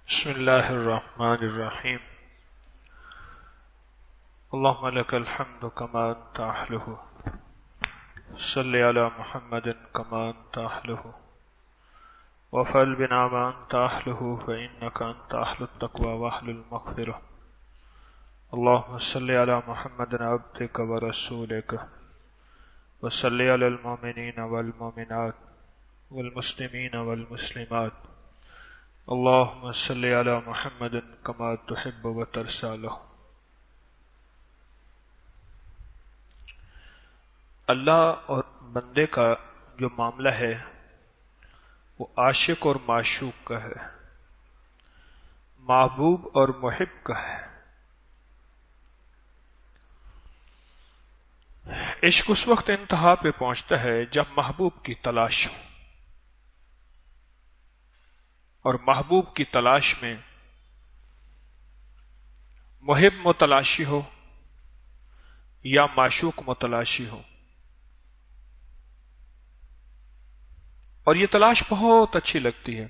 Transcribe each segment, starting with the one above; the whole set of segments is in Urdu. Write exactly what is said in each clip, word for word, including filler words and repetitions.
بسم اللہ الرحمن الرحیم اللهم لك الحمد كما انت اهله صل على محمد كما انت اهله وفعل بنا ما انت اهله فانك انت اهل التقوى واهل المغفرة. اللهم صل على محمد عبدك ورسولك وصل على المؤمنين والمؤمنات والمسلمين والمسلمات. اللهم صل على محمد كما تحب وترضى له. اللہ اور بندے کا جو معاملہ ہے وہ عاشق اور معشوق کا ہے، محبوب اور محب کا ہے. عشق اس وقت انتہا پہ پہنچتا ہے جب محبوب کی تلاش ہو، اور محبوب کی تلاش میں محب متلاشی ہو یا معشوق متلاشی ہو. اور یہ تلاش بہت اچھی لگتی ہے.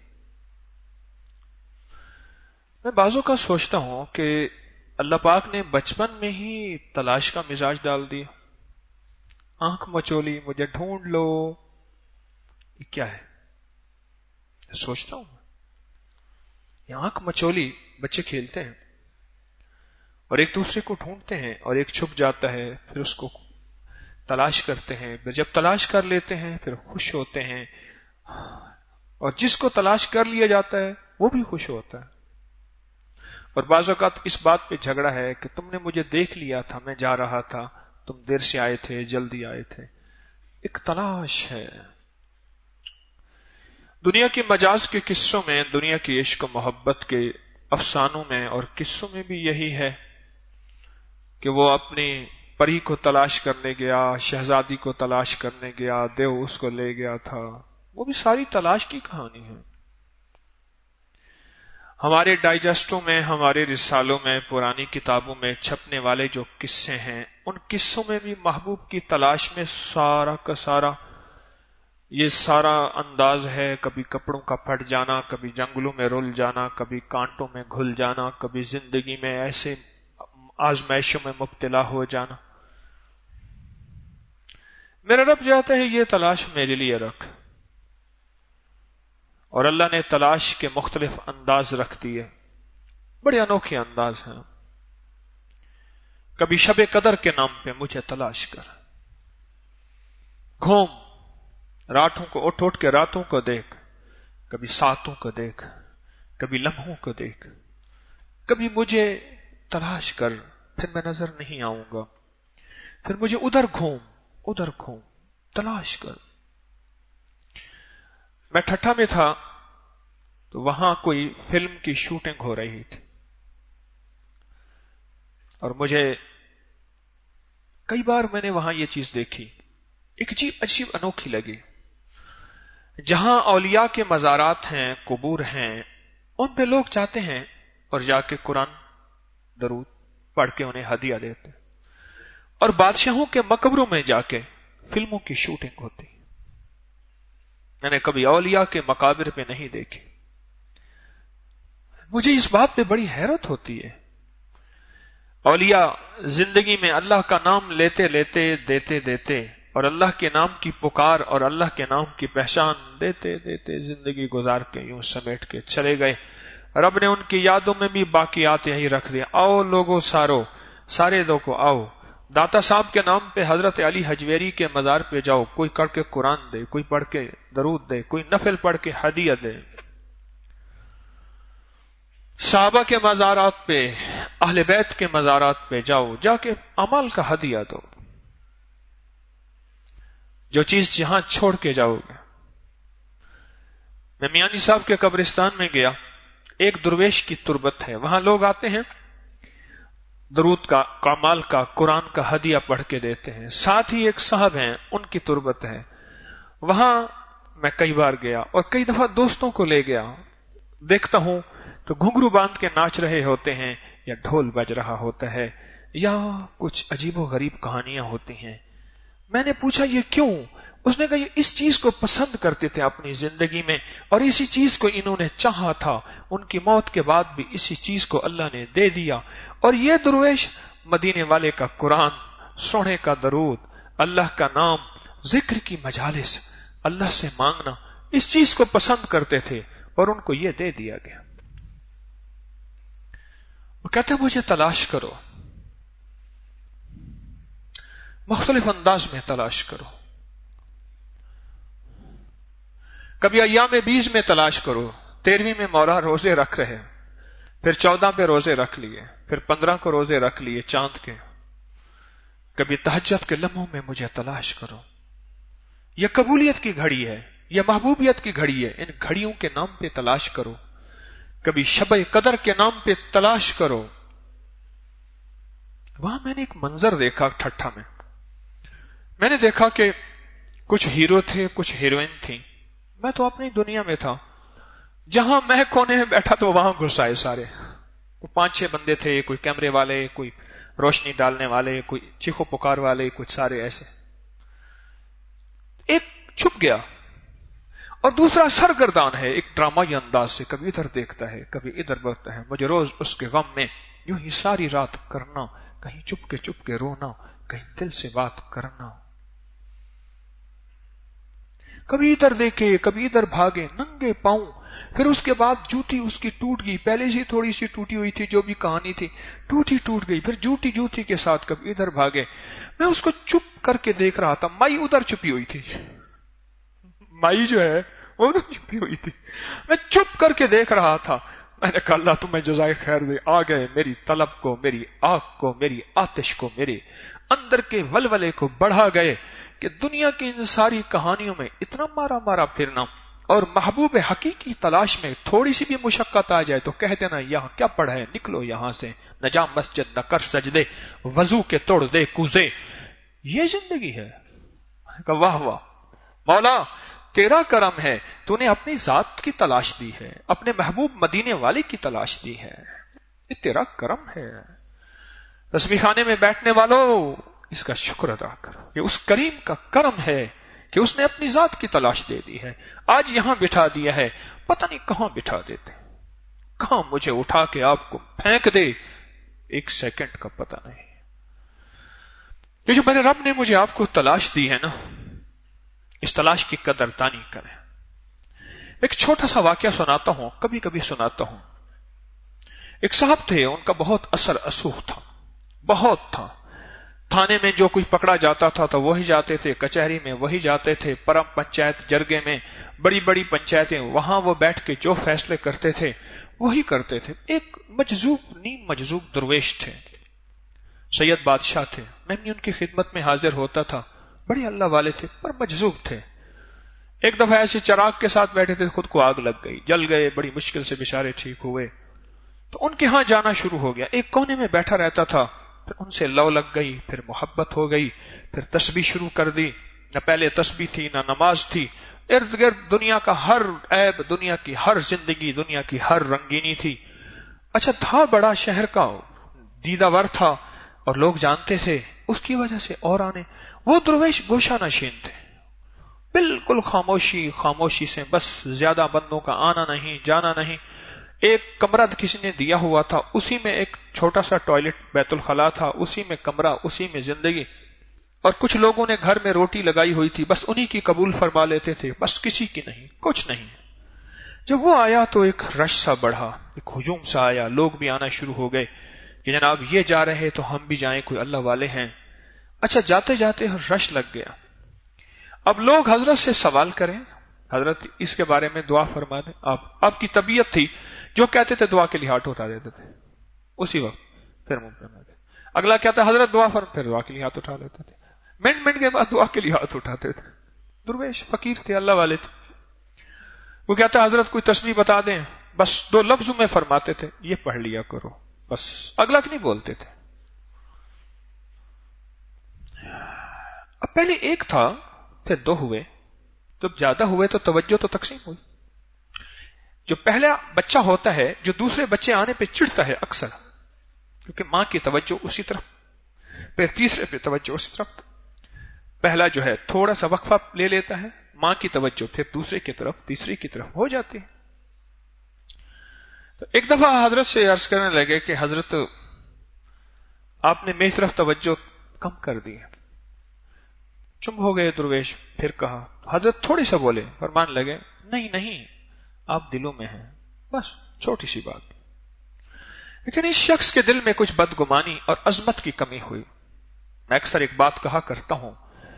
میں بعضوں کا سوچتا ہوں کہ اللہ پاک نے بچپن میں ہی تلاش کا مزاج ڈال دیا. آنکھ مچولی، مجھے ڈھونڈ لو. یہ کیا ہے؟ سوچتا ہوں یہ آنکھ مچولی بچے کھیلتے ہیں اور ایک دوسرے کو ڈھونڈتے ہیں، اور ایک چھپ جاتا ہے، پھر اس کو تلاش کرتے ہیں، پھر جب تلاش کر لیتے ہیں پھر خوش ہوتے ہیں، اور جس کو تلاش کر لیا جاتا ہے وہ بھی خوش ہوتا ہے. اور بعض اوقات اس بات پہ جھگڑا ہے کہ تم نے مجھے دیکھ لیا تھا، میں جا رہا تھا، تم دیر سے آئے تھے، جلدی آئے تھے. ایک تلاش ہے. دنیا کے مجاز کے قصوں میں، دنیا کی عشق و محبت کے افسانوں میں اور قصوں میں بھی یہی ہے کہ وہ اپنی پری کو تلاش کرنے گیا، شہزادی کو تلاش کرنے گیا، دیو اس کو لے گیا تھا. وہ بھی ساری تلاش کی کہانی ہے. ہمارے ڈائجسٹوں میں، ہمارے رسالوں میں، پرانی کتابوں میں چھپنے والے جو قصے ہیں، ان قصوں میں بھی محبوب کی تلاش میں سارا کا سارا یہ سارا انداز ہے. کبھی کپڑوں کا پھٹ جانا، کبھی جنگلوں میں رل جانا، کبھی کانٹوں میں گھل جانا، کبھی زندگی میں ایسے آزمائشوں میں مبتلا ہو جانا. میرا رب چاہتا ہے یہ تلاش میرے لیے رکھ. اور اللہ نے تلاش کے مختلف انداز رکھ دیے، بڑے انوکھے انداز ہیں. کبھی شب قدر کے نام پہ مجھے تلاش کر، گھوم راتوں کو، اٹھ اٹھ کے راتوں کو دیکھ، کبھی ساتوں کو دیکھ، کبھی لمحوں کو دیکھ، کبھی مجھے تلاش کر، پھر میں نظر نہیں آؤں گا. پھر مجھے ادھر گھوم، ادھر گھوم، تلاش کر. میں ٹھٹھا میں تھا تو وہاں کوئی فلم کی شوٹنگ ہو رہی تھی، اور مجھے کئی بار میں نے وہاں یہ چیز دیکھی، ایک عجیب عجیب انوکھی لگی. جہاں اولیاء کے مزارات ہیں، قبور ہیں، ان پہ لوگ جاتے ہیں اور جا کے قرآن درود پڑھ کے انہیں ہدیہ دیتے، اور بادشاہوں کے مقبروں میں جا کے فلموں کی شوٹنگ ہوتی. میں نے کبھی اولیاء کے مقابر پہ نہیں دیکھی. مجھے اس بات پہ بڑی حیرت ہوتی ہے. اولیاء زندگی میں اللہ کا نام لیتے لیتے، دیتے دیتے، اور اللہ کے نام کی پکار اور اللہ کے نام کی پہچان دیتے دیتے زندگی گزار کے یوں سمیٹ کے چلے گئے. رب نے ان کی یادوں میں بھی باقیات یہی رکھ دیا. آؤ لوگوں سارو، سارے دو کو آؤ، داتا صاحب کے نام پہ حضرت علی حجویری کے مزار پہ جاؤ، کوئی کر کے قرآن دے، کوئی پڑھ کے درود دے، کوئی نفل پڑھ کے ہدیہ دے. صحابہ کے مزارات پہ، اہل بیت کے مزارات پہ جاؤ، جا کے اعمال کا ہدیہ دو. جو چیز جہاں چھوڑ کے جاؤ گے. میں میانی صاحب کے قبرستان میں گیا، ایک درویش کی تربت ہے، وہاں لوگ آتے ہیں، درود کا، کمال کا، قرآن کا ہدیہ پڑھ کے دیتے ہیں. ساتھ ہی ایک صاحب ہیں، ان کی تربت ہے. وہاں میں کئی بار گیا اور کئی دفعہ دوستوں کو لے گیا. دیکھتا ہوں تو گھنگرو باندھ کے ناچ رہے ہوتے ہیں، یا ڈھول بج رہا ہوتا ہے، یا کچھ عجیب و غریب کہانیاں ہوتی ہیں. میں نے پوچھا یہ کیوں؟ اس نے کہا یہ اس چیز کو پسند کرتے تھے اپنی زندگی میں اور اسی چیز کو انہوں نے چاہا تھا، ان کی موت کے بعد بھی اسی چیز کو اللہ نے دے دیا، اور یہ درویش مدینے والے کا قرآن، سونے کا درود، اللہ کا نام، ذکر کی مجالس، اللہ سے مانگنا، اس چیز کو پسند کرتے تھے اور ان کو یہ دے دیا گیا۔ وہ کہتے ہیں مجھے تلاش کرو، مختلف انداز میں تلاش کرو، کبھی ایام بیس میں تلاش کرو، تیرہویں میں مولا روزے رکھ رہے، پھر چودہ پہ روزے رکھ لیے، پھر پندرہ کو روزے رکھ لیے چاند کے، کبھی تہجد کے لمحوں میں مجھے تلاش کرو۔ یہ قبولیت کی گھڑی ہے، یہ محبوبیت کی گھڑی ہے، ان گھڑیوں کے نام پہ تلاش کرو، کبھی شب قدر کے نام پہ تلاش کرو۔ وہاں میں نے ایک منظر دیکھا ٹھٹھا میں، میں نے دیکھا کہ کچھ ہیرو تھے، کچھ ہیروئن تھیں، میں تو اپنی دنیا میں تھا، جہاں میں کونے میں بیٹھا تو وہاں گھس آئے سارے، کوئی پانچ چھ بندے تھے، کوئی کیمرے والے، کوئی روشنی ڈالنے والے، کوئی چیخو پکار والے، کچھ سارے ایسے۔ ایک چھپ گیا اور دوسرا سرگردان ہے، ایک ڈرامائی انداز سے کبھی ادھر دیکھتا ہے کبھی ادھر بڑھتا ہے، مجھے روز اس کے غم میں یوں ہی ساری رات کرنا، کہیں چپ کے چپ کے رونا، کہیں دل سے بات کرنا، کبھی ادھر دیکھے کبھی ادھر بھاگے ننگے پاؤں، پھر اس کے بعد جوتی اس کی ٹوٹ گئی، پہلے سے تھوڑی سی ٹوٹی ہوئی تھی، جو بھی کہانی تھی ٹوٹی ٹوٹ گئی، پھر جوتی جوتی کے ساتھ کبھی ادھر بھاگے۔ میں اس کو چپ کر کے دیکھ رہا تھا، مائی ادھر چھپی ہوئی تھی، مائی جو ہے وہ ادھر چھپی ہوئی تھی، میں چپ کر کے دیکھ رہا تھا۔ میں نے کہا اللہ تمہیں جزائے خیر دے، آ گئے میری طلب کو، میری آگ کو، میری آتش کو، میرے اندر کے ولولے کو بڑھا گئے کہ دنیا کی ان ساری کہانیوں میں اتنا مارا مارا پھرنا اور محبوب حقیقی تلاش میں تھوڑی سی بھی مشقت آ جائے تو کہہ دینا یہاں کیا پڑھا ہے، نکلو یہاں سے، نہ جا مسجد، نہ کر سجدے، وضو کے توڑ دے کوزے، یہ زندگی ہے۔ میں نے کہا واہ واہ مولا تیرا کرم ہے، تو نے اپنی ذات کی تلاش دی ہے، اپنے محبوب مدینے والے کی تلاش دی ہے، یہ تیرا کرم ہے۔ تسبیح خانے میں بیٹھنے والوں اس کا شکر ادا کرو، یہ اس کریم کا کرم ہے کہ اس نے اپنی ذات کی تلاش دے دی ہے، آج یہاں بٹھا دیا ہے، پتہ نہیں کہاں بٹھا دیتے، کہاں مجھے اٹھا کے آپ کو پھینک دے، ایک سیکنڈ کا پتہ نہیں۔ یہ جو میرے رب نے مجھے آپ کو تلاش دی ہے نا، اس تلاش کی قدر دانی کریں۔ ایک چھوٹا سا واقعہ سناتا ہوں، کبھی کبھی سناتا ہوں۔ ایک صاحب تھے، ان کا بہت اثر اسوخ تھا، بہت تھا، تھانے میں جو کچھ پکڑا جاتا تھا تو وہی جاتے تھے، کچہری میں وہی جاتے تھے، پرم پنچایت جرگے میں، بڑی بڑی پنچایتیں، وہاں وہ بیٹھ کے جو فیصلے کرتے تھے وہی کرتے تھے۔ ایک مجذوب نیم مجذوب درویش تھے، سید بادشاہ تھے، میں بھی ان کی خدمت میں حاضر ہوتا تھا، بڑے اللہ والے تھے پر مجذوب تھے۔ ایک دفعہ ایسے چراغ کے ساتھ بیٹھے تھے، خود کو آگ لگ گئی، جل گئے، بڑی مشکل سے بیچارے ٹھیک ہوئے، تو ان کے ہاں جانا شروع ہو گیا۔ ایک کونے میں بیٹھا رہتا تھا، پھر ان سے لو لگ گئی، پھر محبت ہو گئی، پھر تسبیح شروع کر دی، نہ پہلے تسبیح تھی نہ نماز تھی، ارد گرد دنیا کا ہر عیب، دنیا کی ہر زندگی، دنیا کی ہر رنگینی تھی۔ اچھا تھا بڑا شہر کا دیدہ ور تھا اور لوگ جانتے تھے، اس کی وجہ سے اور آنے، وہ درویش گوشہ نشین تھے، بالکل خاموشی خاموشی سے، بس زیادہ بندوں کا آنا نہیں جانا نہیں۔ ایک کمرہ کسی نے دیا ہوا تھا، اسی میں ایک چھوٹا سا ٹوائلٹ بیت الخلا تھا، اسی میں کمرہ، اسی میں زندگی، اور کچھ لوگوں نے گھر میں روٹی لگائی ہوئی تھی، بس انہی کی قبول فرما لیتے تھے، بس کسی کی نہیں، کچھ نہیں۔ جب وہ آیا تو ایک رش سا بڑھا، ایک ہجوم سا آیا، لوگ بھی آنا شروع ہو گئے کہ جناب یہ جا رہے تو ہم بھی جائیں، کوئی اللہ والے ہیں۔ اچھا جاتے جاتے رش لگ گیا، اب لوگ حضرت سے سوال کریں، حضرت اس کے بارے میں دعا فرما دیں، آپ آپ کی طبیعت تھی، جو کہتے تھے دعا کے لیے ہاتھ اٹھا دیتے تھے اسی وقت، پھر منہ پہ مارتے، اگلا کہتا حضرت دعا فرما، پھر دعا کے لیے ہاتھ اٹھا لیتے تھے، منٹ منٹ کے بعد دعا کے لیے ہاتھ اٹھاتے تھے۔ درویش فقیر تھے، اللہ والے تھے۔ وہ کہتا حضرت کوئی تسبیح بتا دیں، بس دو لفظوں میں فرماتے تھے، یہ پڑھ لیا کرو، بس اگلا نہیں بولتے تھے۔ اب پہلے ایک تھا، پھر دو ہوئے، جب زیادہ ہوئے تو توجہ تو تقسیم ہوئی۔ جو پہلا بچہ ہوتا ہے جو دوسرے بچے آنے پہ چڑھتا ہے اکثر، کیونکہ ماں کی توجہ اسی طرف، پھر تیسرے پہ توجہ اسی طرف، پہلا جو ہے تھوڑا سا وقفہ لے لیتا ہے، ماں کی توجہ پھر دوسرے کی طرف، تیسری کی طرف ہو جاتی ہے۔ تو ایک دفعہ حضرت سے عرض کرنے لگے کہ حضرت آپ نے میری طرف توجہ کم کر دی ہے۔ چپ ہو گئے درویش، پھر کہا، حضرت تھوڑی سا بولے، فرمان لگے نہیں نہیں آپ دلوں میں ہیں، بس چھوٹی سی بات۔ لیکن اس شخص کے دل میں کچھ بدگمانی اور عظمت کی کمی ہوئی۔ میں اکثر ایک بات کہا کرتا ہوں،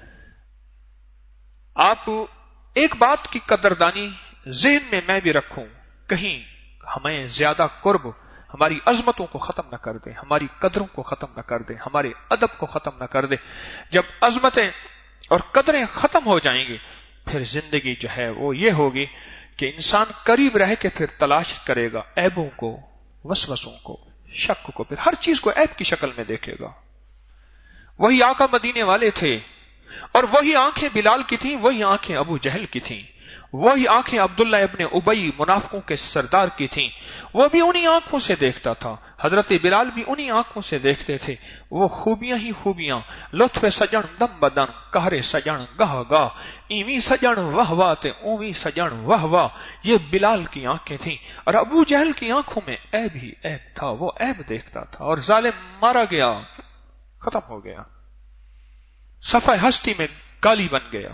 آپ ایک بات کی قدردانی ذہن میں میں بھی رکھوں، کہیں ہمیں زیادہ قرب ہماری عظمتوں کو ختم نہ کر دے، ہماری قدروں کو ختم نہ کر دے، ہمارے ادب کو ختم نہ کر دے۔ جب عظمتیں اور قدریں ختم ہو جائیں گی، پھر زندگی جو ہے وہ یہ ہوگی کہ انسان قریب رہ کے پھر تلاش کرے گا عیبوں کو، وسوسوں کو، شک کو، پھر ہر چیز کو عیب کی شکل میں دیکھے گا۔ وہی آقا مدینے والے تھے، اور وہی آنکھیں بلال کی تھیں، وہی آنکھیں ابو جہل کی تھیں، وہی آنکھیں عبداللہ ابن ابی منافقوں کے سردار کی تھیں، وہ بھی انہی آنکھوں سے دیکھتا تھا، حضرت بلال بھی انہی آنکھوں سے دیکھتے تھے۔ وہ خوبیاں ہی خوبیاں، لطف سجن دم بدن، قہر سجن گاہ گاہ، ایویں سجن واہ واہ تے اویں سجن واہ واہ، یہ بلال کی آنکھیں تھیں۔ اور ابو جہل کی آنکھوں میں عیب ہی عیب تھا، وہ عیب دیکھتا تھا، اور ظالم مارا گیا، ختم ہو گیا، صفحہ ہستی میں کالی بن گیا۔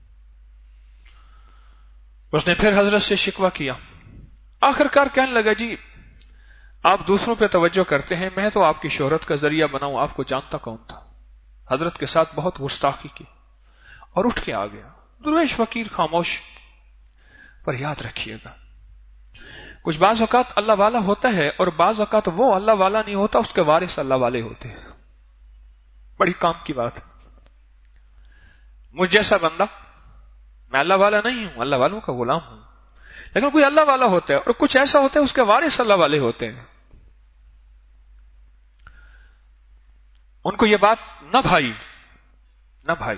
اس نے پھر حضرت سے شکوہ کیا، آخر کار کہنے لگا، جی آپ دوسروں پہ توجہ کرتے ہیں، میں تو آپ کی شہرت کا ذریعہ بناؤں، آپ کو جانتا کون تھا؟ حضرت کے ساتھ بہت گستاخی کی اور اٹھ کے آ گیا۔ درویش فقیر خاموش، پر یاد رکھیے گا کچھ بعض اوقات اللہ والا ہوتا ہے، اور بعض اوقات وہ اللہ والا نہیں ہوتا، اس کے وارث اللہ والے ہوتے ہیں۔ بڑی کام کی بات۔ مجھ جیسا بندہ، میں اللہ والا نہیں ہوں، اللہ والوں کا غلام ہوں، لیکن کوئی اللہ والا ہوتا ہے اور کچھ ایسا ہوتا ہے اس کے وارث اللہ والے ہوتے ہیں۔ ان کو یہ بات نہ بھائی نہ بھائی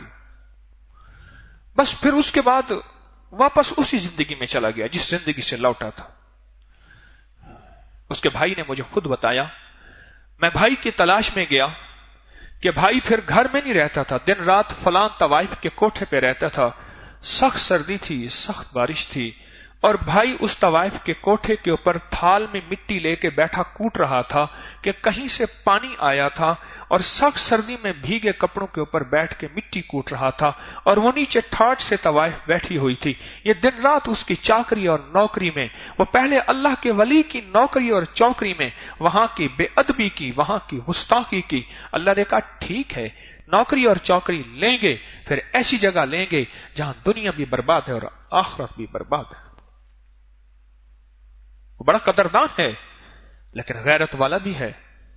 بس پھر اس کے بعد واپس اسی زندگی میں چلا گیا جس زندگی سے لوٹا تھا۔ اس کے بھائی نے مجھے خود بتایا، میں بھائی کی تلاش میں گیا کہ بھائی پھر گھر میں نہیں رہتا تھا، دن رات فلان طوائف کے کوٹھے پہ رہتا تھا، سخت سردی تھی، سخت بارش تھی، اور بھائی اس طوائف کے کوٹھے کے اوپر تھال میں مٹی لے کے بیٹھا کوٹ رہا تھا کہ کہیں سے پانی آیا تھا، اور سخت سردی میں بھیگے کپڑوں کے اوپر بیٹھ کے مٹی کوٹ رہا تھا، اور وہ نیچے ٹھاٹ سے طوائف بیٹھی ہوئی تھی۔ یہ دن رات اس کی چاکری اور نوکری میں، وہ پہلے اللہ کے ولی کی نوکری اور چوکری میں وہاں کی بے ادبی کی، وہاں کی گستاخی کی۔ اللہ نے کہا ٹھیک ہے، نوکری اور چوکری لیں گے، پھر ایسی جگہ لیں گے جہاں دنیا بھی برباد ہے اور آخرت بھی برباد ہے۔ وہ بڑا قدردان ہے، لیکن غیرت والا بھی ہے،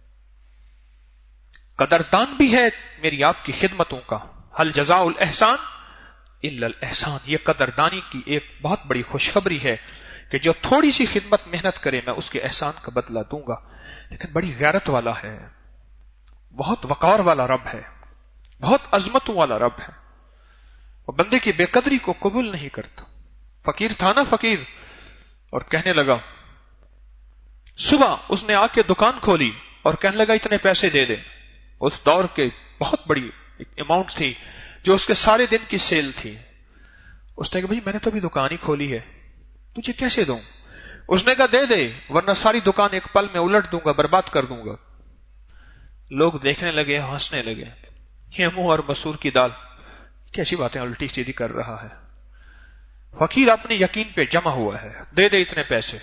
قدردان بھی ہے میری آپ کی خدمتوں کا۔ حل جزاء الاحسان الا الاحسان، یہ قدردانی کی ایک بہت بڑی خوشخبری ہے کہ جو تھوڑی سی خدمت محنت کرے میں اس کے احسان کا بدلہ دوں گا۔ لیکن بڑی غیرت والا ہے، بہت وقار والا رب ہے، بہت عظمتوں والا رب ہے، وہ بندے کی بے قدری کو قبول نہیں کرتا۔ فقیر تھا نا فقیر، اور کہنے لگا، صبح اس نے آ کے دکان کھولی اور کہنے لگا اتنے پیسے دے دے۔ اس دور کے بہت بڑی اماؤنٹ تھی جو اس کے سارے دن کی سیل تھی۔ اس نے کہا بھائی میں نے تو ابھی دکان ہی کھولی ہے، تجھے کیسے دوں؟ اس نے کہا دے دے ورنہ ساری دکان ایک پل میں الٹ دوں گا، برباد کر دوں گا۔ لوگ دیکھنے لگے، ہنسنے لگے، یہ منہ اور مسور کی دال کیسی باتیں الٹی سیدھی کر رہا ہے۔ فقیر اپنے یقین پہ جمع ہوا ہے، دے دے اتنے پیسے۔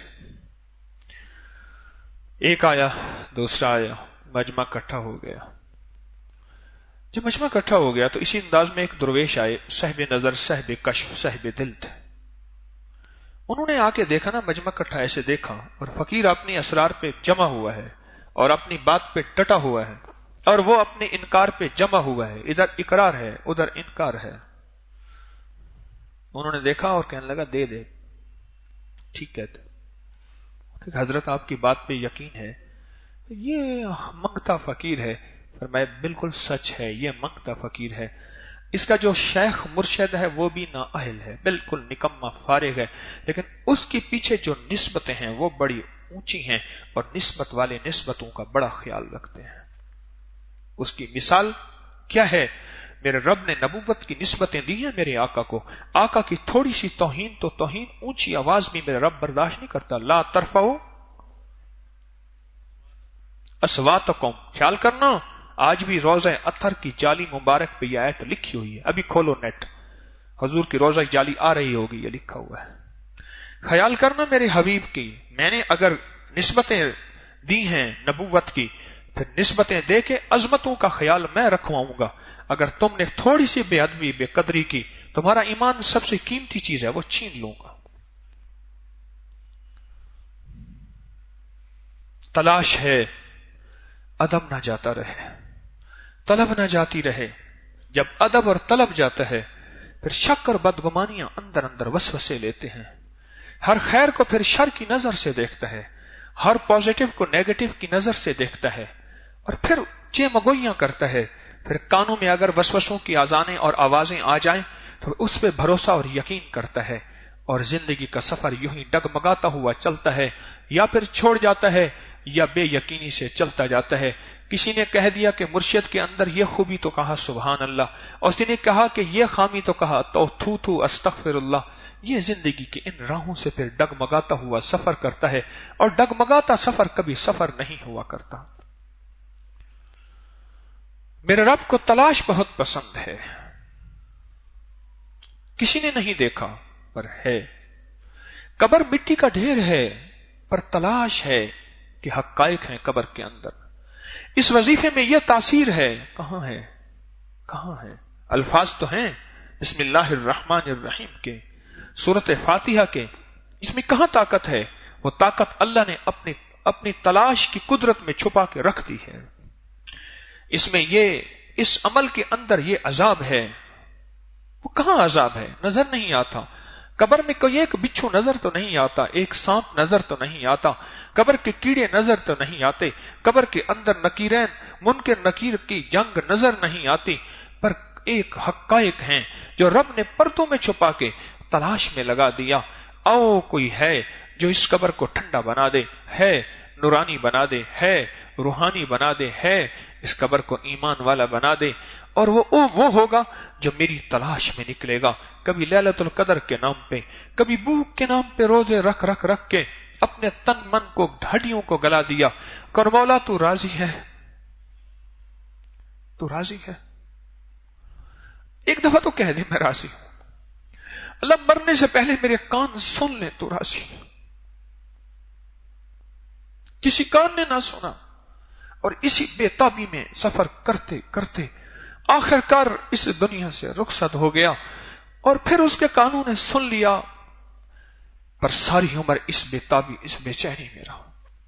ایک آیا، دوسرا آیا، مجمع اکٹھا ہو گیا۔ جب مجمع اکٹھا ہو گیا تو اسی انداز میں ایک درویش آئے، صاحب نظر، صاحب کشف، صاحب دل تھے۔ انہوں نے آ کے دیکھا نا مجمع اکٹھا، ایسے دیکھا اور فقیر اپنی اسرار پہ جمع ہوا ہے اور اپنی بات پہ ڈٹا ہوا ہے، اور وہ اپنے انکار پہ جمع ہوا ہے، ادھر اقرار ہے ادھر انکار ہے۔ انہوں نے دیکھا اور کہنے لگا دے دے، ٹھیک کہتے حضرت آپ کی بات پہ یقین ہے، یہ منگتا فقیر ہے۔ فرمایا بالکل سچ ہے، یہ منگتا فقیر ہے، اس کا جو شیخ مرشد ہے وہ بھی نااہل ہے، بالکل نکما فارغ ہے، لیکن اس کے پیچھے جو نسبتیں ہیں وہ بڑی اونچی ہیں، اور نسبت والے نسبتوں کا بڑا خیال رکھتے ہیں۔ اس کی مثال کیا ہے؟ میرے رب نے نبوت کی نسبتیں دی ہیں میرے آقا کو. آقا کی تھوڑی سی توہین تو توہین اونچی آواز میں میرے رب برداشت نہیں کرتا. لا ترفعوا اصواتکم. خیال کرنا آج بھی روضہ اطہر کی جالی مبارک پہ یہ آیت لکھی ہوئی ہے. ابھی کھولو نیٹ, حضور کی روضہ جالی آ رہی ہوگی, یہ لکھا ہوا ہے. خیال کرنا میرے حبیب کی میں نے اگر نسبتیں دی ہیں نبوت کی, پھر نسبتیں دے کے عظمتوں کا خیال میں رکھواؤں گا. اگر تم نے تھوڑی سی بے ادبی بے قدری کی, تمہارا ایمان سب سے قیمتی چیز ہے وہ چھین لوں گا. تلاش ہے ادب نہ جاتا رہے, طلب نہ جاتی رہے. جب ادب اور طلب جاتا ہے پھر شک اور بدگمانیاں اندر اندر وسوسے لیتے ہیں. ہر خیر کو پھر شر کی نظر سے دیکھتا ہے, ہر پازیٹو کو نیگیٹو کی نظر سے دیکھتا ہے, اور پھر چے مگوئیاں کرتا ہے. پھر کانوں میں اگر وسوسوں کی آزانیں اور آوازیں آ جائیں تو اس پہ بھروسہ اور یقین کرتا ہے, اور زندگی کا سفر یوں ہی ڈگمگاتا ہوا چلتا ہے, یا پھر چھوڑ جاتا ہے یا بے یقینی سے چلتا جاتا ہے. کسی نے کہہ دیا کہ مرشد کے اندر یہ خوبی تو کہا سبحان اللہ, اور کسی نے کہا کہ یہ خامی تو کہا تو تھو تھو استغفر اللہ. یہ زندگی کے ان راہوں سے پھر ڈگمگاتا ہوا سفر کرتا ہے, اور ڈگمگاتا سفر کبھی سفر نہیں ہوا کرتا. میرے رب کو تلاش بہت پسند ہے. کسی نے نہیں دیکھا پر ہے. قبر مٹی کا ڈھیر ہے پر تلاش ہے کہ حقائق ہیں قبر کے اندر. اس وظیفے میں یہ تاثیر ہے, کہاں ہے کہاں ہے. الفاظ تو ہیں بسم اللہ الرحمن الرحیم کے, سورت فاتحہ کے, اس میں کہاں طاقت ہے؟ وہ طاقت اللہ نے اپنی اپنی تلاش کی قدرت میں چھپا کے رکھ دی ہے. اس میں یہ اس عمل کے اندر یہ عذاب ہے. وہ کہاں عذاب ہے؟ نظر نہیں آتا. قبر میں کوئی ایک بچھو نظر تو نہیں آتا, ایک سانپ نظر تو نہیں آتا, قبر کے کیڑے نظر تو نہیں آتے, قبر کے اندر نکیرین منکر نکیر کی جنگ نظر نہیں آتی, پر ایک حقائق ہیں جو رب نے پردوں میں چھپا کے تلاش میں لگا دیا. او کوئی ہے جو اس قبر کو ٹھنڈا بنا دے, ہے نورانی بنا دے, ہے روحانی بنا دے, ہے اس قبر کو ایمان والا بنا دے. اور وہ وہ ہوگا جو میری تلاش میں نکلے گا. کبھی لیلۃ القدر کے نام پہ, کبھی بھوک کے نام پہ روزے رکھ رکھ رکھ کے اپنے تن من کو ہڈیوں کو گلا دیا. کر مولا تو راضی ہے, تو راضی ہے. ایک دفعہ تو کہہ دے میں راضی ہوں. اللہ مرنے سے پہلے میرے کان سن لے تو راضی ہے. کسی کان نے نہ سنا, اور اسی بے تابی میں سفر کرتے کرتے آخر کار اس دنیا سے رخصت ہو گیا. اور پھر اس کے کانوں نے سن لیا, پر ساری عمر اس بے تابی اس بے چینی میں رہا.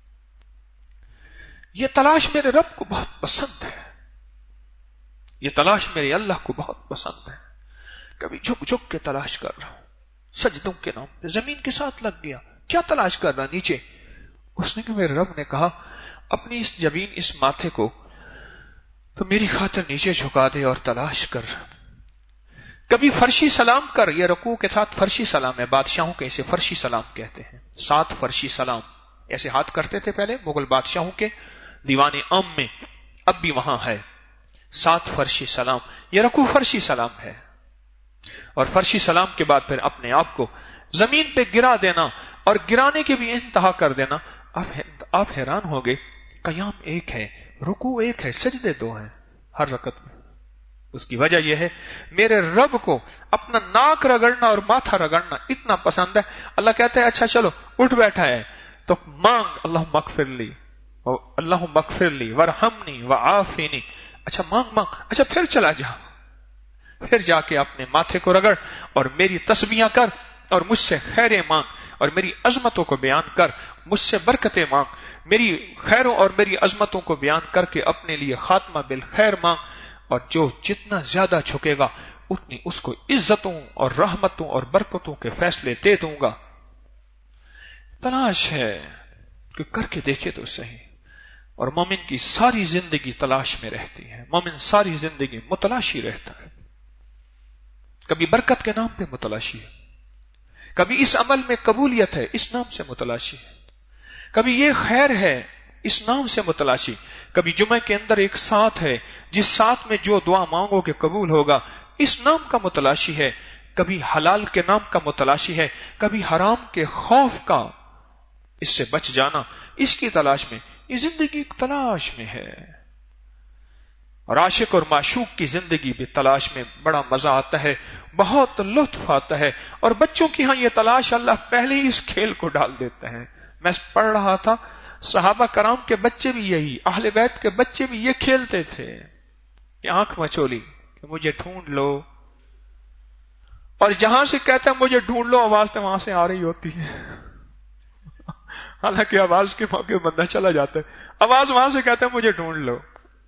یہ تلاش میرے رب کو بہت پسند ہے, یہ تلاش میرے اللہ کو بہت پسند ہے. کبھی جھک جھک کے تلاش کر رہا ہوں, سجدوں کے نام پہ زمین کے ساتھ لگ گیا. کیا تلاش کر رہا نیچے؟ اس نے کہ میرے رب نے کہا اپنی اس جبین اس ماتھے کو تو میری خاطر نیچے جھکا دے اور تلاش کر. کبھی فرشی سلام کر, یہ رکوع کے ساتھ فرشی سلام ہے, بادشاہوں کے اسے فرشی سلام کہتے ہیں. سات فرشی سلام ایسے ہاتھ کرتے تھے پہلے مغل بادشاہوں کے دیوان عام میں, اب بھی وہاں ہے سات فرشی سلام. یہ رکوع فرشی سلام ہے. اور فرشی سلام کے بعد پھر اپنے آپ کو زمین پہ گرا دینا, اور گرانے کے بھی انتہا کر دینا. آپ حیران ہو گئے, قیام ایک ہے, رکوع ایک ہے, سجدے دو ہیں ہر رکعت میں. اس کی وجہ یہ ہے میرے رب کو اپنا ناک رگڑنا اور ماتھا رگڑنا اتنا پسند ہے. اللہ کہتا ہے اچھا چلو اٹھ بیٹھا ہے تو مانگ, اللہ مغفر لی, اللہ مغفر لی ورحمنی وعافنی. اچھا مانگ مانگ, اچھا پھر چلا جا, پھر جا کے اپنے ماتھے کو رگڑ اور میری تسبیحاں کر, اور مجھ سے خیریں مانگ, اور میری عظمتوں کو بیان کر, مجھ سے برکتیں مانگ, میری خیروں اور میری عظمتوں کو بیان کر کے اپنے لیے خاتمہ بالخیر مانگ. اور جو جتنا زیادہ جھکے گا اتنی اس کو عزتوں اور رحمتوں اور برکتوں کے فیصلے دے دوں گا. تلاش ہے کہ کر کے دیکھے تو صحیح. اور مومن کی ساری زندگی تلاش میں رہتی ہے, مومن ساری زندگی متلاشی رہتا ہے. کبھی برکت کے نام پہ متلاشی ہے, کبھی اس عمل میں قبولیت ہے اس نام سے متلاشی ہے, کبھی یہ خیر ہے اس نام سے متلاشی. کبھی جمعہ کے اندر ایک ساتھ ہے جس ساتھ میں جو دعا مانگو کہ قبول ہوگا، اس نام کا متلاشی ہے. کبھی حلال کے نام کا متلاشی ہے، کبھی حرام کے خوف کا، اس سے بچ جانا، اس کی تلاش میں. یہ زندگی ایک تلاش میں ہے. اور عاشق اور معشوق کی زندگی بھی تلاش میں بڑا مزہ آتا ہے، بہت لطف آتا ہے. اور بچوں کی ہاں یہ تلاش اللہ پہلے ہی اس کھیل کو ڈال دیتا ہے. میں پڑھ رہا تھا صحابہ کرام کے بچے بھی یہی، اہل بیت کے بچے بھی یہ کھیلتے تھے کہ آنکھ مچولی کہ مجھے ڈھونڈ لو، اور جہاں سے کہتے ہیں مجھے ڈھونڈ لو آواز تو وہاں سے آ رہی ہوتی ہے. حالانکہ آواز کے موقع بندہ چلا جاتا ہے، آواز وہاں سے کہتے ہیں مجھے ڈھونڈ لو.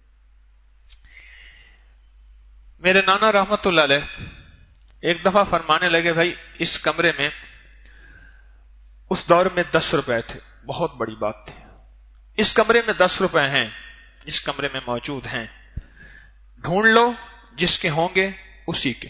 میرے نانا رحمت اللہ علیہ ایک دفعہ فرمانے لگے بھائی اس کمرے میں، اس دور میں دس روپے تھے، بہت بڑی بات تھی. اس کمرے میں دس روپے ہیں، اس کمرے میں موجود ہیں، ڈھونڈ لو جس کے ہوں گے اسی کے.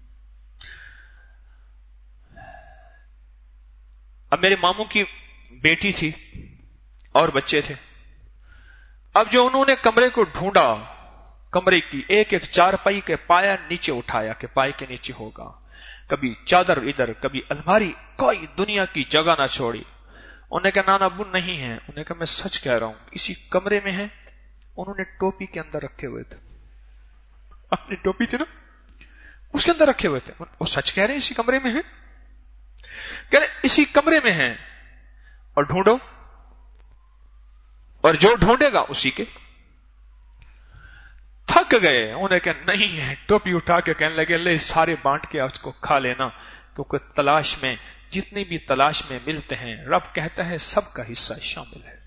اب میرے ماموں کی بیٹی تھی اور بچے تھے. اب جو انہوں نے کمرے کو ڈھونڈا، کمرے کی ایک ایک چارپائی کے پایا نیچے اٹھایا کہ پائے کے نیچے ہوگا، کبھی چادر ادھر، کبھی الماری، کوئی دنیا کی جگہ نہ چھوڑی. انہوں نے کہا نانا ابو نہیں ہے. انہوں نے کہا میں سچ کہہ رہا ہوں اسی کمرے میں ہے. انہوں نے ٹوپی کے اندر رکھے ہوئے تھے، اپنی ٹوپی تھی نا اس کے اندر رکھے ہوئے تھے. وہ سچ کہہ رہے ہیں اسی کمرے میں ہے، کہہ رہے اسی کمرے میں ہیں اور ڈھونڈو، اور جو ڈھونڈے گا اسی کے. تھک گئے، انہوں نے کہا نہیں ہے. ٹوپی اٹھا کے کہنے لگے لے سارے بانٹ کے اس کو کھا لینا، کیونکہ تلاش میں جتنی بھی تلاش میں ملتے ہیں رب کہتا ہے سب کا حصہ شامل ہے.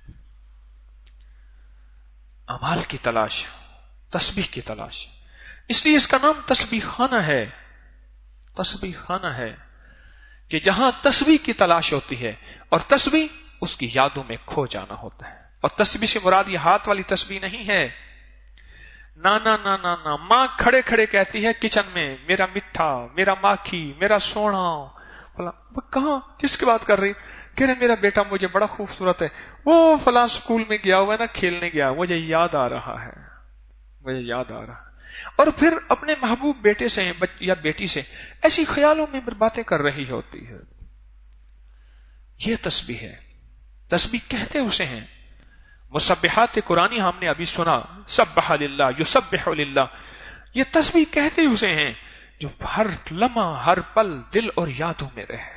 اعمال کی تلاش، تسبیح کی تلاش، اس لیے اس کا نام تسبیح خانہ ہے. تسبیح خانہ ہے کہ جہاں تسبیح کی تلاش ہوتی ہے، اور تسبیح اس کی یادوں میں کھو جانا ہوتا ہے. اور تسبیح سے مراد یہ ہاتھ والی تسبیح نہیں ہے. نا نا نا نا نا ماں کھڑے کھڑے کہتی ہے کچن میں میرا مٹھا، میرا ماکھی، میرا سونا. کہاں کس کی بات کر رہی؟ کہہ رہے میرا بیٹا مجھے بڑا خوبصورت ہے، وہ فلاں سکول میں گیا ہوا ہے نا، کھیلنے گیا، مجھے یاد آ رہا ہے، مجھے یاد آ رہا ہے. اور پھر اپنے محبوب بیٹے سے یا بیٹی سے ایسی خیالوں میں باتیں کر رہی ہوتی ہے. یہ تسبیح ہے. تسبیح کہتے اسے ہیں. مسبحات قرآنی ہم نے ابھی سنا، سبح للہ یسبح للہ، یہ تسبیح کہتے اسے ہیں جو ہر لمحہ ہر پل دل اور یادوں میں رہے.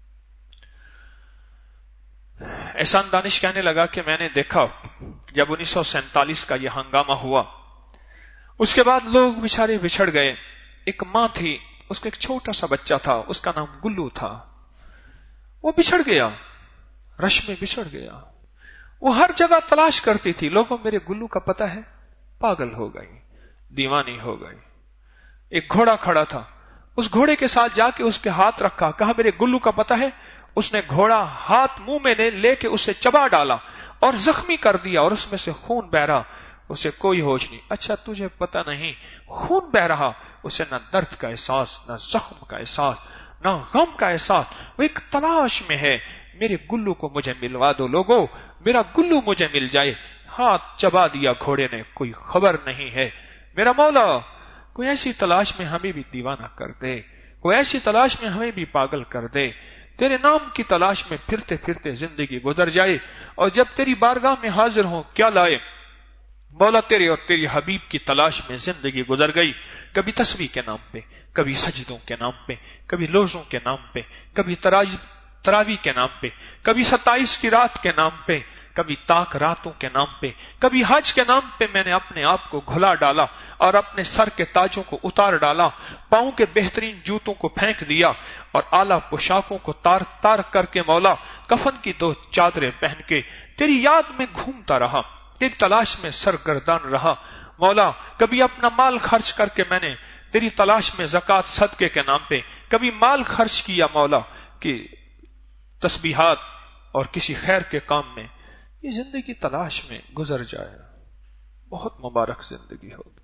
احسان دانش کہنے لگا کہ میں نے دیکھا جب انیس سو سینتالیس کا یہ ہنگامہ ہوا، اس کے بعد لوگ بیچارے بچھڑ گئے. ایک ماں تھی، اس کا ایک چھوٹا سا بچہ تھا، اس کا نام گلو تھا. وہ بچھڑ گیا، رش میں بچھڑ گیا. وہ ہر جگہ تلاش کرتی تھی، لوگوں میرے گلو کا پتہ ہے، پاگل ہو گئی، دیوانی ہو گئی. ایک گھوڑا کھڑا تھا، اس گھوڑے کے ساتھ جا کے اس کے ہاتھ رکھا، کہا میرے گلو کا پتہ ہے. اس نے گھوڑا ہاتھ منہ میں نے لے کے اسے چبا ڈالا اور زخمی کر دیا، اور اس میں سے خون بہ رہا. اسے کوئی ہوش نہیں. اچھا تجھے پتہ نہیں، خون بہ رہا، اسے نہ درد کا احساس، نہ زخم کا احساس، نہ غم کا احساس. وہ ایک تلاش میں ہے، میرے گلو کو مجھے ملوا دو لوگو، میرا گلو مجھے مل جائے. ہاتھ چبا دیا گھوڑے نے، کوئی خبر نہیں ہے. میرا مولا کوئی ایسی تلاش میں ہمیں بھی دیوانہ کر دے، کوئی ایسی تلاش میں ہمیں بھی پاگل کر دے. تیرے نام کی تلاش میں پھرتے پھرتے زندگی گزر جائے، اور جب تیری بارگاہ میں حاضر ہوں کیا لائے؟ مولا تیرے اور تیری حبیب کی تلاش میں زندگی گزر گئی. کبھی تسبیح کے نام پہ، کبھی سجدوں کے نام پہ، کبھی روزوں کے نام پہ، کبھی تراویح کے نام پہ، کبھی ستائیس کی رات کے نام پہ، کبھی تاک راتوں کے نام پہ، کبھی حج کے نام پہ. میں نے اپنے آپ کو گھلا ڈالا اور اپنے سر کے تاجوں کو اتار ڈالا، پاؤں کے بہترین جوتوں کو پھینک دیا، اور اعلیٰ پوشاکوں کو تار تار کر کے مولا کفن کی دو چادریں پہن کے تیری یاد میں گھومتا رہا، تیری تلاش میں سرگردان رہا. مولا کبھی اپنا مال خرچ کر کے میں نے تیری تلاش میں زکوٰۃ صدقے کے نام پہ کبھی مال خرچ کیا مولا کہ تسبیحات اور کسی خیر کے کام میں. یہ زندگی تلاش میں گزر جائے، بہت مبارک زندگی ہوگی.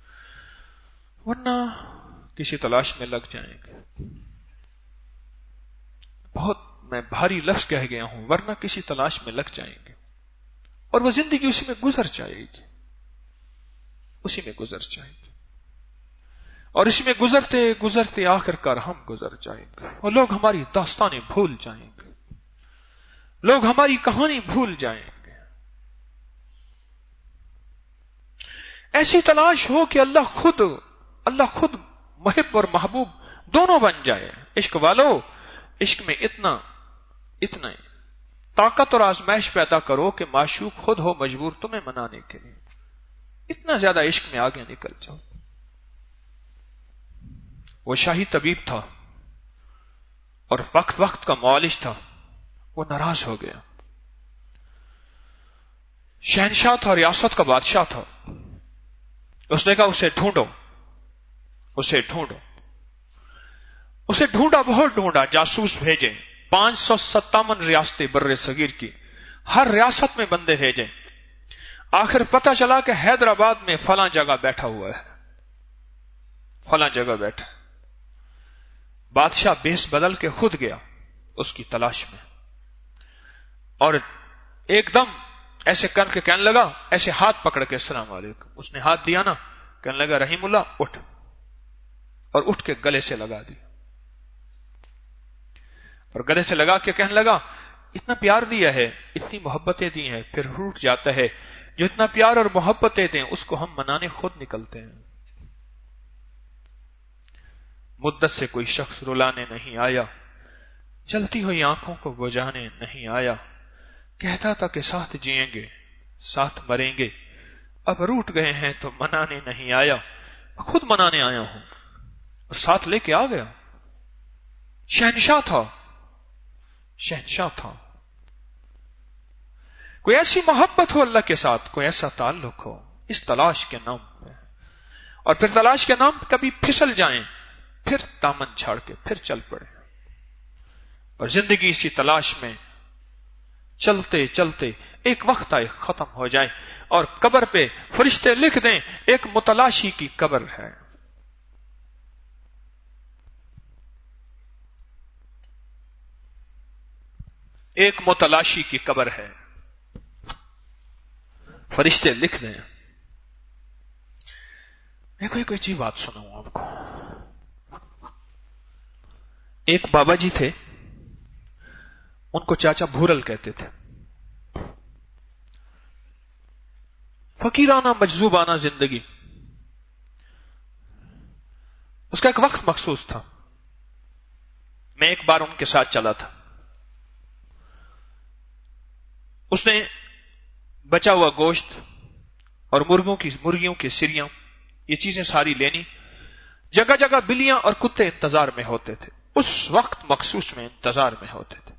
ورنہ کسی تلاش میں لگ جائیں گے. بہت میں بھاری لفظ کہہ گیا ہوں، ورنہ کسی تلاش میں لگ جائیں گے. اور وہ زندگی اسی میں گزر جائے گی، اسی میں گزر جائے گی، اور اسی میں گزرتے گزرتے آخر کار ہم گزر جائیں گے، اور لوگ ہماری داستانیں بھول جائیں گے، لوگ ہماری کہانی بھول جائیں گے۔ ایسی تلاش ہو کہ اللہ خود اللہ خود محب اور محبوب دونوں بن جائے۔ عشق والو، عشق میں اتنا اتنا طاقت اور آزمائش پیدا کرو کہ معشوق خود ہو مجبور تمہیں منانے کے لیے، اتنا زیادہ عشق میں آگے نکل جاؤ۔ وہ شاہی طبیب تھا اور وقت وقت کا معالج تھا، وہ ناراض ہو گیا۔ شہنشاہ تھا، ریاست کا بادشاہ تھا، اس نے کہا اسے ڈھونڈو، اسے ڈھونڈو، اسے ڈھونڈا، بہت ڈھونڈا، جاسوس بھیجے، پانچ سو ستاون ریاستیں بر صغیر کی، ہر ریاست میں بندے بھیجے، آخر پتہ چلا کہ حیدرآباد میں فلاں جگہ بیٹھا ہوا ہے، فلاں جگہ بیٹھا۔ بادشاہ بیس بدل کے خود گیا اس کی تلاش میں، اور ایک دم ایسے کر کے کہنے لگا، ایسے ہاتھ پکڑ کے السلام علیکم، اس نے ہاتھ دیا نا، کہنے لگا رحیم اللہ اٹھ، اور اٹھ کے گلے سے لگا دی، اور گلے سے لگا کے کہنے لگا اتنا پیار دیا ہے، اتنی محبتیں دی ہیں، پھر روٹ جاتا ہے، جو اتنا پیار اور محبتیں دیں اس کو ہم منانے خود نکلتے ہیں۔ مدت سے کوئی شخص رلانے نہیں آیا، جلتی ہوئی آنکھوں کو بجھانے نہیں آیا، کہتا تھا کہ ساتھ جئیں گے ساتھ مریں گے، اب روٹ گئے ہیں تو منانے نہیں آیا، خود منانے آیا ہوں، اور ساتھ لے کے آ گیا۔ شہنشاہ تھا، شہنشاہ تھا۔ کوئی ایسی محبت ہو اللہ کے ساتھ، کوئی ایسا تعلق ہو اس تلاش کے نام پہ، اور پھر تلاش کے نام پہ کبھی پھسل جائیں، پھر دامن چھاڑ کے پھر چل پڑے، اور زندگی اسی تلاش میں چلتے چلتے ایک وقت آئے ختم ہو جائے، اور قبر پہ فرشتے لکھ دیں ایک متلاشی کی قبر ہے۔ ایک متلاشی کی قبر ہے، فرشتے لکھ دیں۔ میں کوئی کوئی چیز بات سناؤں آپ کو۔ ایک بابا جی تھے، ان کو چاچا بھورل کہتے تھے، فقیرانہ مجذوبانہ زندگی، اس کا ایک وقت مخصوص تھا۔ میں ایک بار ان کے ساتھ چلا تھا، اس نے بچا ہوا گوشت اور مرغوں کی مرغیوں کی سریاں، یہ چیزیں ساری لینی، جگہ جگہ بلیاں اور کتے انتظار میں ہوتے تھے، اس وقت مخصوص میں انتظار میں ہوتے تھے،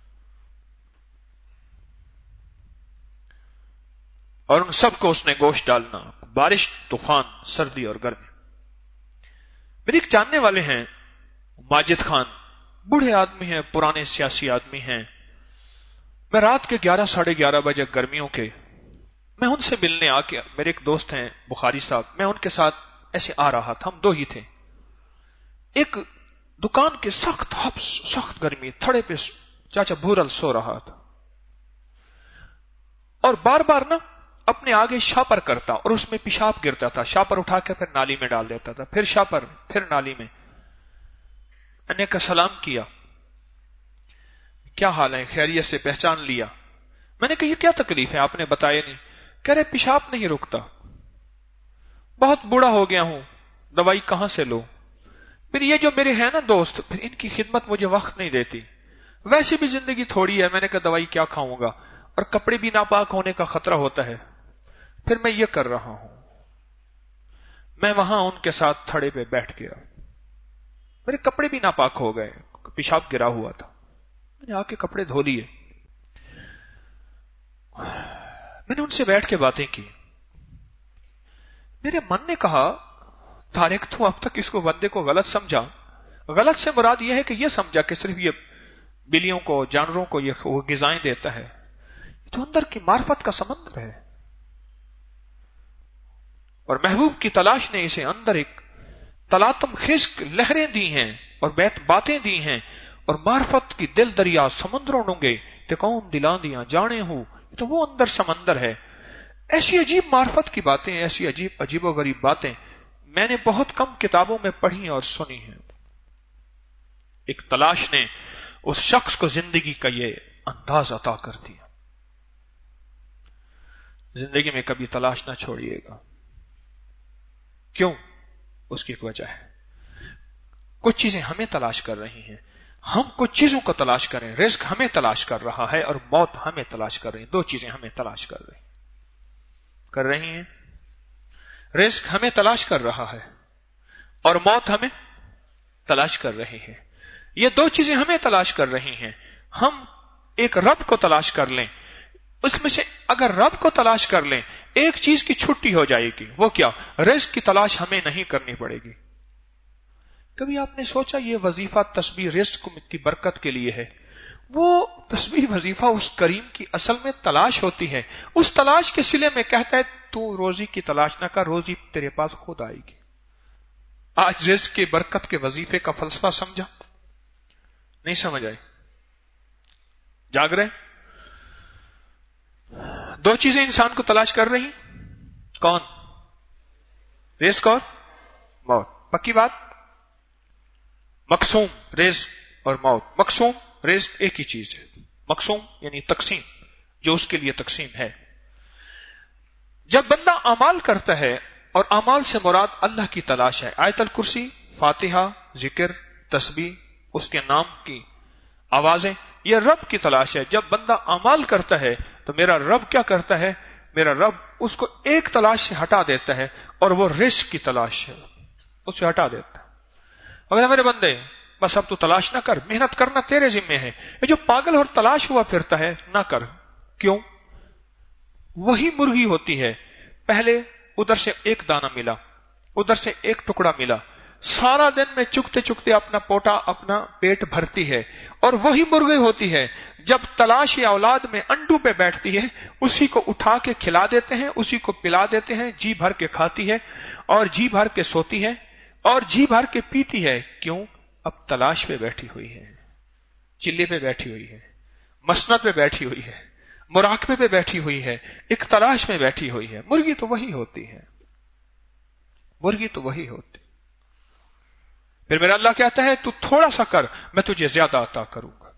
اور ان سب کو اس نے گوشت ڈالنا، بارش، طوفان، سردی اور گرمی۔ میرے ایک جاننے والے ہیں ماجد خان، بوڑھے آدمی ہیں، پرانے سیاسی آدمی ہیں، میں رات کے گیارہ ساڑھے گیارہ بجے گرمیوں کے میں ان سے ملنے آ کے، میرے ایک دوست ہیں بخاری صاحب، میں ان کے ساتھ ایسے آ رہا تھا، ہم دو ہی تھے، ایک دکان کے سخت حبس، سخت گرمی، تھڑے پہ چاچا بھورل سو رہا تھا، اور بار بار نا اپنے آگے شاپر کرتا اور اس میں پیشاب گرتا تھا، شاپر اٹھا کے پھر نالی میں ڈال دیتا تھا، پھر شاپر، پھر نالی میں۔ میں نے کا سلام کیا، کیا حال ہے، خیریت سے؟ پہچان لیا۔ میں نے کہا یہ کیا تکلیف ہے، آپ نے بتایا نہیں۔ کہہ رہے پیشاب نہیں رکتا، بہت بوڑھا ہو گیا ہوں، دوائی کہاں سے لو؟ پھر یہ جو میرے ہیں نا دوست، پھر ان کی خدمت مجھے وقت نہیں دیتی، ویسے بھی زندگی تھوڑی ہے، میں نے کہا دوائی کیا کھاؤں گا، اور کپڑے بھی ناپاک ہونے کا خطرہ ہوتا ہے، پھر میں یہ کر رہا ہوں۔ میں وہاں ان کے ساتھ تھڑے پہ بیٹھ گیا، میرے کپڑے بھی ناپاک ہو گئے، پیشاب گرا ہوا تھا، میں نے آ کے کپڑے دھو لیے، میں نے ان سے بیٹھ کے باتیں کی۔ میرے من نے کہا طارق تو اب تک اس کو بندے کو غلط سمجھا، غلط سے مراد یہ ہے کہ یہ سمجھا کہ صرف یہ بلیوں کو، جانوروں کو یہ غذائیں دیتا ہے، تو اندر کی معرفت کا سمندر ہے، اور محبوب کی تلاش نے اسے اندر ایک تلاطم خشک لہریں دی ہیں اور باتیں دی ہیں، اور معرفت کی دل دریا سمندروں ڈونگے تے قوم دلاں دیاں جانے ہوں تو وہ اندر سمندر ہے. ایسی عجیب معرفت کی باتیں, ایسی عجیب عجیب و غریب باتیں میں نے بہت کم کتابوں میں پڑھی اور سنی ہیں. ایک تلاش نے اس شخص کو زندگی کا یہ انداز عطا کر دیا. زندگی میں کبھی تلاش نہ چھوڑیے گا. کیوں؟ اس کی ایک وجہ ہے. کچھ چیزیں ہمیں تلاش کر رہی ہیں, ہم کچھ چیزوں کو تلاش کریں. رزق ہمیں تلاش کر رہا ہے اور موت ہمیں تلاش کر رہی ہے. دو چیزیں ہمیں تلاش کر رہی کر رہی ہیں. رزق ہمیں تلاش کر رہا ہے اور موت ہمیں تلاش کر رہی ہے. یہ دو چیزیں ہمیں تلاش کر رہی ہیں. ہم ایک رب کو تلاش کر لیں, اس میں سے اگر رب کو تلاش کر لیں ایک چیز کی چھٹی ہو جائے گی. وہ کیا؟ رزق کی تلاش ہمیں نہیں کرنی پڑے گی. کبھی آپ نے سوچا یہ وظیفہ تسبیح رزق کی برکت کے لیے ہے؟ وہ تسبیح وظیفہ اس کریم کی اصل میں تلاش ہوتی ہے. اس تلاش کے سلے میں کہتا ہے تو روزی کی تلاش نہ کر, روزی تیرے پاس خود آئے گی. آج رزق کی برکت کے وظیفے کا فلسفہ سمجھا؟ نہیں سمجھ آئی؟ جاگ رہے؟ دو چیزیں انسان کو تلاش کر رہی. کون؟ رزق اور موت. پکی بات. مقسوم رزق اور موت. مقسوم رزق ایک ہی چیز ہے. مقسوم یعنی تقسیم, جو اس کے لیے تقسیم ہے. جب بندہ اعمال کرتا ہے, اور اعمال سے مراد اللہ کی تلاش ہے. آیت الکرسی, فاتحہ, ذکر, تسبیح, اس کے نام کی آوازیں, یہ رب کی تلاش ہے. جب بندہ اعمال کرتا ہے تو میرا رب کیا کرتا ہے؟ میرا رب اس کو ایک تلاش سے ہٹا دیتا ہے, اور وہ رزق کی تلاش ہے, اس سے ہٹا دیتا ہے. اگر میرے بندے بس اب تو تلاش نہ کر, محنت کرنا تیرے ذمے ہے. یہ جو پاگل اور تلاش ہوا پھرتا ہے نہ کر. کیوں؟ وہی مرغی ہوتی ہے, پہلے ادھر سے ایک دانہ ملا, ادھر سے ایک ٹکڑا ملا, سارا دن میں چکتے چکتے اپنا پوٹا اپنا پیٹ بھرتی ہے. اور وہی مرغی ہوتی ہے جب تلاش اولاد میں انڈو پہ بیٹھتی ہے, اسی کو اٹھا کے کھلا دیتے ہیں, اسی کو پلا دیتے ہیں, جی بھر کے کھاتی ہے اور جی بھر کے سوتی ہے اور جی بھر کے پیتی ہے. کیوں؟ اب تلاش پہ بیٹھی ہوئی ہے, چلے پہ بیٹھی ہوئی ہے, مسند پہ بیٹھی ہوئی ہے, مراقبے پہ بیٹھی ہوئی ہے, ایک تلاش میں بیٹھی ہوئی ہے. مرغی تو وہی ہوتی ہے, مرغی تو وہی ہوتی. پھر میرا اللہ کہتا ہے تو تھوڑا سا کر, میں تجھے زیادہ عطا کروں گا.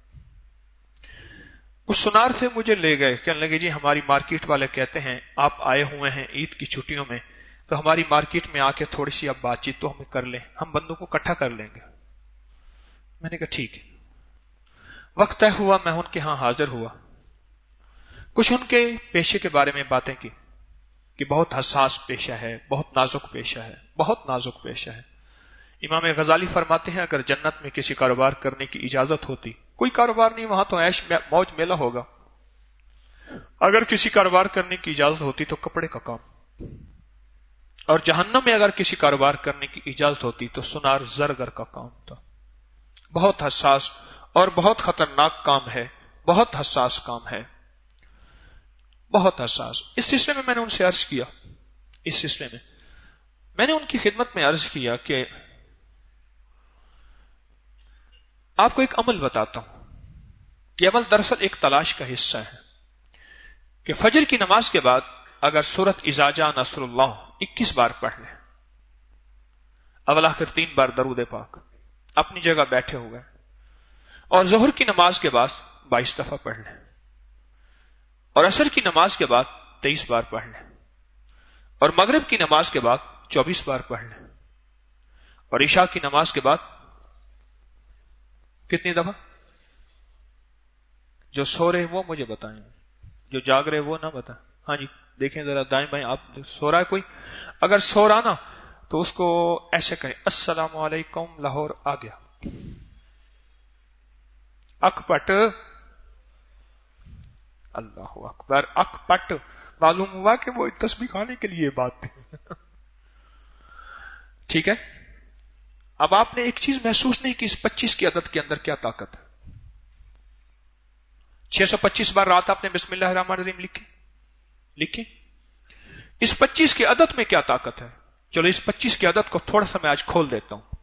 اس سنار سے مجھے لے گئے, کہنے لگے جی ہماری مارکیٹ والے کہتے ہیں آپ آئے ہوئے ہیں عید کی چھٹیوں میں, تو ہماری مارکیٹ میں آ کے تھوڑی سی اب بات چیت تو ہمیں کر لیں, ہم بندوں کو اکٹھا کر لیں گے. میں نے کہا ٹھیک ہے. وقت طے ہوا, میں ان کے ہاں حاضر ہوا. کچھ ان کے پیشے کے بارے میں باتیں کی کہ بہت حساس پیشہ ہے, بہت نازک پیشہ ہے, بہت نازک پیشہ ہے. امام غزالی فرماتے ہیں اگر جنت میں کسی کاروبار کرنے کی اجازت ہوتی, کوئی کاروبار نہیں, وہاں تو عیش موج میلہ ہوگا. اگر کسی کاروبار کرنے کی اجازت ہوتی تو کپڑے کا کام, اور جہنم میں اگر کسی کاروبار کرنے کی اجازت ہوتی تو سنار زرگر کا کام تھا. بہت حساس اور بہت خطرناک کام ہے, بہت حساس کام ہے, بہت حساس. اس سلسلے میں میں نے ان سے عرض کیا, اس سلسلے میں میں نے ان کی خدمت میں عرض کیا کہ آپ کو ایک عمل بتاتا ہوں. یہ عمل دراصل ایک تلاش کا حصہ ہے کہ فجر کی نماز کے بعد اگر سورت اذا جاء نصر اللہ اکیس بار پڑھ لیں, اول آخر تین بار درود پاک, اپنی جگہ بیٹھے ہوئے, اور ظہر کی نماز کے بعد بائیس دفعہ پڑھ لیں, اور عصر کی نماز کے بعد تیئیس بار پڑھ لیں, اور مغرب کی نماز کے بعد چوبیس بار پڑھ لیں, اور عشاء کی نماز کے بعد کتنی دفعہ؟ جو سو رہے وہ مجھے بتائیں, جو جاگ رہے وہ نہ بتائیں. ہاں جی دیکھیں ذرا دائیں بائیں, آپ سو رہا ہے کوئی؟ اگر سو رہا نا تو اس کو ایسے کہیں السلام علیکم لاہور آ گیا. اک پٹ, اللہ اکبر, اک پٹ. معلوم ہوا کہ وہ تسبیح کھانے کے لیے بات تھی. ٹھیک ہے. اب آپ نے ایک چیز محسوس نہیں کی, اس پچیس کی عدد کے اندر کیا طاقت ہے. چھ سو پچیس بار رات آپ نے بسم اللہ الرحمن الرحیم لکھی لکھی اس پچیس کی عدد میں کیا طاقت ہے. چلو اس پچیس کی عدد کو تھوڑا سا میں آج کھول دیتا ہوں.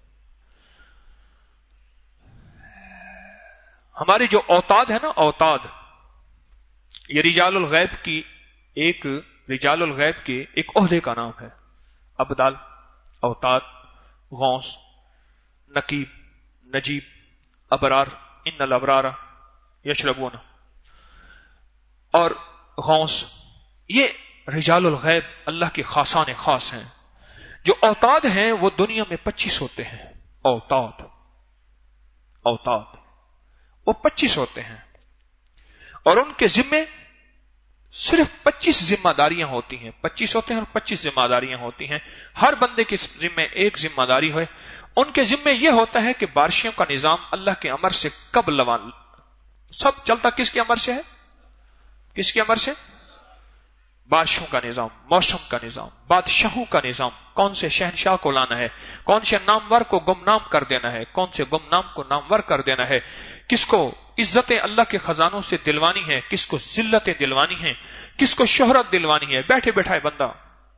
ہماری جو اوتاد ہے نا, اوتاد, یہ رجال الغیب کی ایک رجال الغیب کے ایک عہدے کا نام ہے. ابدال، اوتاد، غوث، نقیب، نجیب، ابرار، ان الابرار یشربون، اور غوث. یہ رجال الغیب اللہ کے خاصان خاص ہیں. جو اوتاد ہیں وہ دنیا میں پچیس ہوتے ہیں. اوتاد اوتاد وہ پچیس ہوتے ہیں، اور ان کے ذمے صرف پچیس ذمہ داریاں ہوتی ہیں. پچیس ہوتے ہیں اور پچیس ذمہ داریاں ہوتی ہیں. ہر بندے کے ذمے ایک ذمہ داری ہوئے. ان کے ذمے یہ ہوتا ہے کہ بارشوں کا نظام اللہ کے امر سے کب لوان. سب چلتا کس کے امر سے ہے؟ کس کے امر سے؟ بارشوں کا نظام، موسم کا نظام، بادشاہوں کا نظام. کون سے شہنشاہ کو لانا ہے، کون سے نامور کو گمنام کر دینا ہے، کون سے گمنام کو نامور کر دینا ہے، کس کو عزتیں اللہ کے خزانوں سے دلوانی ہے، کس کو ذلتیں دلوانی ہیں، کس کو شہرت دلوانی ہے. بیٹھے بیٹھائے بندہ.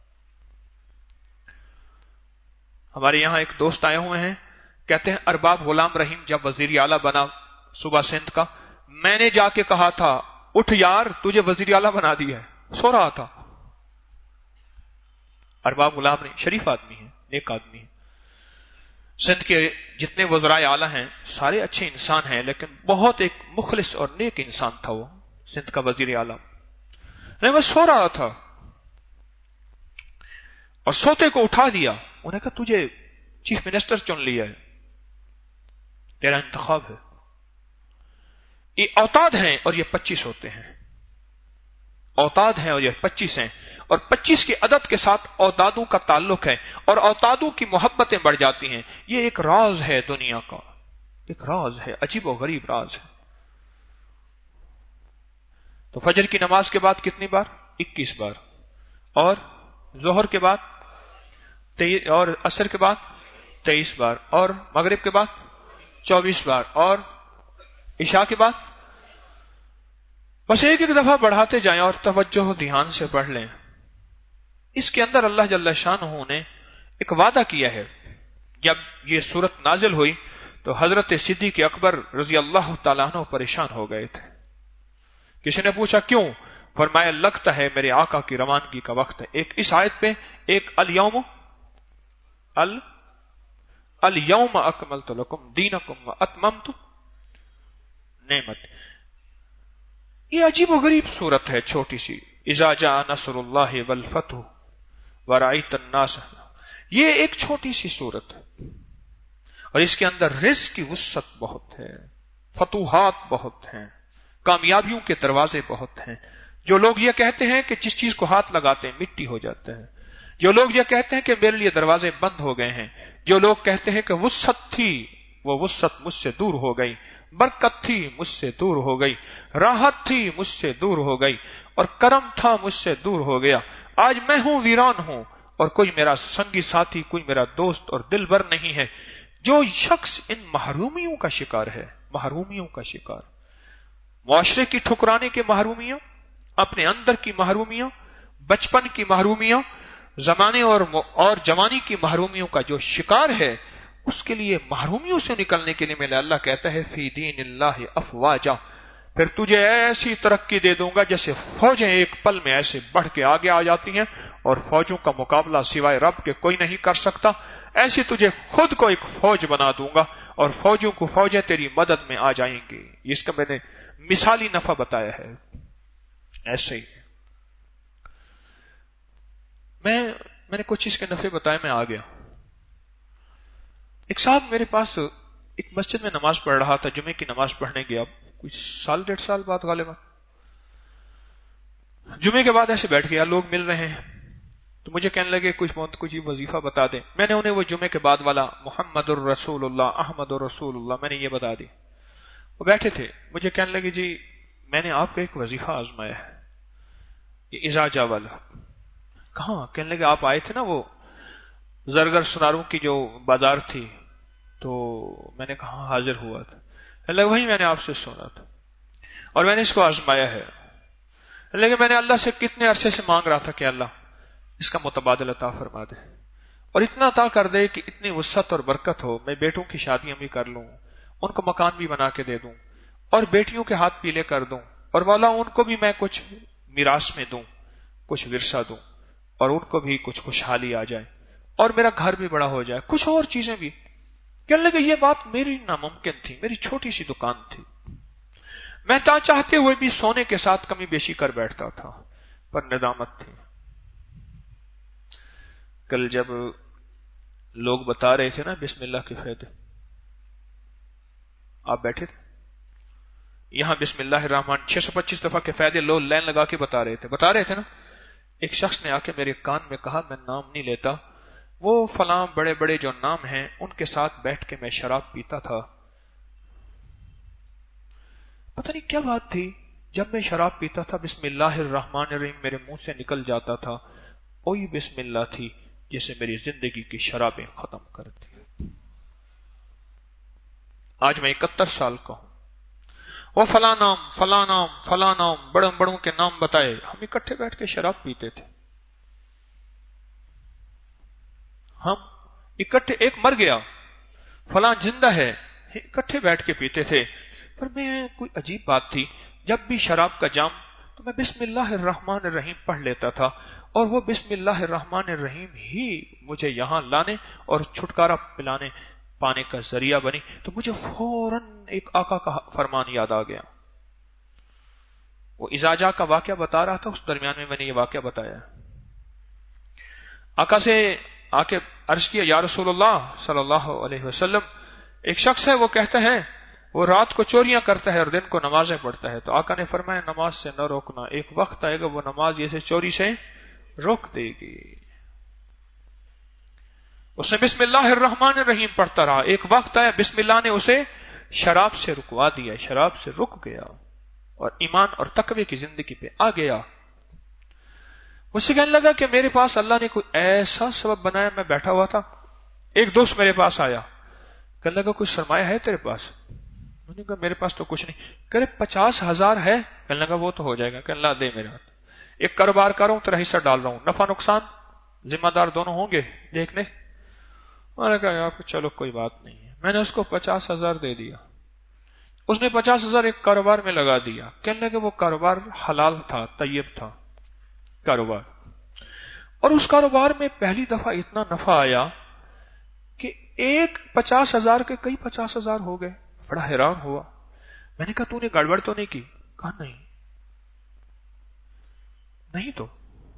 ہمارے یہاں ایک دوست آئے ہوئے ہیں، کہتے ہیں ارباب غلام رحیم جب وزیر اعلیٰ بنا صوبہ سندھ کا، میں نے جا کے کہا تھا اٹھ یار تجھے وزیر اعلیٰ بنا دیا ہے. سو رہا تھا. ارباب غلام رحیم شریف آدمی ہے، نیک آدمی ہے. سندھ کے جتنے وزرائے اعلیٰ ہیں سارے اچھے انسان ہیں، لیکن بہت ایک مخلص اور نیک انسان تھا وہ سندھ کا وزیر اعلیٰ. نہیں وہ سو رہا تھا اور سوتے کو اٹھا دیا. انہوں نے کہا تجھے چیف منسٹر چن لیا ہے، تیرا انتخاب ہے. یہ اوتاد ہیں اور یہ پچیس ہوتے ہیں. اوتاد ہیں اور یہ پچیس ہیں، اور پچیس کے عدد کے ساتھ اوتادوں کا تعلق ہے اور اوتادوں کی محبتیں بڑھ جاتی ہیں. یہ ایک راز ہے دنیا کا، ایک راز ہے، عجیب و غریب راز ہے. تو فجر کی نماز کے بعد کتنی بار؟ اکیس بار. اور ظہر کے بعد اور عصر کے بعد تیئیس بار. اور مغرب کے بعد چوبیس بار. اور عشاء کے بعد بس ایک ایک دفعہ بڑھاتے جائیں اور توجہ دھیان سے پڑھ لیں. اس کے اندر اللہ جل شانہ نے ایک وعدہ کیا ہے. جب یہ صورت نازل ہوئی تو حضرت صدیق اکبر رضی اللہ تعالیٰ عنہ پریشان ہو گئے تھے. کسی نے پوچھا کیوں؟ فرمایا لگتا ہے میرے آقا کی روانگی کا وقت ہے. ایک اس آیت پہ ایک الیوم ال الیوم اکملت لکم دینکم واتممت نعمت. یہ عجیب و غریب صورت ہے، چھوٹی سی. اذا جاء نصر اللہ والفتح ورأیت الناس. یہ ایک چھوٹی سی صورت ہے اور اس کے اندر رزق کی وسعت بہت ہے، فتوحات بہت ہیں، کامیابیوں کے دروازے بہت ہیں. جو لوگ یہ کہتے ہیں کہ جس چیز کو ہاتھ لگاتے ہیں مٹی ہو جاتے ہیں، جو لوگ یہ کہتے ہیں کہ میرے لیے دروازے بند ہو گئے ہیں، جو لوگ کہتے ہیں کہ وسعت تھی وہ وسعت مجھ سے دور ہو گئی، برکت تھی مجھ سے دور ہو گئی، راحت تھی مجھ سے دور ہو گئی، اور کرم تھا مجھ سے دور ہو گیا. آج میں ہوں ویران ہوں اور کوئی میرا سنگی ساتھی، کوئی میرا دوست اور دل بر نہیں ہے. جو شخص ان محرومیوں کا شکار ہے، محرومیوں کا شکار، معاشرے کی ٹھکرانے کے محرومیوں، اپنے اندر کی محرومیوں، بچپن کی محرومیوں، زمانے اور اور جوانی کی محرومیوں کا جو شکار ہے، اس کے لیے محرومیوں سے نکلنے کے لیے میرے اللہ کہتا ہے فی دین اللہ افواجا. پھر تجھے ایسی ترقی دے دوں گا جیسے فوجیں ایک پل میں ایسے بڑھ کے آگے آ جاتی ہیں اور فوجوں کا مقابلہ سوائے رب کے کوئی نہیں کر سکتا. ایسی تجھے خود کو ایک فوج بنا دوں گا اور فوجوں کو فوجیں تیری مدد میں آ جائیں گی. اس کا میں نے مثالی نفع بتایا ہے. ایسے ہی میں میں نے کچھ اس کے نفع بتائے، میں آ گیا. ایک صاحب میرے پاس ایک مسجد میں نماز پڑھ رہا تھا، جمعے کی نماز پڑھنے گیا کچھ سال ڈیڑھ سال بعد غالباً. جمعے کے بعد ایسے بیٹھ گیا، لوگ مل رہے ہیں تو مجھے کہنے لگے کچھ بہت کچھ وظیفہ بتا دیں. میں نے انہیں وہ جمعے کے بعد والا محمد الرسول اللہ احمد الرسول اللہ میں نے یہ بتا دی. وہ بیٹھے تھے، مجھے کہنے لگے جی میں نے آپ کا ایک وظیفہ آزمایا ہے، یہ اجاجہ والا. کہاں؟ کہنے لگے آپ آئے تھے نا وہ زرگر سناروں کی جو بازار تھی، تو میں نے کہا حاضر ہوا تھا. کہنے لگے وہی میں نے آپ سے سنا تھا اور میں نے اس کو آزمایا ہے. لیکن میں نے اللہ سے کتنے عرصے سے مانگ رہا تھا کہ اللہ اس کا متبادل عطا فرما دے اور اتنا عطا کر دے کہ اتنی وسعت اور برکت ہو، میں بیٹوں کی شادیاں بھی کر لوں، ان کو مکان بھی بنا کے دے دوں اور بیٹیوں کے ہاتھ پیلے کر دوں اور مولا ان کو بھی میں کچھ میراث میں دوں، کچھ ورثہ دوں، اور ان کو بھی کچھ خوشحالی آ جائے، اور میرا گھر بھی بڑا ہو جائے، کچھ اور چیزیں بھی۔ کہنے لگے یہ بات میری ناممکن تھی، میری چھوٹی سی دکان تھی، میں تا چاہتے ہوئے بھی سونے کے ساتھ کمی بیشی کر بیٹھتا تھا، پر ندامت تھی۔ کل جب لوگ بتا رہے تھے نا بسم اللہ کے فائدے، آپ بیٹھے تھے یہاں، بسم اللہ الرحمن چھ سو پچیس دفعہ کے فائدے لوگ لائن لگا کے بتا رہے تھے بتا رہے تھے نا۔ ایک شخص نے آ کے میرے کان میں کہا، میں نام نہیں لیتا، وہ فلاں بڑے بڑے جو نام ہیں ان کے ساتھ بیٹھ کے میں شراب پیتا تھا۔ پتہ نہیں کیا بات تھی، جب میں شراب پیتا تھا بسم اللہ الرحمن الرحیم میرے منہ سے نکل جاتا تھا، وہی بسم اللہ تھی جسے میری زندگی کی شرابیں ختم کر دی۔ آج میں اکہتر سال کا ہوں، وہ فلاں نام فلاں نام فلاں نام بڑوں بڑوں کے نام بتائے، ہم اکٹھے بیٹھ کے شراب پیتے تھے، ہم اکٹھے، ایک مر گیا فلاں زندہ ہے، اکٹھے بیٹھ کے پیتے تھے۔ پر میں کوئی عجیب بات تھی، جب بھی شراب کا جام تو میں بسم اللہ الرحمن الرحیم پڑھ لیتا تھا، اور وہ بسم اللہ الرحمن الرحیم ہی مجھے یہاں لانے اور چھٹکارا پلانے پانے کا ذریعہ بنی۔ تو مجھے فوراً ایک آقا کا فرمان یاد آ گیا، وہ ازاجہ کا واقعہ بتا رہا تھا، اس درمیان میں میں نے یہ واقعہ بتایا۔ آقا سے آ کے عرض کیا، یا رسول اللہ صلی اللہ علیہ وسلم، ایک شخص ہے وہ کہتا ہے وہ رات کو چوریاں کرتا ہے اور دن کو نمازیں پڑھتا ہے، تو آقا نے فرمایا نماز سے نہ روکنا، ایک وقت آئے گا وہ نماز جیسے چوری سے روک دے گی۔ اس نے بسم اللہ الرحمن الرحیم پڑھتا رہا، ایک وقت آیا بسم اللہ نے اسے شراب سے رکوا دیا، شراب سے رک گیا اور ایمان اور تقوی کی زندگی پہ آ گیا۔ مجھ سے کہنے لگا کہ میرے پاس اللہ نے کوئی ایسا سبب بنایا، میں بیٹھا ہوا تھا، ایک دوست میرے پاس آیا، کہنے لگا کچھ سرمایہ ہے تیرے پاس؟ میں نے کہا میرے پاس تو کچھ نہیں۔ کہے پچاس ہزار ہے؟ کہنے لگا وہ تو ہو جائے گا۔ کہ اللہ دے میرے ہاتھ، ایک کاروبار کر رہا ہوں، تیرا حصہ ڈال رہا ہوں، نفع نقصان ذمہ دار دونوں ہوں گے دیکھنے۔ میں نے کہا یار چلو کوئی بات نہیں ہے، میں نے اس کو پچاس ہزار دے دیا، اس نے پچاس ہزار ایک کاروبار میں لگا دیا۔ کہنے لگا وہ کاروبار حلال تھا، طیب تھا کاروبار، اور اس کاروبار میں پہلی دفعہ اتنا نفع آیا کہ ایک پچاس ہزار کے کئی پچاس ہزار ہو گئے۔ بڑا حیران ہوا، میں نے کہا تو نے گڑبڑ تو نہیں کی؟ کہا نہیں نہیں تو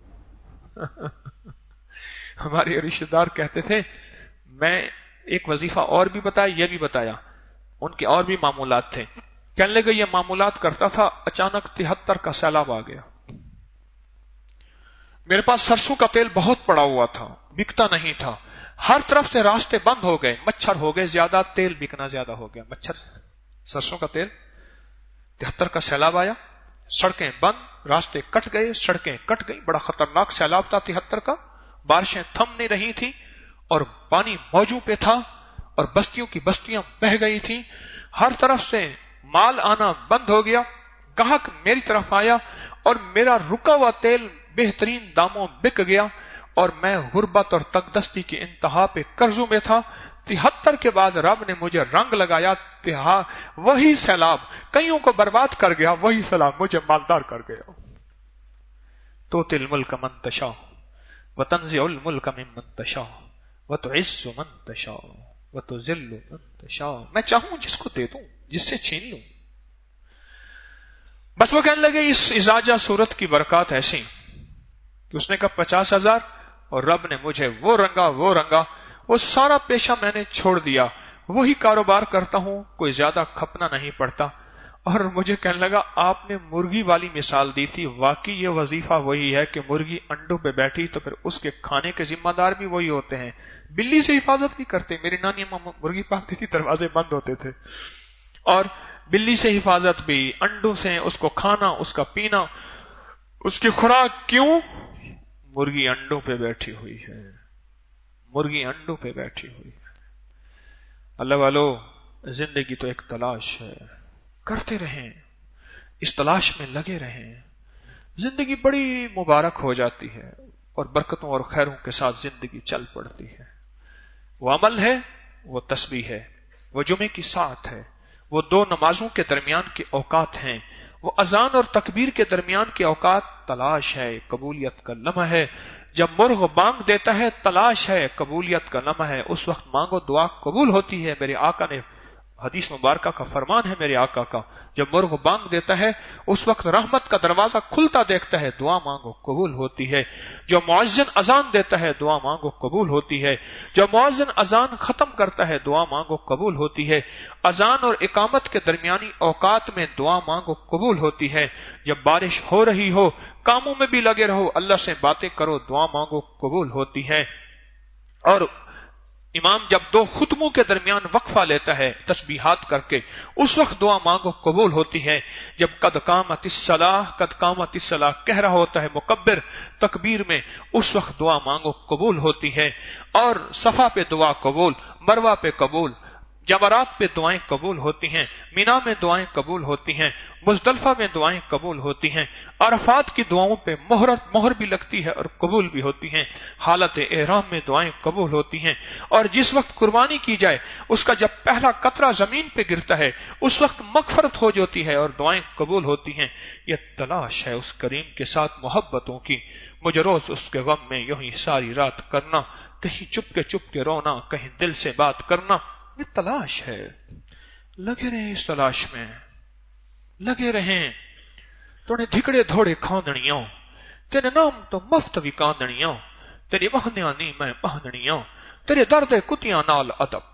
ہمارے رشتہ دار کہتے تھے، میں ایک وظیفہ اور بھی بتایا، یہ بھی بتایا، ان کے اور بھی معمولات تھے۔ کہنے لگے یہ معمولات کرتا تھا، اچانک تہتر کا سیلاب آ گیا، میرے پاس سرسوں کا تیل بہت پڑا ہوا تھا، بکتا نہیں تھا، ہر طرف سے راستے بند ہو گئے، مچھر ہو گئے زیادہ، تیل بکنا زیادہ ہو گیا، مچھر سرسوں کا تیل۔ تہتر کا سیلاب آیا، سڑکیں بند، راستے کٹ گئے، سڑکیں کٹ گئی، بڑا خطرناک سیلاب تھا تہتر کا، بارشیں تھم نہیں رہی تھی اور پانی موجوں پہ تھا اور بستیوں کی بستیاں بہہ گئی تھی، ہر طرف سے مال آنا بند ہو گیا، گاہک میری طرف آیا اور میرا رکا ہوا تیل بہترین داموں بک گیا، اور میں غربت اور تکدستی کی انتہا پہ قرضوں میں تھا۔ تہتر کے بعد رب نے مجھے رنگ لگایا، وہی سیلاب کئیوں کو برباد کر گیا، وہی سیلاب مجھے مالدار کر گیا۔ تؤتی الملک من تشاء وتنزع الملک ممن تشاء وتعز من تشاء وتذل من تشاء، میں چاہوں جس کو دے دوں، جس سے چھین لوں۔ بس وہ کہنے لگے اس ازاجہ صورت کی برکات ایسی کہ اس نے کہا پچاس ہزار، اور رب نے مجھے وہ رنگا وہ رنگا، وہ سارا پیشہ میں نے چھوڑ دیا، وہی کاروبار کرتا ہوں، کوئی زیادہ کھپنا نہیں پڑتا۔ اور مجھے کہنے لگا آپ نے مرغی والی مثال دی تھی، واقعی یہ وظیفہ وہی ہے کہ مرغی انڈوں پہ بیٹھی تو پھر اس کے کھانے کے ذمہ دار بھی وہی ہوتے ہیں، بلی سے حفاظت بھی کرتے، میری نانی مرغی پالتی تھی، دروازے بند ہوتے تھے، اور بلی سے حفاظت بھی، انڈوں سے اس کو کھانا، اس کا پینا، اس کی خوراک۔ کیوں؟ مرغی انڈوں پہ بیٹھی ہوئی ہے، مرغی انڈوں پہ بیٹھی ہوئی ہے۔ اللہ والو، زندگی تو ایک تلاش ہے، کرتے رہیں، اس تلاش میں لگے رہیں، زندگی بڑی مبارک ہو جاتی ہے اور برکتوں اور خیروں کے ساتھ زندگی چل پڑتی ہے۔ وہ عمل ہے، وہ تسبیح ہے، وہ جمعے کی ساعت ہے، وہ دو نمازوں کے درمیان کے اوقات ہیں، وہ اذان اور تکبیر کے درمیان کے اوقات تلاش ہے، قبولیت کا لمحہ ہے. جب مرغ بانگ دیتا ہے تلاش ہے، قبولیت کا لمحہ ہے. اس وقت مانگو دعا قبول ہوتی ہے. میرے آقا نے حدیث مبارکہ کا فرمان ہے میرے آقا کا، جب مرغ بانگ دیتا ہے اس وقت رحمت کا دروازہ کھلتا دیکھتا ہے، دعا مانگو قبول ہوتی ہے. جو مؤذن اذان دیتا ہے دعا مانگو قبول ہوتی ہے. جو مؤذن اذان ختم کرتا ہے دعا مانگو قبول ہوتی ہے. اذان اور اقامت کے درمیانی اوقات میں دعا مانگو قبول ہوتی ہے. جب بارش ہو رہی ہو کاموں میں بھی لگے رہو، اللہ سے باتیں کرو، دعا مانگو قبول ہوتی ہے. اور امام جب دو خطبوں کے درمیان وقفہ لیتا ہے تسبیحات کر کے، اس وقت دعا مانگو قبول ہوتی ہے. جب قد قامت الصلاۃ قد قامت الصلاۃ کہہ رہا ہوتا ہے مکبر تکبیر میں، اس وقت دعا مانگو قبول ہوتی ہے. اور صفا پہ دعا قبول، مروہ پہ قبول، جمرات پہ دعائیں قبول ہوتی ہیں، مینا میں دعائیں قبول ہوتی ہیں، مزدلفہ میں دعائیں قبول ہوتی ہیں. عرفات کی دعاؤں پہ مہر مہر بھی لگتی ہے اور قبول بھی ہوتی ہیں. حالت احرام میں دعائیں قبول ہوتی ہیں. اور جس وقت قربانی کی جائے اس کا جب پہلا قطرہ زمین پہ گرتا ہے اس وقت مغفرت ہو جاتی ہے اور دعائیں قبول ہوتی ہیں. یہ تلاش ہے اس کریم کے ساتھ محبتوں کی. مجھے روز اس کے غم میں یوں ہی ساری رات کرنا، کہیں چپ کے چپ کے رونا، کہیں دل سے بات کرنا. یہ تلاش ہے. لگے رہیں اس تلاش میں، لگے رہیں. توڑے دھکڑے دھوڑے کھاندنیاں، تیرے نام تو مفت بھی کاندنیاں، تیری مہنیاں نی میں پہننیاں، تیرے درد کتیاں نال ادب.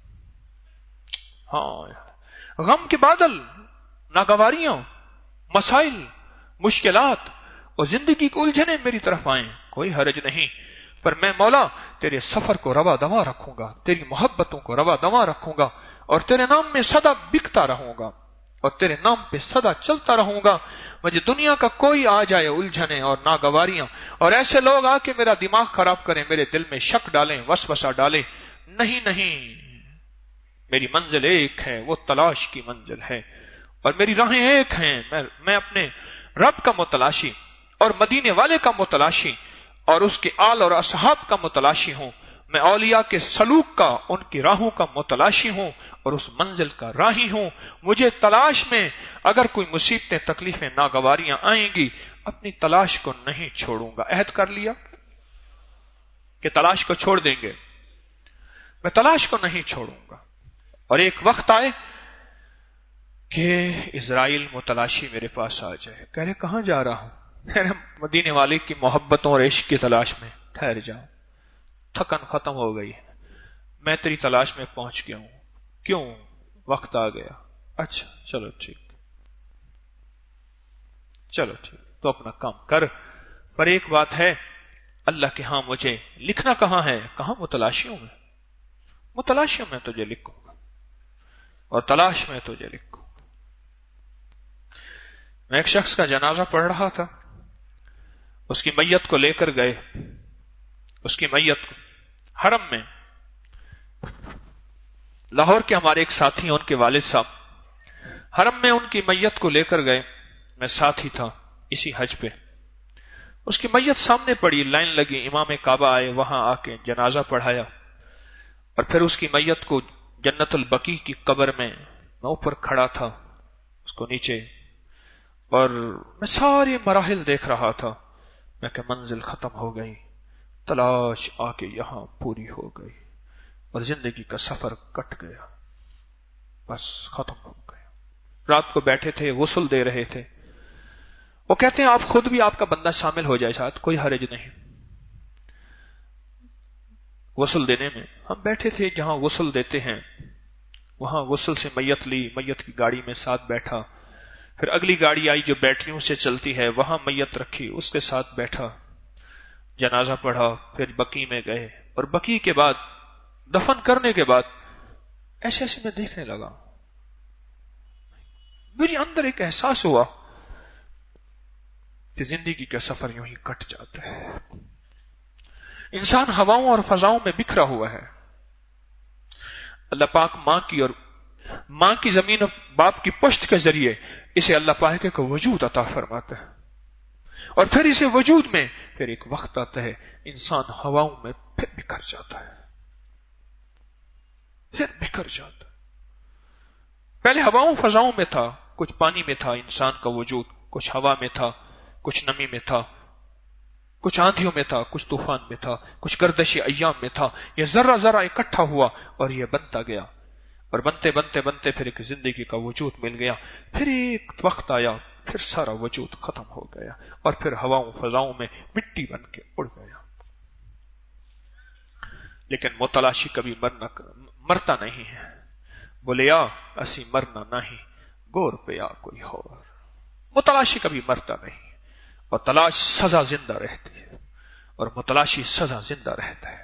ہاں، غم کے بادل، ناگواریاں، مسائل، مشکلات اور زندگی کو الجھنے میری طرف آئیں، کوئی حرج نہیں. پر میں مولا تیرے سفر کو روا دوا رکھوں گا، تیری محبتوں کو روا دوا رکھوں گا، اور تیرے نام میں سدا بکتا رہوں گا، اور تیرے نام پہ سدا چلتا رہوں گا. مجھے دنیا کا کوئی آ جائے الجھنے اور ناگواریاں اور ایسے لوگ آ کے میرا دماغ خراب کریں، میرے دل میں شک ڈالیں، وسوسہ ڈالیں، نہیں نہیں، میری منزل ایک ہے، وہ تلاش کی منزل ہے، اور میری راہیں ایک ہیں. میں میں اپنے رب کا متلاشی اور مدینے والے کا متلاشی اور اس کے آل اور اصحاب کا متلاشی ہوں. میں اولیاء کے سلوک کا، ان کی راہوں کا متلاشی ہوں اور اس منزل کا راہی ہوں. مجھے تلاش میں اگر کوئی مصیبتیں، تکلیفیں، ناگواریاں آئیں گی، اپنی تلاش کو نہیں چھوڑوں گا. عہد کر لیا کہ تلاش کو چھوڑ دیں گے، میں تلاش کو نہیں چھوڑوں گا. اور ایک وقت آئے کہ اسرائیل متلاشی میرے پاس آ جائے، کہہ رہے کہاں جا رہا ہوں؟ مدینے والے کی محبتوں اور عشق کی تلاش میں. ٹھہر جاؤ، تھکن ختم ہو گئی، میں تیری تلاش میں پہنچ گیا ہوں. کیوں؟ وقت آ گیا. اچھا چلو ٹھیک، چلو ٹھیک، تو اپنا کام کر. پر ایک بات ہے، اللہ کے ہاں مجھے لکھنا کہاں ہے؟ کہاں؟ متلاشیوں میں. متلاشیوں میں تجھے لکھوں گا اور تلاش میں تجھے لکھوں. میں ایک شخص کا جنازہ پڑھ رہا تھا، اس کی میت کو لے کر گئے. اس کی میت کو حرم میں، لاہور کے ہمارے ایک ساتھی ہیں، ان کے والد صاحب حرم میں ان کی میت کو لے کر گئے. میں ساتھ ہی تھا اسی حج پہ. اس کی میت سامنے پڑی، لائن لگی، امام کعبہ آئے، وہاں آ کے جنازہ پڑھایا، اور پھر اس کی میت کو جنت البقیع کی قبر میں، میں اوپر کھڑا تھا، اس کو نیچے، اور میں سارے مراحل دیکھ رہا تھا. میں کہ منزل ختم ہو گئی، تلاش آ کے یہاں پوری ہو گئی، اور زندگی کا سفر کٹ گیا، بس ختم ہو گیا. رات کو بیٹھے تھے، غسل دے رہے تھے. وہ کہتے ہیں آپ خود بھی آپ کا بندہ شامل ہو جائے ساتھ، کوئی حرج نہیں. غسل دینے میں ہم بیٹھے تھے جہاں غسل دیتے ہیں، وہاں غسل سے میت لی، میت کی گاڑی میں ساتھ بیٹھا. پھر اگلی گاڑی آئی جو بیٹریوں سے چلتی ہے، وہاں میت رکھی، اس کے ساتھ بیٹھا، جنازہ پڑھا. پھر بقیع میں گئے، اور بقیع کے بعد دفن کرنے کے بعد ایسے ایسے میں دیکھنے لگا. میرے اندر ایک احساس ہوا کہ زندگی کا سفر یوں ہی کٹ جاتا ہے. انسان ہواؤں اور فضاؤں میں بکھرا ہوا ہے. اللہ پاک ماں کی اور ماں کی زمین اور باپ کی پشت کے ذریعے اسے اللہ پاک کو وجود عطا فرماتا ہے، اور پھر اسے وجود میں پھر ایک وقت آتا ہے انسان ہواؤں میں پھر بکھر جاتا ہے، پھر بکھر جاتا ہے. پہلے ہواؤں فضاؤں میں تھا، कुछ पानी में था इंसान का वजूद, कुछ हवा में था, कुछ नमी में था, कुछ आंधियों में था, कुछ तूफान में था, कुछ गर्दशी अय्याम में था। यह जरा जरा इकट्ठा हुआ और यह बनता गया, और बनते बनते बनते फिर एक जिंदगी का वजूद मिल गया। फिर एक वक्त आया, फिर सारा वजूद खत्म हो गया, और फिर हवाओं फजाओं में मिट्टी बन के उड़ गया। लेकिन मुतलाशी कभी मरना मरता नहीं है। बोले या असी मरना नहीं, गौर पे या कोई और। मुतलाशी कभी मरता नहीं, और तलाश सजा जिंदा रहती है, और मुतलाशी सजा जिंदा रहता है।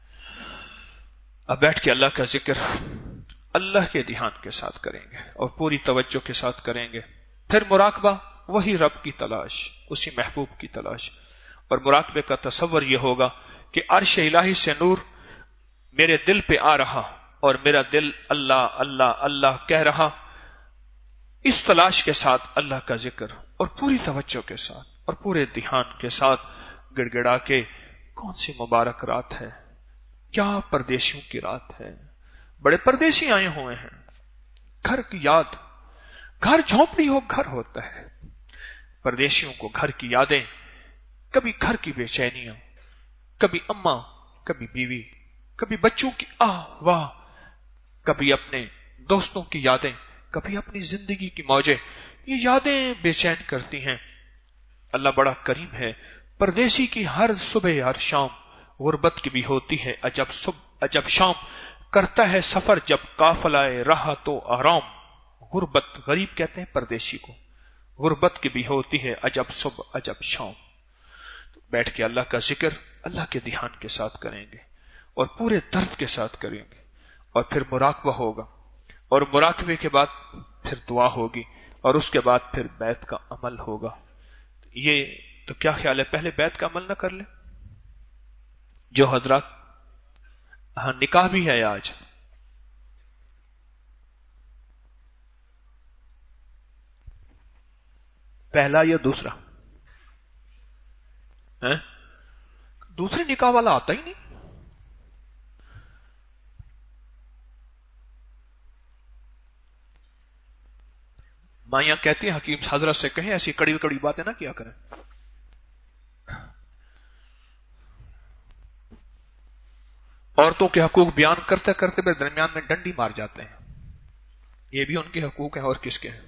अब बैठ के अल्लाह का जिक्र अल्लाह के ध्यान के साथ करेंगे और पूरी तवज्जो के साथ करेंगे। फिर मुराकबा, वही रब की तलाश, उसी महबूब की तलाश। और मुराकबे का तसव्वुर यह होगा कि अर्श इलाही से नूर मेरे दिल पे आ रहा और मेरा दिल अल्लाह अल्लाह अल्लाह कह रहा। इस तलाश के साथ अल्लाह का जिक्र और पूरी तवज्जो के साथ और पूरे ध्यान के साथ गिड़गिड़ा के, कौन सी मुबारक रात है, क्या परदेशियों की रात है। बड़े परदेशी आए हुए हैं, घर की याद, घर झोंपड़ी हो घर होता है। परदेशियों को घर की यादें, कभी घर की बेचैनियां, कभी अम्मा, कभी बीवी, कभी बच्चों की आह वाह, कभी अपने दोस्तों की यादें, कभी अपनी जिंदगी की मौजें, ये यादें बेचैन करती हैं। अल्लाह बड़ा करीम है। परदेशी की हर सुबह हर शाम गुर्बत की भी होती है अजब सुबह अजब शाम, करता है सफर जब काफलाए रहा तो आराम। गुर्बत, गरीब कहते हैं परदेशी को, गुर्बत की भी होती है अजब सुबह अजब शाम। तो बैठ के अल्लाह का जिक्र अल्लाह के ध्यान के साथ करेंगे और पूरे दर्द के साथ करेंगे, और फिर मुराकबा होगा, और मुराकबे के बाद फिर दुआ होगी, और उसके बाद फिर बैत का अमल होगा। ये तो क्या ख्याल है, पहले बैत का अमल ना कर ले? जो हजरत, हाँ निकाह भी है आज, पहला या दूसरा है? दूसरे निकाह वाला आता ही नहीं। माइया कहती है हकीम हजरत से कहें ऐसी कड़ी कड़ी बातें ना किया करें। औरतों के हकूक बयान करते करते मेरे दरमियान में डंडी मार जाते हैं। ये भी उनके हकूक हैं और किसके हैं।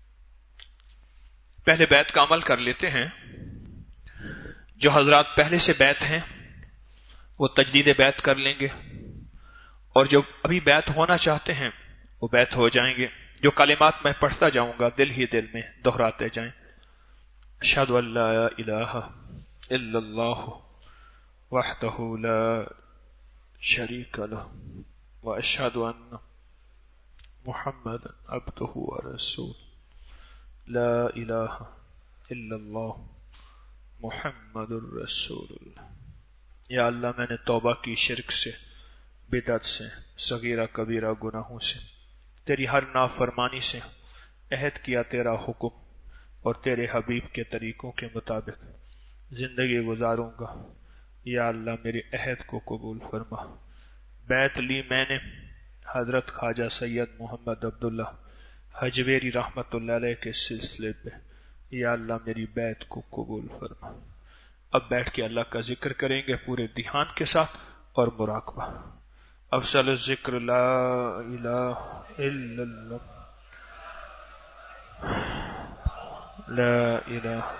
पहले बैत का अमल कर लेते हैं। जो हजरात पहले से बैत हैं वो तजदीद बैत कर लेंगे, और जो अभी बैत होना चाहते हैं वो बैत हो जाएंगे। जो कलिमात मैं पढ़ता जाऊंगा दिल ही दिल में दोहराते जाएं। अशहदु अल्ला इलाहा इल्लल्लाह वहदहु ला शरीक लहु व अशहदु अन्न मुहम्मदन अब्दुहु व रसूल ला इलाहा इल्लल्लाह मुहम्मदुर रसूलुल्लाह। या अल्लाह मैंने तौबा की शिर्क से, बिदअत से, सगीरा कबीरा गुनाहों से, तेरी हर नाफरमानी से, अहद किया तेरा हुक्म और तेरे हबीब के तरीकों के मुताबिक जिंदगी गुजारूंगा। या अल्लाह मेरे अहद को कबूल फरमा। बैत ली मैंने हजरत ख्वाजा सैयद मोहम्मद अब्दुल्ला हजवेरी रहमतुल्लाह अलैह के सिलसिले पे। या अल्लाह मेरी बैत को कबूल फरमा। अब बैठ के अल्लाह का जिक्र करेंगे पूरे ध्यान के साथ और मुराकबा। अफसल जिक्र ला इलाहा इल्लल्लाह ला इलाहा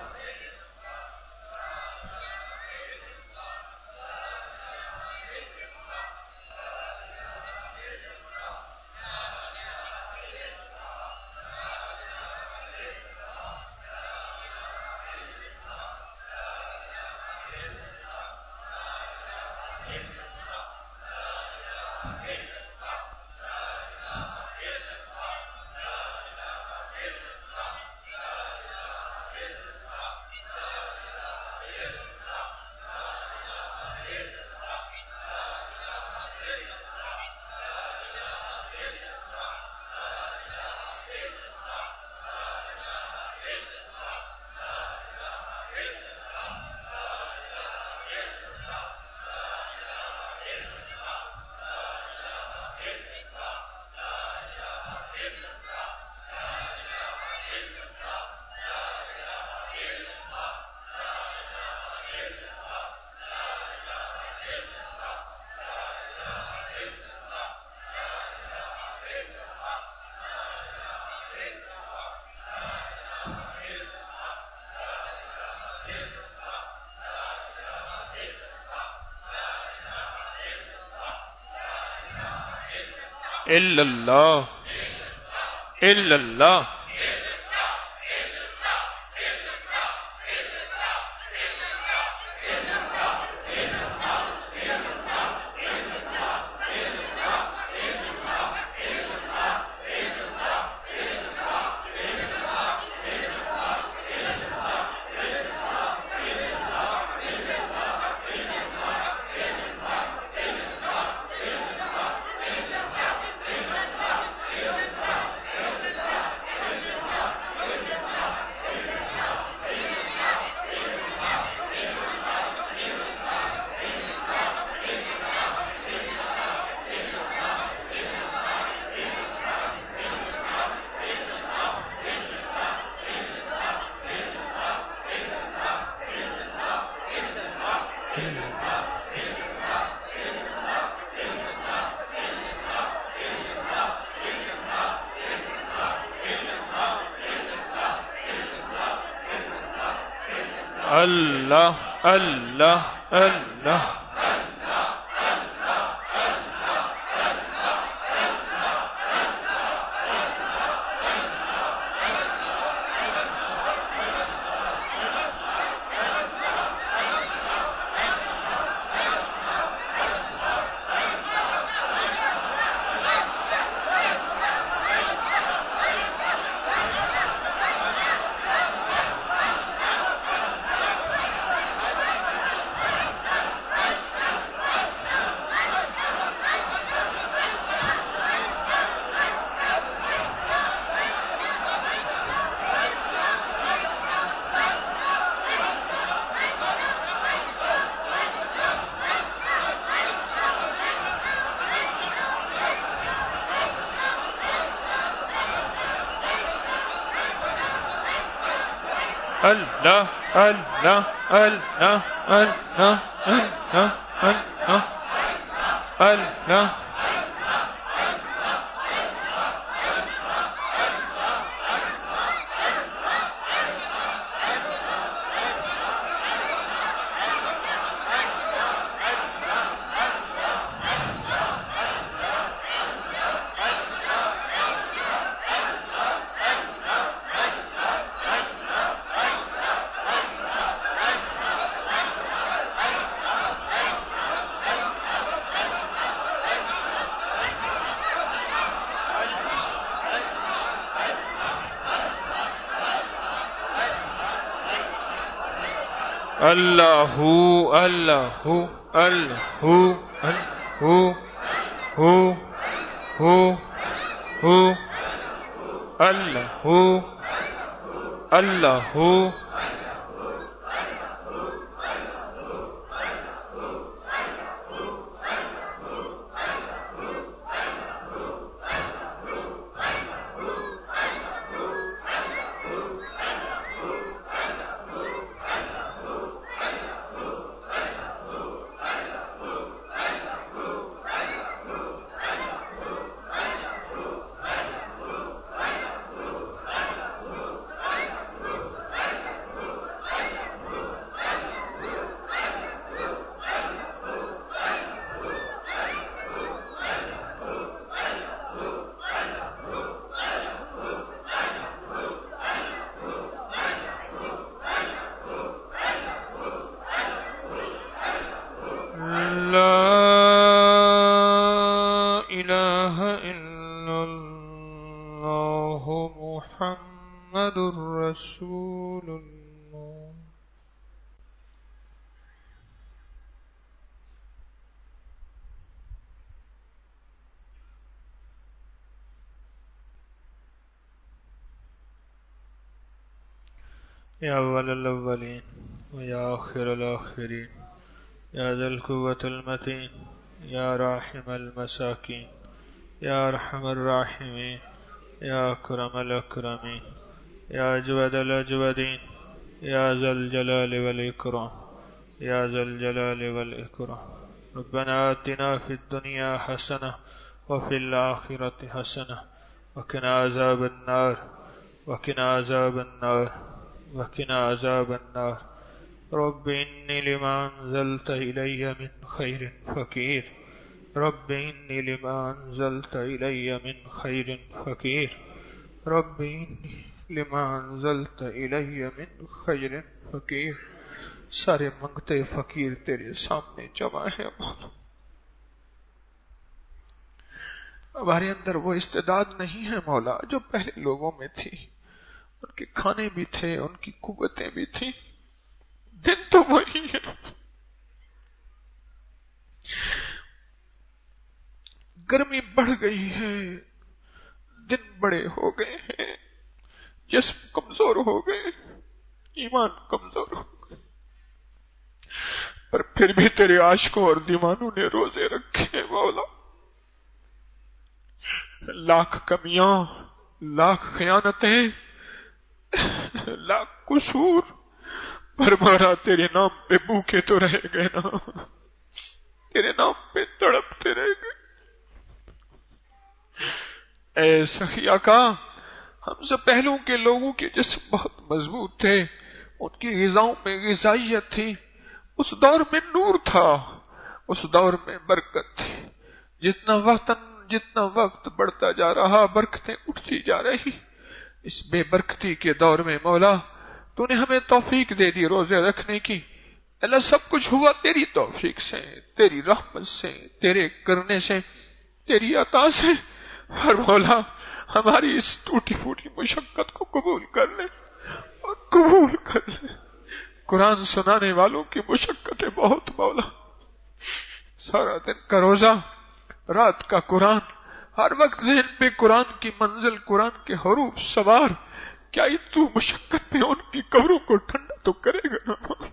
الا اللہ الا اللہ اللہ اللہ اللہ اللہ اللہ اللہ اللہ اللہ اللہ اللہ اللہ اللہ ہو ہو ہو ہو اللہ ہو اللہ ہو محمد رسول اللہ. یا اول الاولین و یا آخر الاخرین یا ذا القوة المتین یا راحم المساکین یا ارحم الراحمین یا اکرم الاکرمین یا اجود الاجودین یا ذا الجلال والاکرام یا ذا الجلال والاکرام. ربنا آتنا فی الدنیا حسنہ وفی الآخرۃ حسنہ وقنا عذاب النار وقنا عذاب النار وقنا عذاب النار. رب انی لما انزلت الی من خیر فقیر رب انی لما انزلت الی من خیر فقیر، رب انی لما انزلت الی من خیر فقیر۔ سارے منگتے فقیر تیرے سامنے جمع ہے مولا۔ ہمارے اندر وہ استعداد نہیں ہے مولا جو پہلے لوگوں میں تھی، ان کے کھانے بھی تھے، ان کی قوتیں بھی تھیں، دن تو وہی ہے۔ گرمی بڑھ گئی ہے، دن بڑے ہو گئے ہیں، جسم کمزور ہو گئے، ایمان کمزور ہو گئے، پر پھر بھی تیرے عاشقوں اور دیوانوں نے روزے رکھے مولا۔ لاکھ کمیاں، لاکھ خیانتیں، لاکھ قصور، پر مارا تیرے نام پہ بھوکے تو رہ گئے نا، تیرے نام پہ تڑپتے رہ گئے۔ اے سخی آقا، ہم سے پہلوں کے لوگوں کے جسم بہت مضبوط تھے، ان کی غذاؤں میں غذائیت تھی، اس دور میں نور تھا، اس دور میں برکت تھی۔ جتنا وقت جتنا وقت بڑھتا جا رہا برکتیں اٹھتی جا رہی، اس بے برکتی کے دور میں مولا تو نے ہمیں توفیق دے دی روزے رکھنے کی۔ اللہ سب کچھ ہوا تیری توفیق سے، تیری رحمت سے، تیرے کرنے سے، تیری عطا سے، اور مولا ہماری اس ٹوٹی پھوٹی مشقت کو قبول کر لے اور قبول کر لے۔ قرآن سنانے والوں کی مشقتیں بہت مولا، سارا دن کا روزہ، رات کا قرآن، ہر وقت ذہن پہ قرآن کی منزل، قرآن کے حروف سوار، کیا تو مشقت میں ان کی قبروں کو ٹھنڈا تو کرے گا نا مولا؟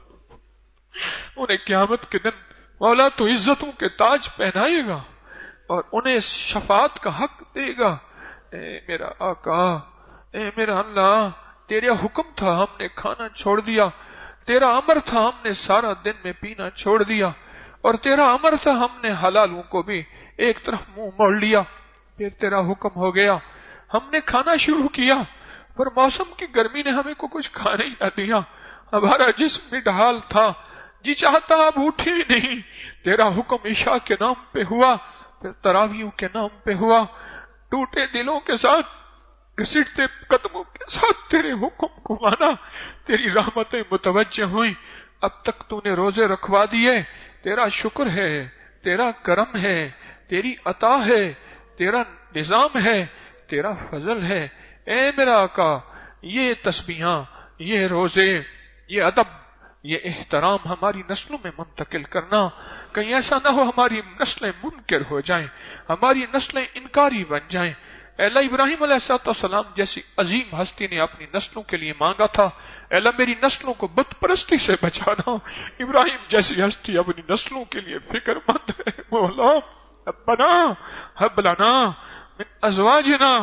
انہیں قیامت کے دن مولا تو عزتوں کے تاج پہنائے گا اور انہیں شفاعت کا حق دے گا۔ اے میرا آقا، اے میرا اللہ، تیرا حکم تھا ہم نے کھانا چھوڑ دیا، تیرا امر تھا ہم نے سارا دن میں پینا چھوڑ دیا، اور تیرا امر تھا ہم نے حلالوں کو بھی ایک طرف منہ موڑ لیا۔ پھر تیرا حکم ہو گیا، ہم نے کھانا شروع کیا، پر موسم کی گرمی نے ہمیں کو کچھ کھانے ہی نہ دیا، ہمارا جسم بھی ڈھال تھا، جی چاہتا اب اٹھے ہی نہیں۔ تیرا حکم عشاء کے نام پہ ہوا، پھر تراویحوں کے نام پہ ہوا، ٹوٹے دلوں کے ساتھ، گھسٹتے قدموں کے ساتھ تیرے حکم کو مانا، تیری رحمتیں متوجہ ہوئیں۔ اب تک تو نے روزے رکھوا دیے، تیرا شکر ہے، تیرا کرم ہے، تیری عطا ہے، تیرا نظام ہے، تیرا فضل ہے۔ اے میرا آقا، یہ تسبیحاں، یہ روزے، یہ ادب، یہ احترام ہماری نسلوں میں منتقل کرنا، کہیں ایسا نہ ہو ہماری نسلیں منکر ہو جائیں، ہماری نسلیں انکاری بن جائیں۔ اے اللہ، ابراہیم علیہ السلام جیسی عظیم ہستی نے اپنی نسلوں کے لیے مانگا تھا، اے اللہ میری نسلوں کو بت پرستی سے بچانا۔ ابراہیم جیسی ہستی اپنی نسلوں کے لیے فکر مند ہے۔ مولا ربنا هب لنا من ازواجنا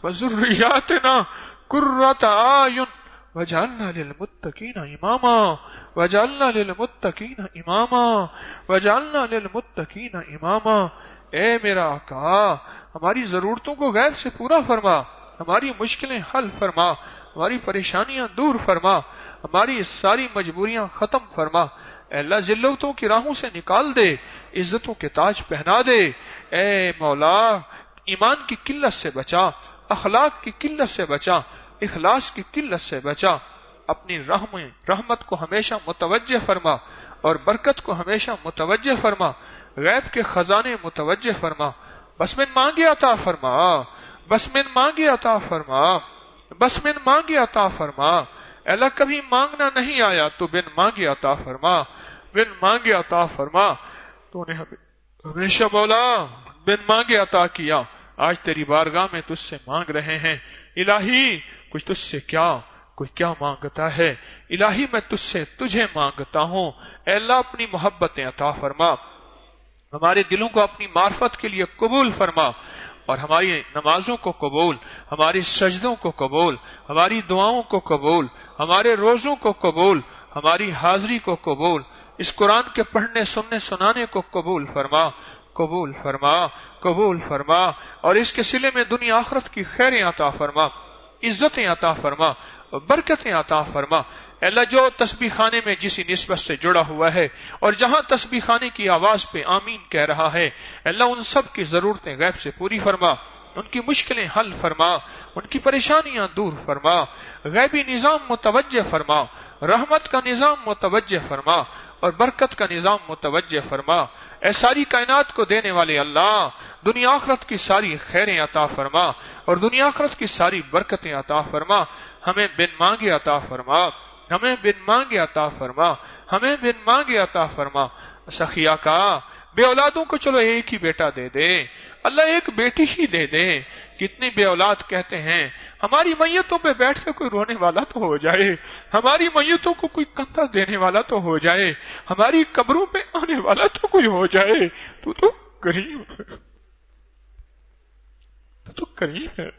وذرياتنا قرة اعين وجعلنا للمتقين اماما وجعلنا للمتقين اماما وجعلنا للمتقين اماما۔ اے میرا آقا، ہماری ضرورتوں کو غیب سے پورا فرما، ہماری مشکلیں حل فرما، ہماری پریشانیاں دور فرما، ہماری ساری مجبوریاں ختم فرما۔ اے اللہ ذلتوں کی راہوں سے نکال دے، عزتوں کے تاج پہنا دے۔ اے مولا، ایمان کی قلت سے بچا، اخلاق کی قلت سے بچا، اخلاص کی قلت سے بچا۔ اپنی رحم رحمت کو ہمیشہ متوجہ فرما اور برکت کو ہمیشہ متوجہ فرما، غیب کے خزانے متوجہ فرما۔ بس من مانگے عطا فرما، بس من مانگے عطا فرما، بس من مانگے عطا فرما۔ اللہ کبھی مانگنا نہیں آیا تو بن مانگے عطا فرما، بن مانگے عطا فرما۔ تو نے ہمیشہ مولا بن مانگے عطا کیا، آج تیری بارگاہ میں تجھ سے مانگ رہے ہیں۔ الہی کچھ تجھ سے کیا کوئی کیا مانگتا ہے، الہی میں تجھ سے تجھے مانگتا ہوں۔ اے اللہ اپنی محبتیں عطا فرما، ہمارے دلوں کو اپنی معرفت کے لیے قبول فرما، اور ہماری نمازوں کو قبول، ہماری سجدوں کو قبول، ہماری دعاؤں کو قبول، ہمارے روزوں کو قبول، ہماری حاضری کو قبول، اس قرآن کے پڑھنے سننے سنانے کو قبول فرما، قبول فرما، قبول فرما، اور اس کے صلے میں دنیا آخرت کی خیریں عطا فرما، عزتیں عطا فرما، برکتیں عطا فرما۔ اللہ جو تسبیح خانے میں جسی نسبت سے جڑا ہوا ہے اور جہاں تسبیح خانے کی آواز پہ آمین کہہ رہا ہے، اللہ ان سب کی ضرورتیں غیب سے پوری فرما، ان کی مشکلیں حل فرما، ان کی پریشانیاں دور فرما، غیبی نظام متوجہ فرما، رحمت کا نظام متوجہ فرما اور برکت کا نظام متوجہ فرما۔ اے ساری کائنات کو دینے والے اللہ، دنیا آخرت کی ساری خیریں عطا فرما اور دنیا آخرت کی ساری برکتیں عطا فرما۔ ہمیں بن مانگے عطا فرما، ہمیں بن مانگے عطا فرما، ہمیں بن مانگے عطا فرما۔ سخیا کا بے اولادوں کو چلو ایک ہی بیٹا دے دے، اللہ ایک بیٹی ہی دے دے۔ کتنی بے اولاد کہتے ہیں ہماری میتوں پہ بیٹھ کے کوئی رونے والا تو ہو جائے، ہماری میتوں کو کوئی کندھا دینے والا تو ہو جائے، ہماری قبروں پہ آنے والا تو کوئی ہو جائے۔ تو تو کریم ہے، تو تو کریم ہے۔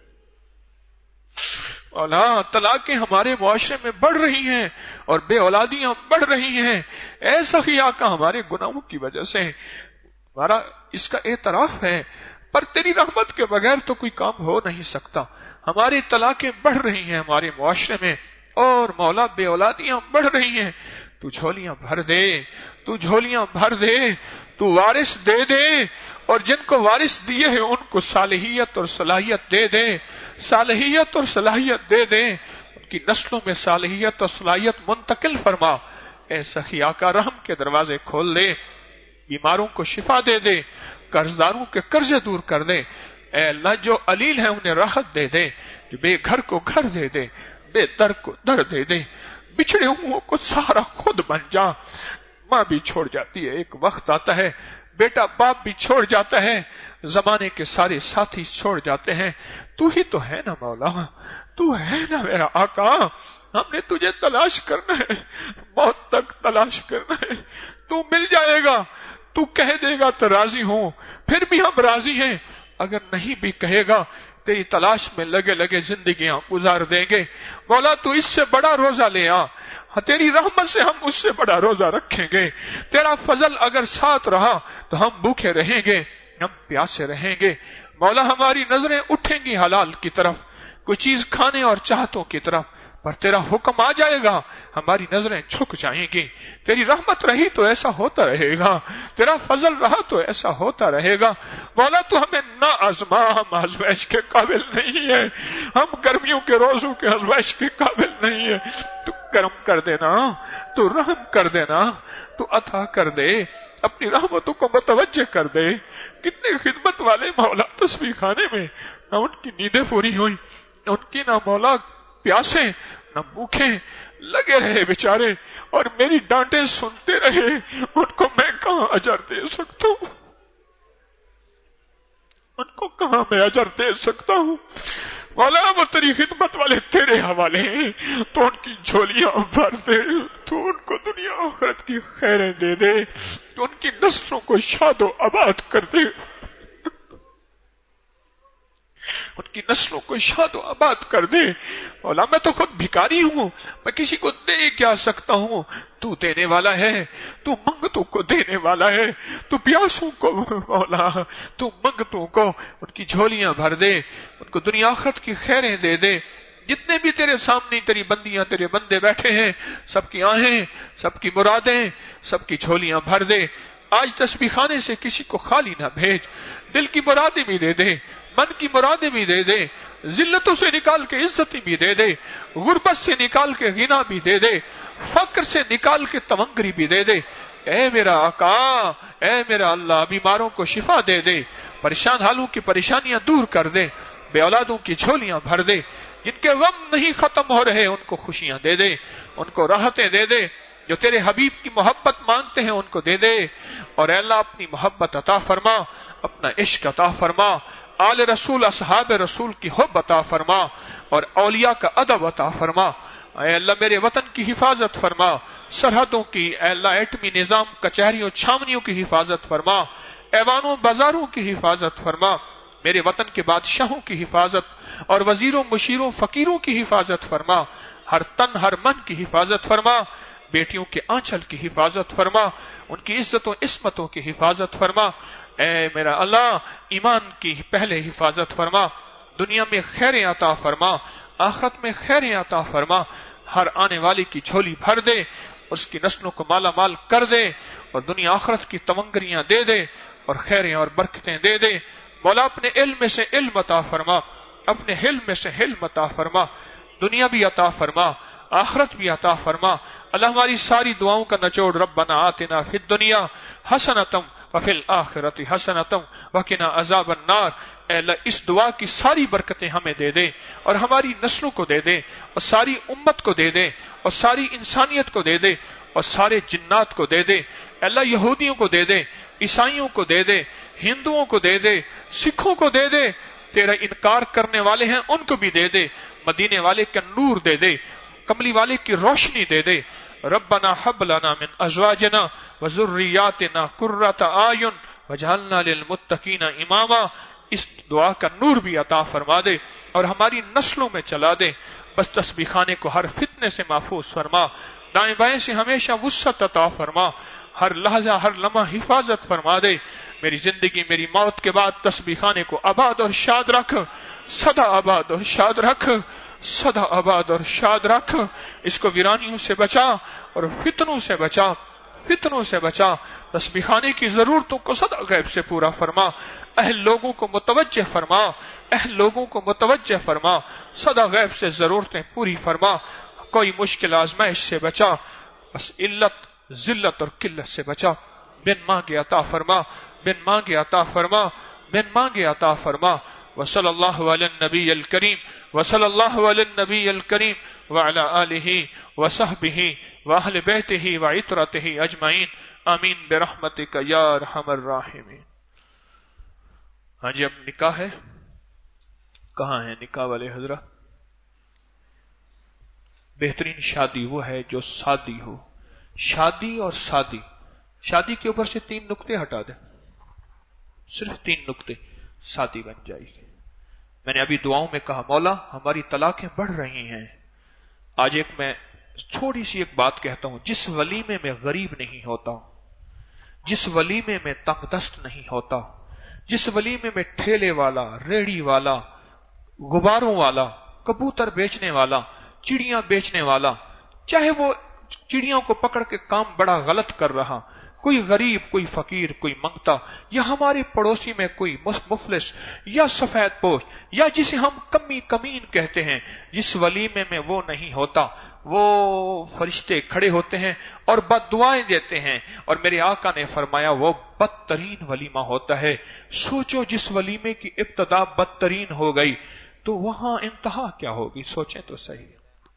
اولا طلاقیں ہمارے معاشرے میں بڑھ رہی ہیں اور بے اولادیاں بڑھ رہی ہیں، ایسا ہی آقا ہمارے گناہوں کی وجہ سے ہمارا اس کا اعتراف ہے، پر تیری رحمت کے بغیر تو کوئی کام ہو نہیں سکتا۔ ہماری طلاقیں بڑھ رہی ہیں ہمارے معاشرے میں اور مولا بے اولادیاں بڑھ رہی ہیں، تو جھولیاں بھر دے، تو جھولیاں بھر دے، تو وارث دے دے، اور جن کو وارث دیے ہیں ان کو صالحیت اور صلاحیت دے دے، صالحیت اور صلاحیت دے دے، ان کی نسلوں میں صالحیت اور صلاحیت منتقل فرما۔ اے سخی آقا رحم کے دروازے کھول دے، بیماروں کو شفا دے دے، قرضداروں کے قرضے دور کر دے۔ اے اللہ جو علیل ہے انہیں راحت دے دے، جو بے گھر کو گھر دے دے، بے در کو در دے دے، بچھڑے ہوں کو سارا خود بن جا۔ ماں بھی چھوڑ جاتی ہے، ایک وقت آتا ہے بیٹا باپ بھی چھوڑ جاتا ہے، زمانے کے سارے ساتھی چھوڑ جاتے ہیں، تو ہی تو ہے نا مولا، تو ہے نا میرا آقا، ہم نے تجھے تلاش کرنا ہے، موت تک تلاش کرنا ہے، تو مل جائے گا، تو کہہ دے گا تو راضی ہوں، پھر بھی ہم راضی ہیں، اگر نہیں بھی کہے گا تیری تلاش میں لگے لگے زندگیاں گزار دیں گے۔ مولا تو اس سے بڑا روزہ لے آ، تیری رحمت سے ہم اس سے بڑا روزہ رکھیں گے، تیرا فضل اگر ساتھ رہا تو ہم بھوکے رہیں گے، ہم پیاسے رہیں گے۔ مولا ہماری نظریں اٹھیں گی حلال کی طرف، کوئی چیز کھانے اور چاہتوں کی طرف، پر تیرا حکم آ جائے گا ہماری نظریں جھک جائیں گی۔ تیری رحمت رہی تو ایسا ہوتا رہے گا، تیرا فضل رہا تو ایسا ہوتا رہے گا۔ مولا تو ہمیں نہ آزما، ہم آزمائش کے قابل نہیں ہیں، ہم گرمیوں کے روزوں کے آزمائش کے قابل نہیں ہیں، تو کرم کر دینا، تو رحم کر دینا، تو عطا کر دے، اپنی رحمتوں کو متوجہ کر دے۔ کتنے خدمت والے مولا تسبیح خانے میں، نہ ان کی نیندیں پوری ہوئی، نہ ان کی نہ مولا پیاسے نہ بھوکے لگے رہے بیچارے، اور میری ڈانٹیں سنتے رہے، ان کو میں کہاں اجر دے سکتا ہوں، ان کو کہاں میں اجر دے سکتا ہوں۔ مولا وہ تیری خدمت والے تیرے حوالے ہیں، تو ان کی جھولیاں بھر دے، تو ان کو دنیا آخرت کی خیریں دے دے، تو ان کی نسلوں کو شاد و آباد کر دے، ان کی نسلوں کو شاد و آباد کر دے۔ مولا میں تو خود بھکاری ہوں، میں کسی کو دے کیا سکتا ہوں، تو دینے والا ہے، تو منگتوں کو دینے والا ہے، تو پیاسوں کو مولا، تو منگتوں کو ان کی جھولیاں بھر دے، ان کو دنیا آخرت کی خیریں دے دے۔ جتنے بھی تیرے سامنے تیری بندیاں تیرے بندے بیٹھے ہیں، سب کی آہیں، سب کی مرادیں، سب کی جھولیاں بھر دے۔ آج تسبیح خانے سے کسی کو خالی نہ بھیج، دل کی مرادیں بھی دے دے، من کی مرادیں بھی دے دے، ذلتوں سے نکال کے عزتیں بھی دے دے، غربت سے نکال کے غنا بھی دے دے، فقر سے نکال کے تمنگری بھی دے دے۔ اے میرا آقا، اے میرا اللہ، بیماروں کو شفا دے دے، پریشان حالوں کی پریشانیاں دور کر دے، بے اولادوں کی جھولیاں بھر دے، جن کے غم نہیں ختم ہو رہے ان کو خوشیاں دے دے، ان کو راحتیں دے دے، جو تیرے حبیب کی محبت مانگتے ہیں ان کو دے دے، اور اے اللہ اپنی محبت عطا فرما، اپنا عشق عطا فرما، آل رسول اصحاب رسول کی حب عطا فرما، اور اولیاء کا ادب عطا فرما۔ اے اللہ میرے وطن کی حفاظت فرما، سرحدوں کی، اے اللہ ایٹمی نظام کچہریوں چھاونیوں کی حفاظت فرما، ایوانوں بازاروں کی حفاظت فرما، میرے وطن کے بادشاہوں کی حفاظت اور وزیروں مشیروں فقیروں کی حفاظت فرما، ہر تن ہر من کی حفاظت فرما، بیٹیوں کے آنچل کی حفاظت فرما، ان کی عزتوں عصمتوں کی حفاظت فرما۔ اے میرا اللہ ایمان کی پہلے حفاظت فرما، دنیا میں خیریں عطا فرما، آخرت میں خیریں عطا فرما، ہر آنے والی کی جھولی بھر دے، اس کی نسلوں کو مالا مال کر دے، اور دنیا آخرت کی تمنگریاں دے دے اور خیریں اور برکتیں دے دے۔ مولا اپنے علم میں سے علم عطا فرما، اپنے حلم میں سے حلم عطا فرما، دنیا بھی عطا فرما، آخرت بھی عطا فرما۔ اللہ ہماری ساری دعاؤں کا نچوڑ ربنا آتنا فی الدنیا حسنۃ وفی الآخرۃ حسنۃ وقنا عذاب النار۔ اے اللہ اس دعا کی ساری برکتیں ہمیں دے دے، اور ہماری نسلوں کو دے دے، اور ساری امت کو دے دے، اور ساری انسانیت کو دے دے، اور سارے جنات کو دے دے۔ اے اللہ یہودیوں کو دے دے، عیسائیوں کو دے دے، ہندوؤں کو دے دے، سکھوں کو دے دے، تیرا انکار کرنے والے ہیں ان کو بھی دے دے، مدینے والے کا نور دے دے، کملی والے کی روشنی دے دے۔ ربنا حب لنا من ازواجنا وذریاتنا قرۃ اعین واجعلنا للمتقین اماما۔ اس دعا کا نور بھی عطا فرما دے اور ہماری نسلوں میں چلا دے۔ بس تسبیح خانے کو ہر فتنے سے محفوظ فرما، دائیں بائیں سے ہمیشہ وسعت عطا فرما، ہر لحظہ ہر لمحہ حفاظت فرما دے۔ میری زندگی میری موت کے بعد تسبیح خانے کو آباد اور شاد رکھ، سدا آباد اور شاد رکھ، سدا آباد اور شاد رکھ۔ اس کو ویرانیوں سے بچا اور فتنوں سے بچا، فتنوں سے بچا۔ تسبیح خانے کی ضرورتوں کو سدا غیب سے پورا فرما، اہل لوگوں کو متوجہ فرما، اہل لوگوں کو متوجہ فرما، سدا غیب سے ضرورتیں پوری فرما۔ کوئی مشکل آزمائش سے بچا، بس علت ذلت اور قلت سے بچا۔ بن مانگے عطا فرما، بن مانگے عطا فرما، بن مانگے عطا فرما۔ وصلی اللہ علی النبی الکریم، وصلی اللہ علی النبی الکریم وعلی آلہ وصحبہ واہل بیتہ وعطرتہ اجمعین، آمین برحمتک یا ارحم الراحمین۔ ہاں جی، اب نکاح ہے۔ کہاں ہے نکاح والے حضرات؟ بہترین شادی وہ ہے جو سادی ہو۔ شادی اور سادی، شادی کے اوپر سے تین نقطے ہٹا دیں، صرف تین نقطے، سادی بن جائے گی۔ میں نے ابھی دعاؤں میں کہا مولا ہماری طلاقیں بڑھ رہی ہیں۔ آج ایک میں تھوڑی سی ایک بات کہتا ہوں، جس ولیمے میں غریب نہیں ہوتا، جس ولیمے میں تنگ دست نہیں ہوتا، جس ولیمے میں ٹھیلے والا، ریڑھی والا، غباروں والا، کبوتر بیچنے والا، چڑیاں بیچنے والا، چاہے وہ چڑیوں کو پکڑ کے کام بڑا غلط کر رہا، کوئی غریب، کوئی فقیر، کوئی منگتا، یا ہمارے پڑوسی میں کوئی مفلس یا سفید پوش، یا جسے ہم کمی کمین کہتے ہیں، جس ولیمے میں وہ نہیں ہوتا، وہ فرشتے کھڑے ہوتے ہیں اور بد دعائیں دیتے ہیں، اور میرے آقا نے فرمایا وہ بدترین ولیمہ ہوتا ہے۔ سوچو جس ولیمے کی ابتدا بدترین ہو گئی تو وہاں انتہا کیا ہوگی؟ سوچیں تو صحیح۔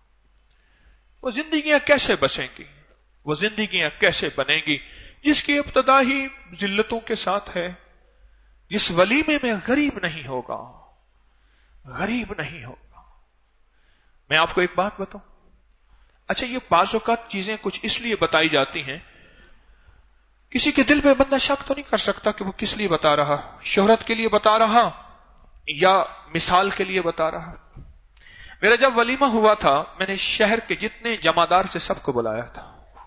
وہ زندگیاں کیسے بسیں گی، وہ زندگیاں کیسے بنیں گی جس کی ابتدا ہی ذلتوں کے ساتھ ہے؟ جس ولیمے میں غریب نہیں ہوگا، غریب نہیں ہوگا۔ میں آپ کو ایک بات بتاؤں، اچھا یہ بعض اوقات چیزیں کچھ اس لیے بتائی جاتی ہیں، کسی کے دل میں بندہ شک تو نہیں کر سکتا کہ وہ کس لیے بتا رہا، شہرت کے لیے بتا رہا یا مثال کے لیے بتا رہا۔ میرا جب ولیمہ ہوا تھا میں نے شہر کے جتنے جمعدار سے سب کو بلایا تھا،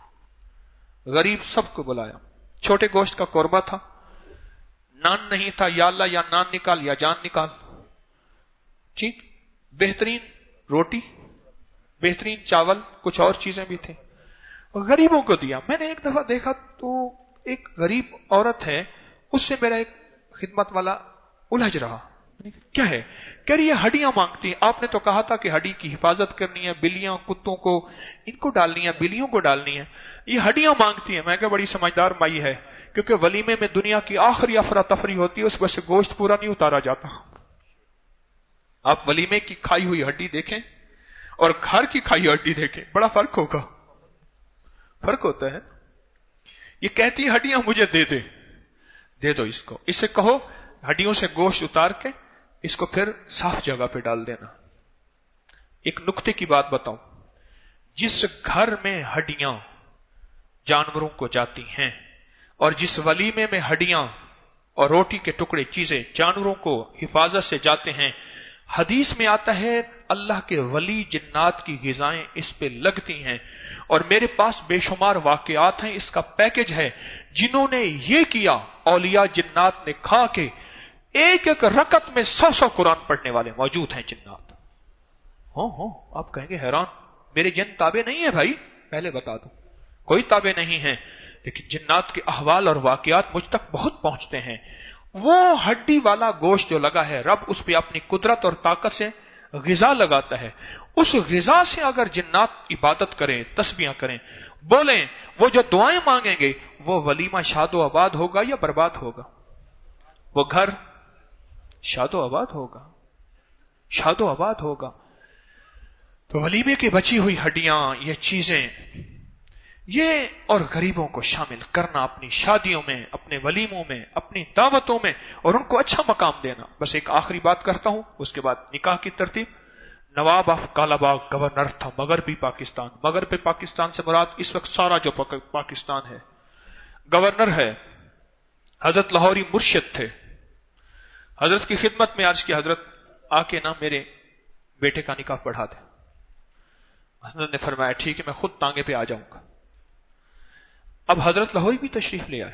غریب سب کو بلایا، چھوٹے گوشت کا قربہ تھا، نان نہیں تھا، یا اللہ یا نان نکال یا جان نکال، ٹھیک، بہترین روٹی، بہترین چاول، کچھ اور چیزیں بھی تھیں، غریبوں کو دیا۔ میں نے ایک دفعہ دیکھا تو ایک غریب عورت ہے، اس سے میرا ایک خدمت والا الجھ رہا، کیا ہے؟ کہہ رہی ہے ہڈیاں مانگتی ہیں، آپ نے تو کہا تھا کہ ہڈی کی حفاظت کرنی ہے، بلیاں کتوں کو ان کو ڈالنی ہے، بلیوں کو ڈالنی ہے، یہ ہڈیاں مانگتی ہیں۔ میں کہا بڑی سمجھدار مائی ہے، کیونکہ ولیمے میں دنیا کی آخری افراتفری ہوتی ہے، اس وجہ سے گوشت پورا نہیں اتارا جاتا۔ آپ ولیمے کی کھائی ہوئی ہڈی دیکھیں اور گھر کی کھائی ہڈی دیکھیں، بڑا فرق ہوگا، فرق ہوتا ہے۔ یہ کہتی ہے ہڈیاں مجھے دے دے، دے دو اس کو، اس سے کہو ہڈیوں سے گوشت اتار کے اس کو پھر صاف جگہ پہ ڈال دینا۔ ایک نقطے کی بات بتاؤں، جس گھر میں ہڈیاں جانوروں کو جاتی ہیں اور جس ولیمے میں ہڈیاں اور روٹی کے ٹکڑے چیزیں جانوروں کو حفاظت سے جاتے ہیں، حدیث میں آتا ہے اللہ کے ولی جنات کی غذائیں اس پہ لگتی ہیں، اور میرے پاس بے شمار واقعات ہیں، اس کا پیکج ہے، جنہوں نے یہ کیا اولیاء جنات نے کھا کے ایک ایک رکعت میں سو سو قرآن پڑھنے والے موجود ہیں جنات، ہو ہو آپ کہیں گے حیران، میرے جن تابع نہیں ہے بھائی، پہلے بتا دو کوئی تابع نہیں ہے، لیکن جنات کے احوال اور واقعات مجھ تک بہت پہنچتے ہیں۔ وہ ہڈی والا گوشت جو لگا ہے، رب اس پہ اپنی قدرت اور طاقت سے غذا لگاتا ہے، اس غذا سے اگر جنات عبادت کریں، تسبیحاں کریں، بولیں، وہ جو دعائیں مانگیں گے، وہ ولیمہ شاد و آباد ہوگا یا برباد ہوگا؟ وہ گھر شاد و آباد ہوگا، شاد و آباد ہوگا۔ تو ولیمے کی بچی ہوئی ہڈیاں، یہ چیزیں، یہ اور غریبوں کو شامل کرنا اپنی شادیوں میں، اپنے ولیموں میں، اپنی دعوتوں میں، اور ان کو اچھا مقام دینا۔ بس ایک آخری بات کرتا ہوں، اس کے بعد نکاح کی ترتیب۔ نواب آف کالا باغ گورنر تھا مغربی پاکستان، مغربی پاکستان سے مراد اس وقت سارا جو پاکستان ہے، گورنر ہے، حضرت لاہوری مرشد تھے۔ حضرت کی خدمت میں عرض کی، حضرت آ کے نا میرے بیٹے کا نکاح پڑھا دیں۔ حضرت نے فرمایا ٹھیک ہے، میں خود تانگے پہ آ جاؤں گا۔ اب حضرت لاہوری بھی تشریف لے آئے،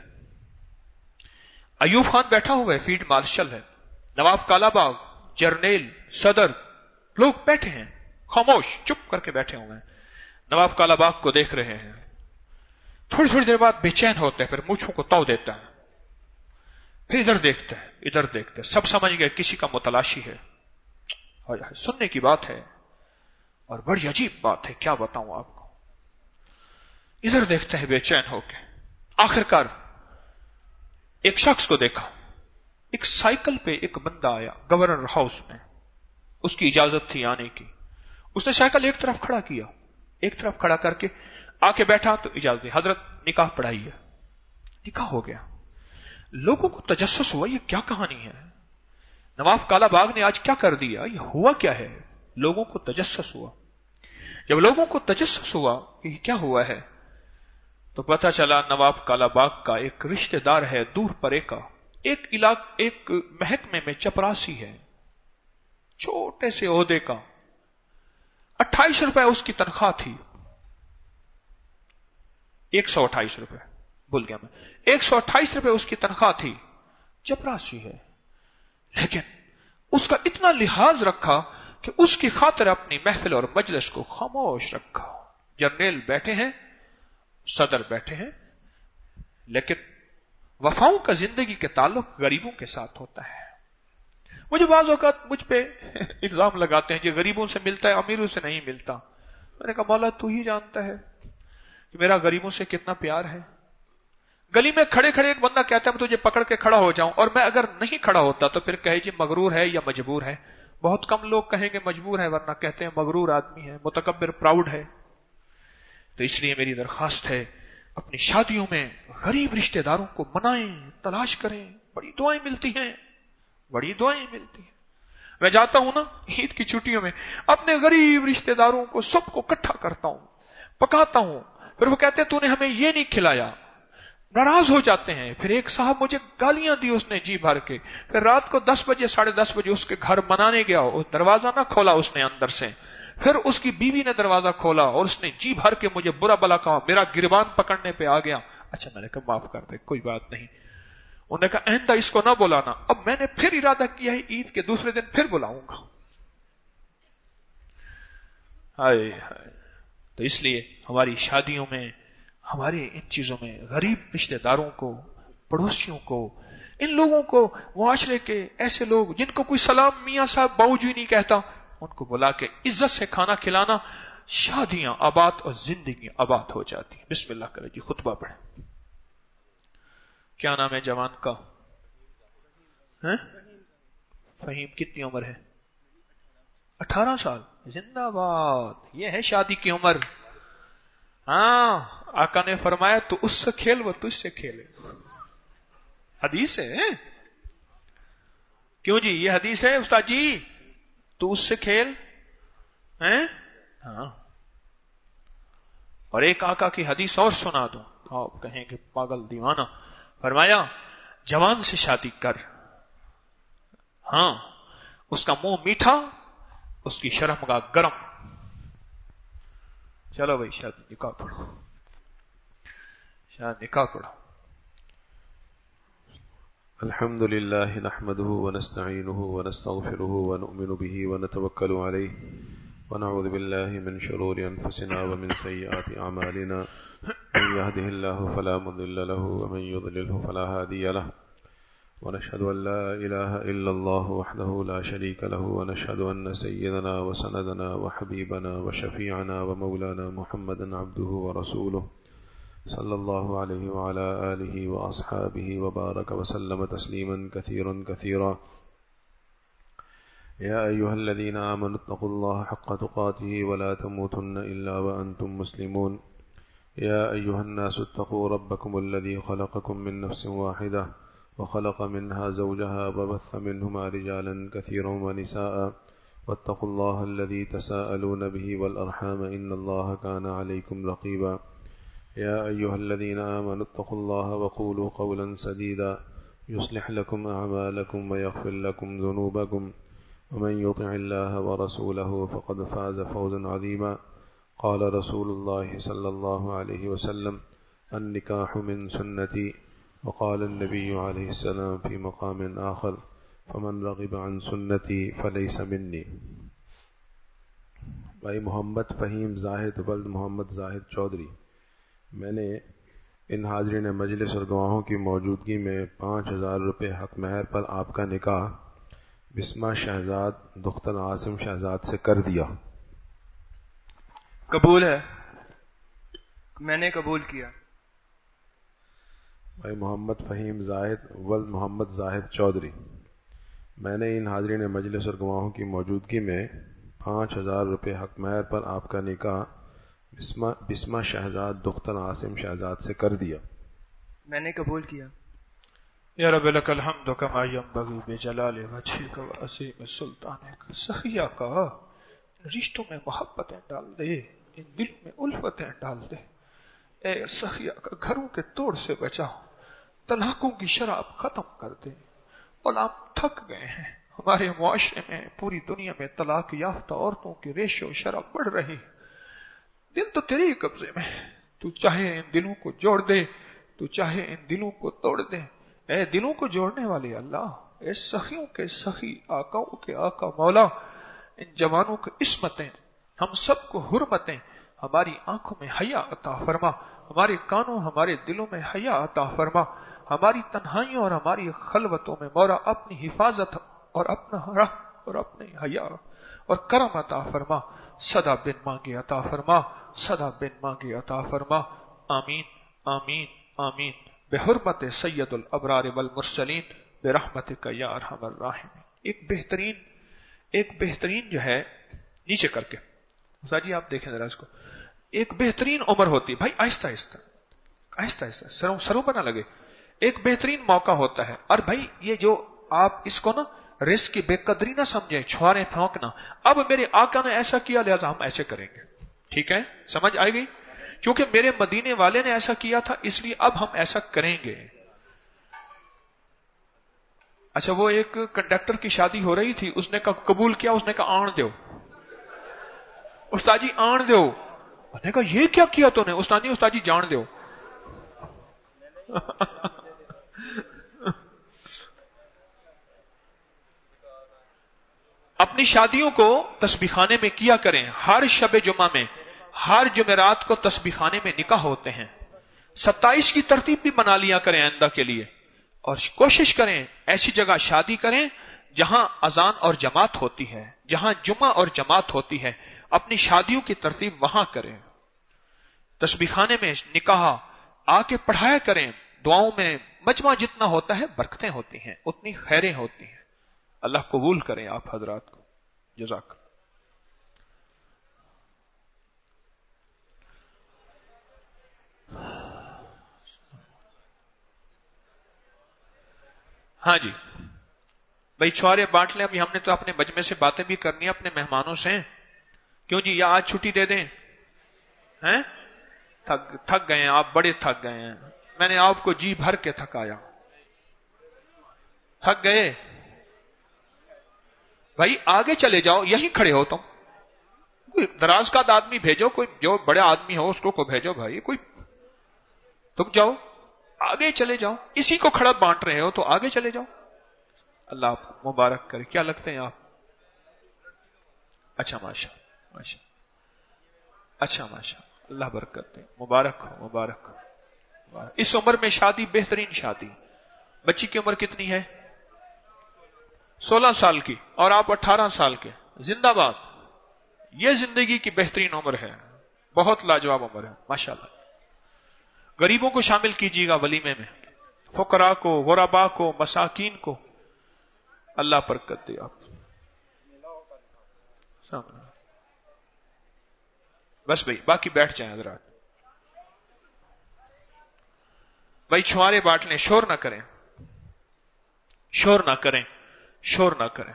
ایوب خان بیٹھا ہوا ہے، فیلڈ مارشل ہے، نواب کالا باغ، جرنیل، صدر، لوگ بیٹھے ہیں خاموش چپ کر کے بیٹھے ہوئے ہیں، نواب کالا باغ کو دیکھ رہے ہیں۔ تھوڑی تھوڑی دیر بعد بے چین ہوتے ہیں، پھر مونچھوں کو تو دیتا ہے، پھر ادھر دیکھتے ہیں ادھر دیکھتے ہیں، سب سمجھ گئے کسی کا متلاشی ہے۔ سننے کی بات ہے اور بڑی عجیب بات ہے، کیا بتاؤں آپ کو۔ ادھر دیکھتے ہیں بے چین ہو کے، آخر کار ایک شخص کو دیکھا، ایک سائیکل پہ ایک بندہ آیا گورنر ہاؤس میں، اس کی اجازت تھی آنے کی، اس نے سائیکل ایک طرف کھڑا کیا، ایک طرف کھڑا کر کے آ کے بیٹھا تو اجازت دی، حضرت نکاح پڑھائی ہے۔ نکاح ہو گیا، لوگوں کو تجسس ہوا یہ کیا کہانی ہے، نواب کالا باغ نے آج کیا کر دیا، یہ ہوا کیا ہے، لوگوں کو تجسس ہوا۔ جب لوگوں کو تجسس ہوا کہ یہ کیا ہوا ہے، تو پتہ چلا نواب کالا باغ کا ایک رشتہ دار ہے دور پرے کا، ایک علاق ایک محکمے میں چپراسی ہے، چھوٹے سے عہدے کا، اٹھائیس روپے اس کی تنخواہ تھی، ایک سو اٹھائیس روپے بھول گیا میں، ایک سو اٹھائیس روپے اس کی تنخواہ تھی، چپراسی ہے، لیکن اس کا اتنا لحاظ رکھا کہ اس کی خاطر اپنی محفل اور مجلس کو خاموش رکھا۔ جرنیل بیٹھے ہیں، صدر بیٹھے ہیں، لیکن وفاؤں کا زندگی کے تعلق غریبوں کے ساتھ ہوتا ہے۔ مجھے بعض اوقات مجھ پہ الزام لگاتے ہیں کہ غریبوں سے ملتا ہے امیروں سے نہیں ملتا۔ میں نے کہا مولا تو ہی جانتا ہے کہ میرا غریبوں سے کتنا پیار ہے۔ گلی میں کھڑے کھڑے ایک بندہ کہتا ہے میں تجھے پکڑ کے کھڑا ہو جاؤں، اور میں اگر نہیں کھڑا ہوتا تو پھر کہے جی مغرور ہے یا مجبور ہے۔ بہت کم لوگ کہیں گے مجبور ہے، ورنہ کہتے ہیں مغرور آدمی ہے، متکبر، پراؤڈ ہے۔ تو اس لیے میری درخواست ہے اپنی شادیوں میں غریب رشتہ داروں کو منائیں، تلاش کریں، بڑی دعائیں ملتی ہیں، بڑی دعائیں ملتی ہیں۔ میں جاتا ہوں نا عید کی چھٹیوں میں، اپنے غریب رشتہ داروں کو سب کو اکٹھا کرتا ہوں، پکاتا ہوں، پھر وہ کہتے ہیں تو نے ہمیں یہ نہیں کھلایا، ناراض ہو جاتے ہیں۔ پھر ایک صاحب مجھے گالیاں دی اس نے جی بھر کے، پھر رات کو دس بجے ساڑھے دس بجے اس کے گھر منانے گیا، وہ دروازہ نہ کھولا اس نے اندر سے، پھر اس کی بیوی نے دروازہ کھولا اور اس نے جی بھر کے مجھے برا بلا کہا، میرا گریبان پکڑنے پہ آ گیا۔ اچھا میں نے کہا معاف کر دے، کوئی بات نہیں۔ انہوں نے کہا آئندہ اس کو نہ بلانا۔ اب میں نے پھر ارادہ کیا ہے عید کے دوسرے دن پھر بلاؤں گا۔ ہائے ہائے، تو اس لیے ہماری شادیوں میں، ہمارے ان چیزوں میں غریب رشتہ داروں کو، پڑوسیوں کو، ان لوگوں کو، معاشرے کے ایسے لوگ جن کو کوئی سلام میاں صاحب باؤجی نہیں کہتا، ان کو بلا کے عزت سے کھانا کھلانا، شادیاں آباد اور زندگی آباد ہو جاتی ہیں۔ بسم اللہ کرے جی، خطبہ پڑھیں۔ کیا نام ہے جوان کا؟ فہیم کتنی عمر ہے؟ اٹھارہ سال، زندہ باد، یہ ہے شادی کی عمر۔ ہاں آقا نے فرمایا تو اس سے کھیل وہ تجھ سے کھیلے، حدیث ہے۔ کیوں جی یہ حدیث ہے استاد جی؟ تو اس سے کھیل ہیں؟ ہاں۔ اور ایک آقا کی حدیث اور سنا دوں، آپ کہیں کہ پاگل دیوانہ۔ فرمایا جوان سے شادی کر، ہاں اس کا منہ میٹھا، اس کی شرمگاہ گرم۔ چلو بھائی شادی نکاح پڑھو، شادی نکاح پڑھو۔ الحمد لله نحمده ونستعينه ونستغفره ونؤمن به ونتوكل عليه ونعوذ بالله من شرور أنفسنا ومن سيئات أعمالنا من يهده الله فلا مضل له ومن يضلله فلا هادي له ونشهد أن لا إله إلا الله وحده لا شريك له ونشهد أن سيدنا وسندنا وحبيبنا وشفيعنا ومولانا محمدا عبده ورسوله صلى الله عليه وعلى آله وأصحابه وبارك وسلم تسليما كثيرا كثيرا. يا أيها الذين آمنوا اتقوا الله حق تقاته ولا تموتن إلا وأنتم مسلمون. يا أيها الناس اتقوا ربكم الذي خلقكم من نفس واحدة وخلق منها زوجها وبث منهما رجالا كثيرا ونساء واتقوا الله الذي تساءلون به والأرحام إن الله كان عليكم رقيبا. يا أيها الذين آمنوا اتقوا الله وقولوا قولا سديدا يصلح لكم أعمالكم ويغفر لكم ذنوبكم ومن يطع الله ورسوله فقد فاز فوزا عظيما. قال رسول الله صلى الله عليه وسلم النكاح من سنتي. وقال النبي عليه السلام في مقام آخر فمن رغب عن سنتي فليس مني. بھائی محمد فہیم زاہد ولد محمد زاہد چودھری، میں نے ان حاضرین مجلس اور گواہوں کی موجودگی میں پانچ ہزار روپے حق مہر پر آپ کا نکاح بسمہ شہزاد دختر عاصم شہزاد سے کر دیا. قبول ہے؟ میں نے قبول کیا. بھائی محمد فہیم زاہد ولد محمد زاہد چودھری، میں نے ان حاضرین مجلس اور گواہوں کی موجودگی میں پانچ ہزار روپے حق مہر پر آپ کا نکاح بسمہ بسمہ شہزاد دختر عاصم شہزاد سے کر دیا. میں نے قبول کیا. یا رب لک الحمد کما ینبغی بجلال وجہک وعظیم سلطانک. سخیہ کا ان رشتوں میں محبتیں ڈال دے، ان دلوں میں الفتیں ڈال دے. اے سخیہ کا گھروں کے توڑ سے بچاؤ، طلاقوں کی شراب ختم کر دے. غلام تھک گئے ہیں، ہمارے معاشرے میں پوری دنیا میں طلاق یافتہ عورتوں کی ریشو شراب بڑھ رہی ہے. دل تو تیرے ہی قبضے میں، تو چاہے ان دلوں کو جوڑ دے، تو چاہے ان دلوں کو توڑ دے. اے دلوں کو جوڑنے والے اللہ، اے سخیوں کے سخی، آقاؤں کے آقا مولا، ان جوانوں کی عصمتیں، ہم سب کو حرمتیں، ہماری آنکھوں میں حیا عطا فرما، ہمارے کانوں ہمارے دلوں میں حیا عطا فرما، ہماری تنہائیوں اور ہماری خلوتوں میں مولا اپنی حفاظت اور اپنا رحم اور اپنی حیا اور کرم عطا فرما. صدا بن مانگے عطا فرما، صدا بن مانگے عطا فرما. آمین آمین آمین بحرمت سید الابرار والمرسلین برحمتک یا ارحم الراحمین. ایک بہترین ایک بہترین جو ہے نیچے کر کے استاد جی آپ دیکھیں ذرا اس کو، ایک بہترین عمر ہوتی، بھائی آہستہ آہستہ آہستہ آہستہ سروں سروں پر نہ لگے. ایک بہترین موقع ہوتا ہے. اور بھائی یہ جو آپ اس کو نا رزق کی بے قدری نہ سمجھیں، چھوارے پھونکنا. اب میرے آقا نے ایسا کیا لہذا ہم ایسے کریں گے. ٹھیک ہے، سمجھ آئے گئی؟ چونکہ میرے مدینے والے نے ایسا کیا تھا اس لیے اب ہم ایسا کریں گے. اچھا، وہ ایک کنڈکٹر کی شادی ہو رہی تھی، اس نے کہا قبول کیا، اس نے کہا آن دیو استاد جی آن دیو. اس نے کہا یہ کیا کیا تو نے؟ استاد جی استاد جی جان دیو. اپنی شادیوں کو تسبیح خانے میں کیا کریں. ہر شب جمعہ میں، ہر جمعرات کو تسبیح خانے میں نکاح ہوتے ہیں. ستائیس کی ترتیب بھی بنا لیا کریں آئندہ کے لیے، اور کوشش کریں ایسی جگہ شادی کریں جہاں اذان اور جماعت ہوتی ہے، جہاں جمعہ اور جماعت ہوتی ہے. اپنی شادیوں کی ترتیب وہاں کریں. تسبیح خانے میں نکاح آ کے پڑھایا کریں. دعاؤں میں مجمع جتنا ہوتا ہے برکتیں ہوتی ہیں، اتنی خیریں ہوتی ہیں. اللہ قبول کریں آپ حضرات کو. جزاک. ہاں جی بھائی چھوارے بانٹ لیں. ابھی ہم نے تو اپنے مجمع سے باتیں بھی کرنی ہے اپنے مہمانوں سے. کیوں جی، یا آج چھٹی دے دیں؟ ہیں تھک تھک گئے ہیں آپ، بڑے تھک گئے ہیں. میں نے آپ کو جی بھر کے تھکایا. تھک گئے بھائی، آگے چلے جاؤ، یہیں کھڑے ہو تم. کوئی دراز کا آدمی بھیجو، کوئی جو بڑا آدمی ہو اس کو کو بھیجو. بھائی کوئی تم جاؤ، آگے چلے جاؤ. اسی کو کھڑا بانٹ رہے ہو تو آگے چلے جاؤ. اللہ آپ کو مبارک کرے. کیا لگتے ہیں آپ؟ اچھا ماشاء. ماشاء اچھا ماشاء اللہ برکت دے، مبارک ہو مبارک ہو مبارک۔ اس عمر میں شادی بہترین شادی۔ بچی کی عمر کتنی ہے؟ سولہ سال کی اور آپ اٹھارہ سال کے، زندہ باد۔ یہ زندگی کی بہترین عمر ہے، بہت لاجواب عمر ہے ماشاءاللہ۔ غریبوں کو شامل کیجیے گا ولیمے میں، فقراء کو، غرباء کو، مساکین کو، اللہ برکت دے آپ۔ بس بھائی باقی بیٹھ جائیں حضرات۔ بھائی چھوارے بانٹ لیں، شور نہ کریں، شور نہ کریں، شور نہ کریں۔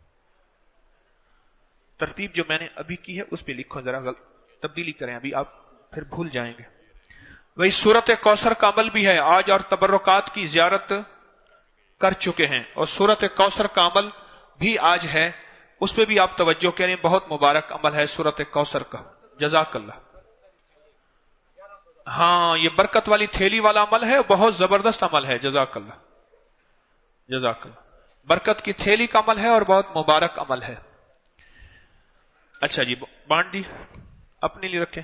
ترتیب جو میں نے ابھی کی ہے اس پہ لکھو، ذرا تبدیلی کریں، ابھی آپ پھر بھول جائیں گے۔ وہی سورت کوثر کا عمل بھی ہے آج، اور تبرکات کی زیارت کر چکے ہیں، اور سورت کوثر کا عمل بھی آج ہے، اس پہ بھی آپ توجہ کریں، بہت مبارک عمل ہے سورت کوثر کا، جزاک اللہ۔ ہاں یہ برکت والی تھیلی والا عمل ہے، بہت زبردست عمل ہے، جزاک اللہ جزاک اللہ۔ برکت کی تھیلی کا عمل ہے اور بہت مبارک عمل ہے۔ اچھا جی بانٹ دی، اپنے لیے رکھیں،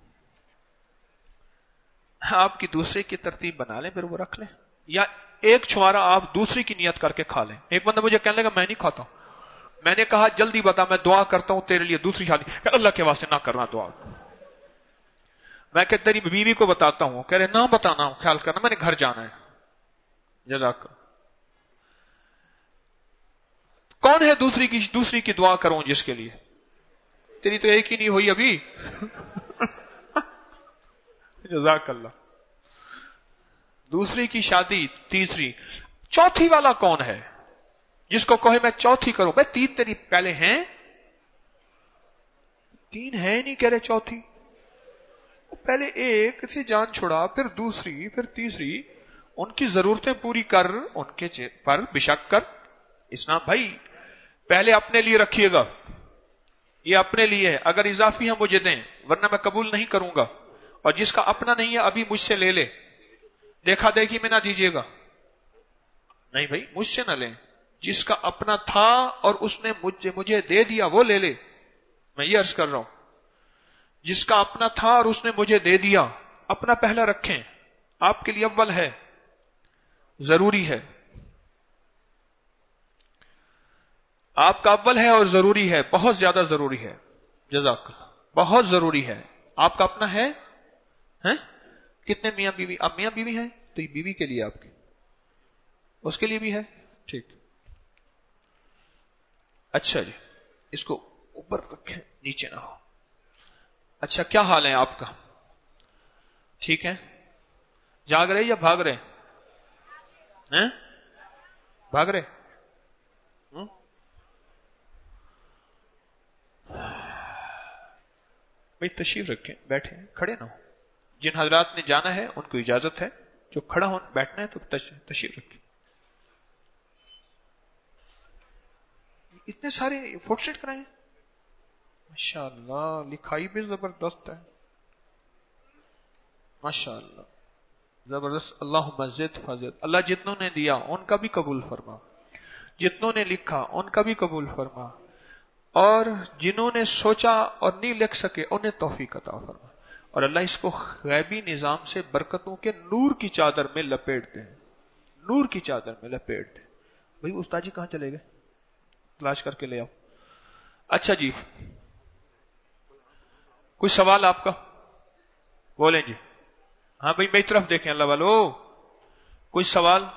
آپ کی دوسرے کی ترتیب بنا لیں، پھر وہ رکھ لیں، یا ایک چھوارا آپ دوسری کی نیت کر کے کھا لیں۔ ایک بندہ مجھے کہنے لگا میں نہیں کھاتا ہوں، میں نے کہا جلدی بتا، میں دعا کرتا ہوں تیرے لیے دوسری شادی، کہ اللہ کے واسطے نہ کرنا دعا۔ میں کہ تیری بیوی کو بتاتا ہوں، کہہ رہے نہ بتانا، خیال کرنا میں نے گھر جانا ہے، جزاک۔ کون ہے دوسری کی دوسری کی دعا کروں جس کے لیے؟ تیری تو ایک ہی نہیں ہوئی ابھی، جزاک اللہ۔ دوسری کی شادی، تیسری، چوتھی والا کون ہے جس کو کہے میں چوتھی کروں؟ بھائی تین تیری پہلے ہیں، تین ہے نہیں، کہہ رہے چوتھی۔ پہلے ایک سے جان چھڑا، پھر دوسری، پھر تیسری، ان کی ضرورتیں پوری کر، ان کے پر بشک کر۔ اسلام بھائی پہلے اپنے لیے رکھیے گا، یہ اپنے لیے ہے، اگر اضافی ہے مجھے دیں ورنہ میں قبول نہیں کروں گا، اور جس کا اپنا نہیں ہے ابھی مجھ سے لے لے، دیکھا دیکھی میں نہ دیجیے گا، نہیں بھائی مجھ سے نہ لیں، جس کا اپنا تھا اور اس نے مجھے مجھے دے دیا وہ لے لے۔ میں یہ عرض کر رہا ہوں، جس کا اپنا تھا اور اس نے مجھے دے دیا، اپنا پہلا رکھیں، آپ کے لیے اول ہے، ضروری ہے، آپ کا اول ہے اور ضروری ہے، بہت زیادہ ضروری ہے، جزاک اللہ، بہت ضروری ہے۔ آپ کا اپنا ہے ہیں؟ کتنے میاں بیوی؟ اب میاں بیوی ہیں تو یہ بیوی کے لیے، آپ کی اس کے لیے بھی ہے، ٹھیک۔ اچھا جی اس کو اوپر رکھیں، نیچے نہ ہو۔ اچھا کیا حال ہے آپ کا؟ ٹھیک ہے؟ جاگ رہے یا بھاگ رہے ہیں؟ بھاگ رہے؟ بھائی تشریف رکھیں، بیٹھیں، کھڑے نہ ہو۔ جن حضرات نے جانا ہے ان کو اجازت ہے، جو کھڑا ہو بیٹھنا ہے تو تشریف رکھیں۔ اتنے سارے فوٹو سٹیٹ کرائیں، ماشاء اللہ، لکھائی بھی زبردست ہے، ماشاء اللہ زبردست۔ اللہم زد فزد، اللہ جتنوں نے دیا ان کا بھی قبول فرما، جتنوں نے لکھا ان کا بھی قبول فرما، اور جنہوں نے سوچا اور نہیں لکھ سکے انہیں توفیق عطا فرما، اور اللہ اس کو غیبی نظام سے برکتوں کے نور کی چادر میں لپیٹ دیں، نور کی چادر میں لپیٹ دیں۔ بھائی استاد جی کہاں چلے گئے؟ تلاش کر کے لے آؤ۔ اچھا جی کوئی سوال آپ کا؟ بولیں جی، ہاں بھائی میری طرف دیکھیں اللہ والو، کوئی سوال؟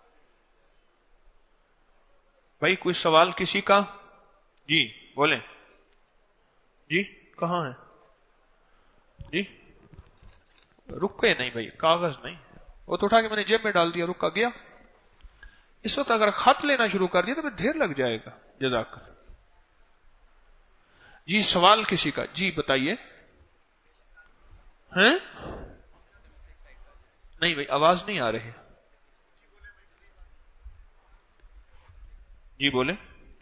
بھائی کوئی سوال کسی کا؟ جی بولیں جی، کہاں ہے جی؟ رکے نہیں بھائی، کاغذ نہیں، وہ تو اٹھا کے میں نے جیب میں ڈال دیا، رکا گیا۔ اس وقت اگر خط لینا شروع کر دیا تو پھر ڈھیر لگ جائے گا، جزاک اللہ۔ جی سوال کسی کا؟ جی بتائیے۔ ہیں؟ نہیں بھائی آواز نہیں آ رہی، جی بولیں۔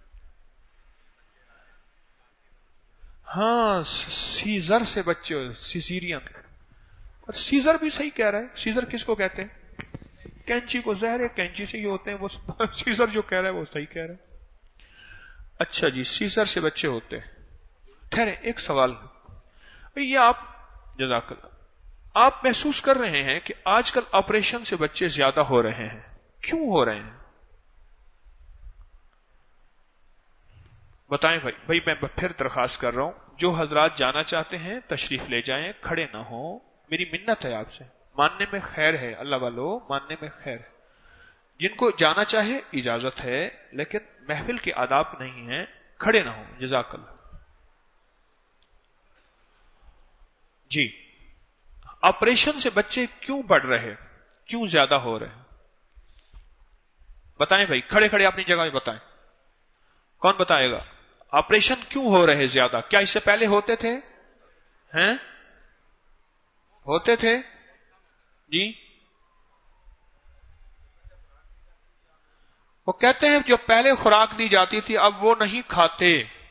ہاں سیزر سے بچے ہو، سیزیرین، اور سیزر بھی صحیح کہہ رہا ہے۔ سیزر کس کو کہتے ہیں؟ کینچی کو، زہر ہے کینچی سے ہی ہوتے ہیں، وہ سیزر جو کہہ رہا ہے وہ صحیح کہہ رہا ہے۔ اچھا جی سیزر سے بچے ہوتے ہیں، ٹھہرے، ایک سوال ہے، یہ آپ جزاک اللہ، آپ محسوس کر رہے ہیں کہ آج کل آپریشن سے بچے زیادہ ہو رہے ہیں، کیوں ہو رہے ہیں؟ بتائیں بھائی بھائی میں پھر درخواست کر رہا ہوں، جو حضرات جانا چاہتے ہیں تشریف لے جائیں، کھڑے نہ ہوں، میری منت ہے آپ سے، ماننے میں خیر ہے، اللہ والو ماننے میں خیر ہے، جن کو جانا چاہے اجازت ہے، لیکن محفل کے آداب نہیں ہیں، کھڑے نہ ہوں، جزاک اللہ۔ جی، آپریشن سے بچے کیوں بڑھ رہے، کیوں زیادہ ہو رہے ہیں؟ بتائیں بھائی، کھڑے کھڑے اپنی جگہ میں بتائیں، کون بتائے گا؟ آپریشن کیوں ہو رہے زیادہ؟ کیا اس سے پہلے ہوتے تھے؟ ہیں؟ ہوتے تھے؟ جی، وہ کہتے ہیں جو پہلے خوراک دی جاتی تھی اب وہ نہیں کھاتے۔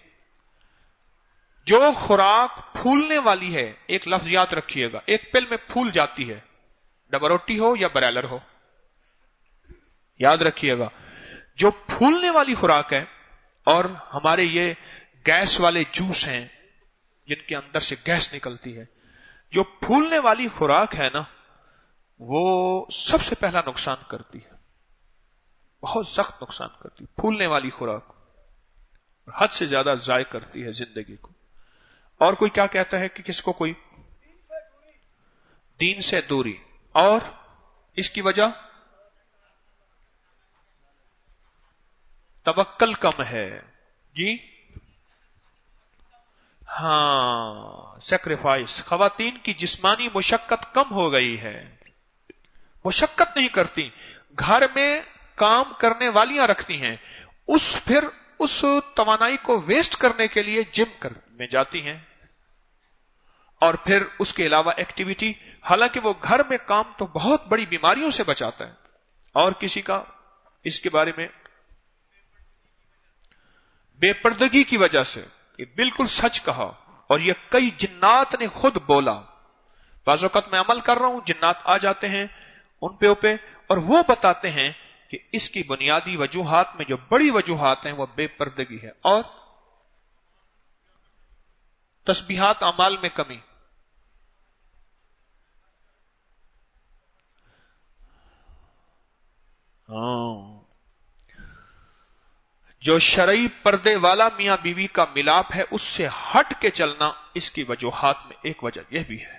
جو خوراک پھولنے والی ہے، ایک لفظ یاد رکھیے گا، ایک پل میں پھول جاتی ہے، ڈبر روٹی ہو یا برائلر ہو، یاد رکھیے گا، جو پھولنے والی خوراک ہے، اور ہمارے یہ گیس والے جوس ہیں جن کے اندر سے گیس نکلتی ہے، جو پھولنے والی خوراک ہے نا، وہ سب سے پہلا نقصان کرتی ہے، بہت سخت نقصان کرتی ہے پھولنے والی خوراک، حد سے زیادہ ضائع کرتی ہے زندگی کو۔ اور کوئی کیا کہتا ہے کہ کس کو؟ کوئی دین سے دوری، اور اس کی وجہ توکل کم ہے، جی ہاں، سیکریفائس، خواتین کی جسمانی مشقت کم ہو گئی ہے، مشقت نہیں کرتی، گھر میں کام کرنے والیاں رکھتی ہیں، اس پھر اس توانائی کو ویسٹ کرنے کے لیے جم کر میں جاتی ہیں، اور پھر اس کے علاوہ ایکٹیویٹی، حالانکہ وہ گھر میں کام تو بہت بڑی بیماریوں سے بچاتا ہے۔ اور کسی کا اس کے بارے میں بے پردگی کی وجہ سے، یہ بالکل سچ کہا، اور یہ کئی جنات نے خود بولا، بعض اوقات میں عمل کر رہا ہوں، جنات آ جاتے ہیں ان پہ اوپے، اور وہ بتاتے ہیں کہ اس کی بنیادی وجوہات میں جو بڑی وجوہات ہیں وہ بے پردگی ہے اور تسبیحات اعمال میں کمی۔ ہاں، جو شرعی پردے والا میاں بیوی کا ملاپ ہے، اس سے ہٹ کے چلنا اس کی وجوہات میں ایک وجہ یہ بھی ہے۔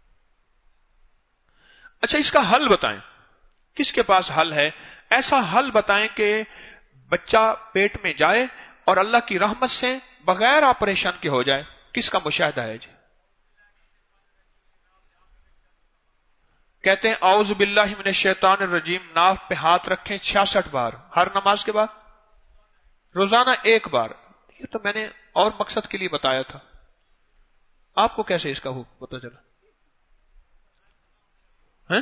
اچھا، اس کا حل بتائیں، کس کے پاس حل ہے؟ ایسا حل بتائیں کہ بچہ پیٹ میں جائے اور اللہ کی رحمت سے بغیر آپریشن کے ہو جائے، کس کا مشاہدہ ہے جی؟ کہتے ہیں اعوذ باللہ من الشیطان الرجیم، ناف پہ ہاتھ رکھیں چھیاسٹھ بار ہر نماز کے بعد، روزانہ ایک بار۔ یہ تو میں نے اور مقصد کے لیے بتایا تھا، آپ کو کیسے اس کا حکم پتہ چلا؟ ہیں؟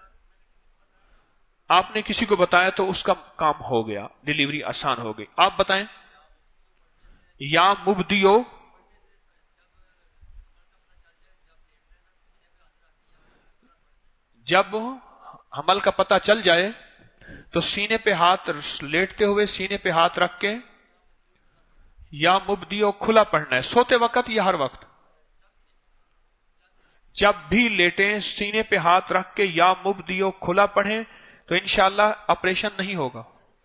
آپ نے کسی کو بتایا تو اس کا کام ہو گیا، ڈیلیوری آسان ہو گئی۔ آپ بتائیں، یا مبدیو، جب حمل کا پتہ چل جائے تو سینے پہ ہاتھ لیٹتے ہوئے سینے پہ ہاتھ رکھ کے یا مبدیو کھلا پڑھنا ہے، سوتے وقت یا ہر وقت؟ جب بھی لیٹیں سینے پہ ہاتھ رکھ کے یا مبدیو کھلا پڑھیں تو انشاءاللہ آپریشن نہیں ہوگا۔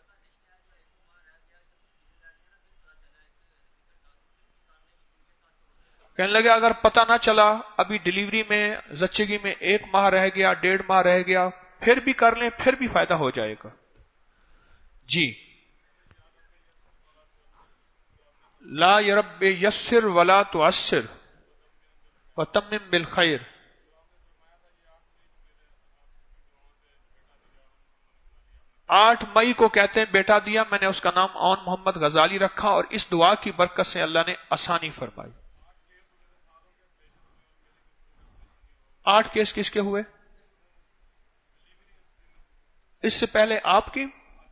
کہنے لگے اگر پتہ نہ چلا، ابھی ڈیلیوری میں زچگی میں ایک ماہ رہ گیا، ڈیڑھ ماہ رہ گیا، پھر بھی کر لیں، پھر بھی فائدہ ہو جائے گا۔ جی، لا یرب یسر ولا تعسر وتمم بالخیر۔ آٹھ مئی کو کہتے ہیں بیٹا دیا، میں نے اس کا نام اون محمد غزالی رکھا، اور اس دعا کی برکت سے اللہ نے آسانی فرمائی۔ آٹھ کیس کس کے ہوئے؟ اس سے پہلے آپ کی؟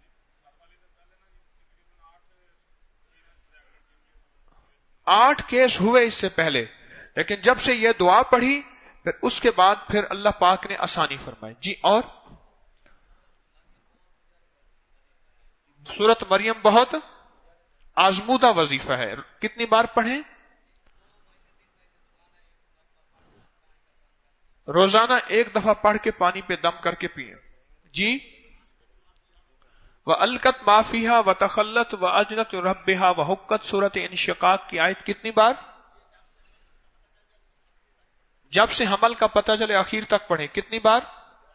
آٹھ کیس ہوئے اس سے پہلے، لیکن جب سے یہ دعا پڑھی پھر اس کے بعد پھر اللہ پاک نے آسانی فرمائی۔ جی، اور سورت مریم بہت آزمودہ وظیفہ ہے، کتنی بار پڑھیں؟ روزانہ ایک دفعہ پڑھ کے پانی پہ دم کر کے پئیں. جی. وَأَلْقَتْ مَا فِيهَا وَتَخَلَّتْ وَأَجْنَتْ رَبِّهَا وَحُقَّتْ سورۃ انشقاق کی آیت کتنی بار؟ جب سے حمل کا پتہ چلے آخر تک پڑھیں. کتنی بار؟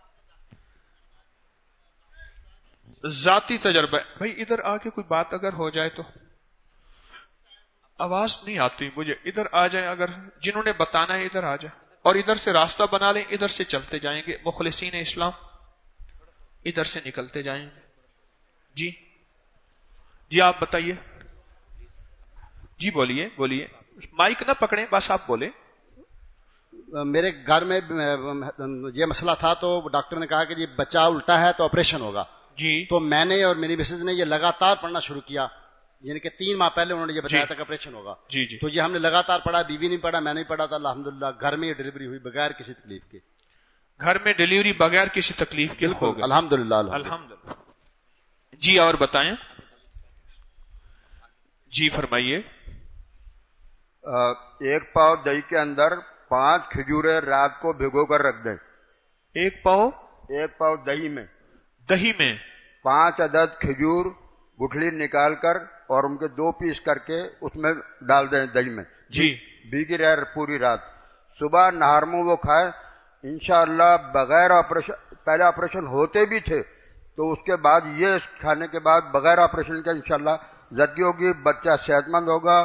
ذاتی تجربہ. بھائی ادھر آ کے کوئی بات اگر ہو جائے تو آواز نہیں آتی مجھے. ادھر آ جائیں, اگر جنہوں نے بتانا ہے ادھر آ جائیں, اور ادھر سے راستہ بنا لیں, ادھر سے چلتے جائیں گے. مخلصین اسلام ادھر سے نکلتے جائیں گے. جی جی آپ بتائیے. جی بولیے بولیے, مائک نہ پکڑیں, بس آپ بولیں. میرے گھر میں یہ مسئلہ تھا تو ڈاکٹر نے کہا کہ جی بچہ الٹا ہے تو آپریشن ہوگا. جی. تو میں نے اور میری مسز نے یہ لگاتار پڑھنا شروع کیا, یعنی کہ تین ماہ پہلے انہوں نے یہ بتایا تھا کہ آپریشن ہوگا. جی جی. تو یہ ہم نے لگاتار پڑھا, بیوی نہیں پڑھا, میں نہیں پڑھا تھا. الحمدللہ گھر میں ڈلیوری ہوئی بغیر کسی تکلیف کے. گھر میں ڈلیوری بغیر کسی تکلیف کے ہو گئی. الحمدللہ الحمدللہ. جی اور بتائیں. جی فرمائیے. ایک پاؤ دہی کے اندر پانچ کھجوریں رات کو بھگو کر رکھ دیں. ایک پاؤ ایک پاؤ دہی میں دہی میں پانچ عدد کھجور گٹھلی نکال کر اور ان کے دو پیس کر کے اس میں ڈال دیں دہی میں. جی. بھیگی رہے پوری رات. صبح نہار منہ وہ کھائے, انشاءاللہ بغیر آپریشن, پہلے آپریشن ہوتے بھی تھے تو اس کے بعد یہ کھانے کے بعد بغیر آپریشن کے انشاءاللہ زدگی ہوگی, بچہ صحت مند ہوگا,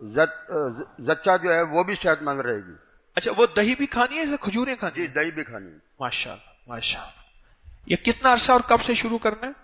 زچہ جو ہے وہ بھی صحت مند رہے گی. اچھا وہ دہی بھی کھانی ہے یا کھجوریں کھانی؟ جی دہی بھی کھانی ہے. ماشاء اللہ ماشاء اللہ. یہ کتنا عرصہ اور کب سے شروع کرنا ہے؟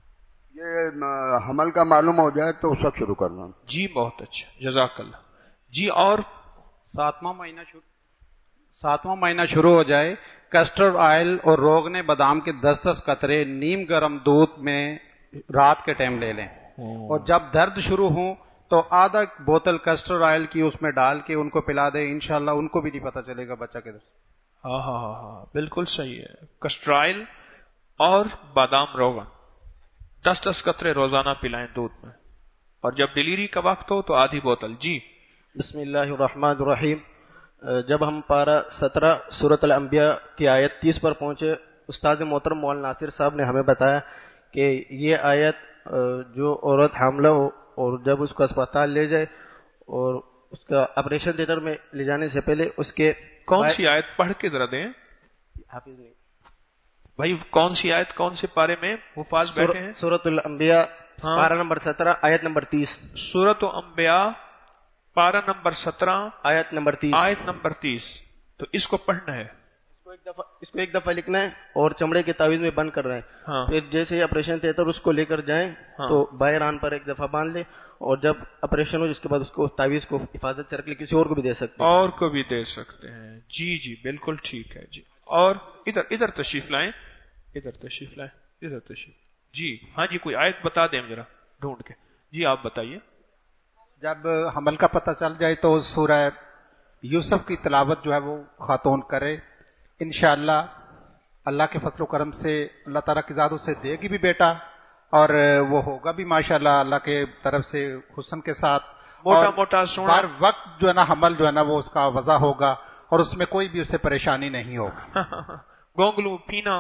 یہ حمل کا معلوم ہو جائے تو اس وقت شروع کرنا. جی بہت اچھا, جزاک اللہ. جی اور ساتواں مہینہ شروع ساتواں مہینہ شروع ہو جائے, کسٹرڈ آئل اور روغن بادام کے دس دس قطرے نیم گرم دودھ میں رات کے ٹائم لے لیں, اور جب درد شروع ہوں تو آدھا بوتل کسٹرڈ آئل کی اس میں ڈال کے ان کو پلا دیں. انشاءاللہ ان کو بھی نہیں پتا چلے گا بچہ کدھر. ہاں ہاں ہاں ہاں بالکل صحیح ہے. کسٹرڈ آئل اور بادام روغن دس دس قطرے روزانہ پلائیں دودھ میں, اور جب ڈلیوری کا وقت ہو تو آدھی بوتل. جی. بسم اللہ الرحمن الرحیم. جب ہم پارہ سترہ سورۃ الانبیاء کی آیت تیس پر پہنچے, استاد محترم مولانا ناصر صاحب نے ہمیں بتایا کہ یہ آیت جو عورت حاملہ ہو اور جب اس کو اسپتال لے جائے اور اس کا آپریشن تھیٹر میں لے جانے سے پہلے اس کے کون سی آیت پڑھ کے ذرا دیں حافظ نہیں بھائی, کون سی آیت کون سے پارے میں حفاظ بیٹھے ہیں؟ سورۃ الانبیاء پارہ نمبر سترہ آیت نمبر تیس. سورۃ الانبیاء پارہ نمبر سترہ آیت نمبر تیس آیت نمبر تیس. تو اس کو پڑھنا ہے, اس کو ایک دفعہ اس کو ایک دفعہ لکھنا ہے اور چمڑے کے تعویذ میں بند کرنا ہے. ہاں. پھر جیسے آپریشن تھیٹر اس کو لے کر جائیں ہاں. تو بائیں ران پر ایک دفعہ باندھ لیں, اور جب آپریشن ہو جس کے بعد اس کو تعویذ کو حفاظت سے رکھ لیں, کسی اور کو بھی دے سکتے ہیں. اور کو بھی دے سکتے ہیں. جی جی بالکل ٹھیک ہے. جی اور ادھر ادھر تشریف لائیں, ادھر تشریف لائیں, ادھر تشریف. جی ہاں جی کوئی آیت بتا دیں ذرا ڈھونڈ کے. جی آپ بتائیے. جب حمل کا پتہ چل جائے تو سورہ یوسف کی تلاوت جو ہے وہ خاتون کرے. انشاءاللہ اللہ کے فضل و کرم سے اللہ تعالیٰ کی ذات اسے دے گی بھی بیٹا, اور وہ ہوگا بھی ماشاءاللہ اللہ کے طرف سے حسن کے ساتھ. موٹا موٹا سونا ہر وقت جو ہے نا حمل جو ہے نا وہ اس کا وضع ہوگا, اور اس میں کوئی بھی اسے پریشانی نہیں ہوگی. گونگلو پینا.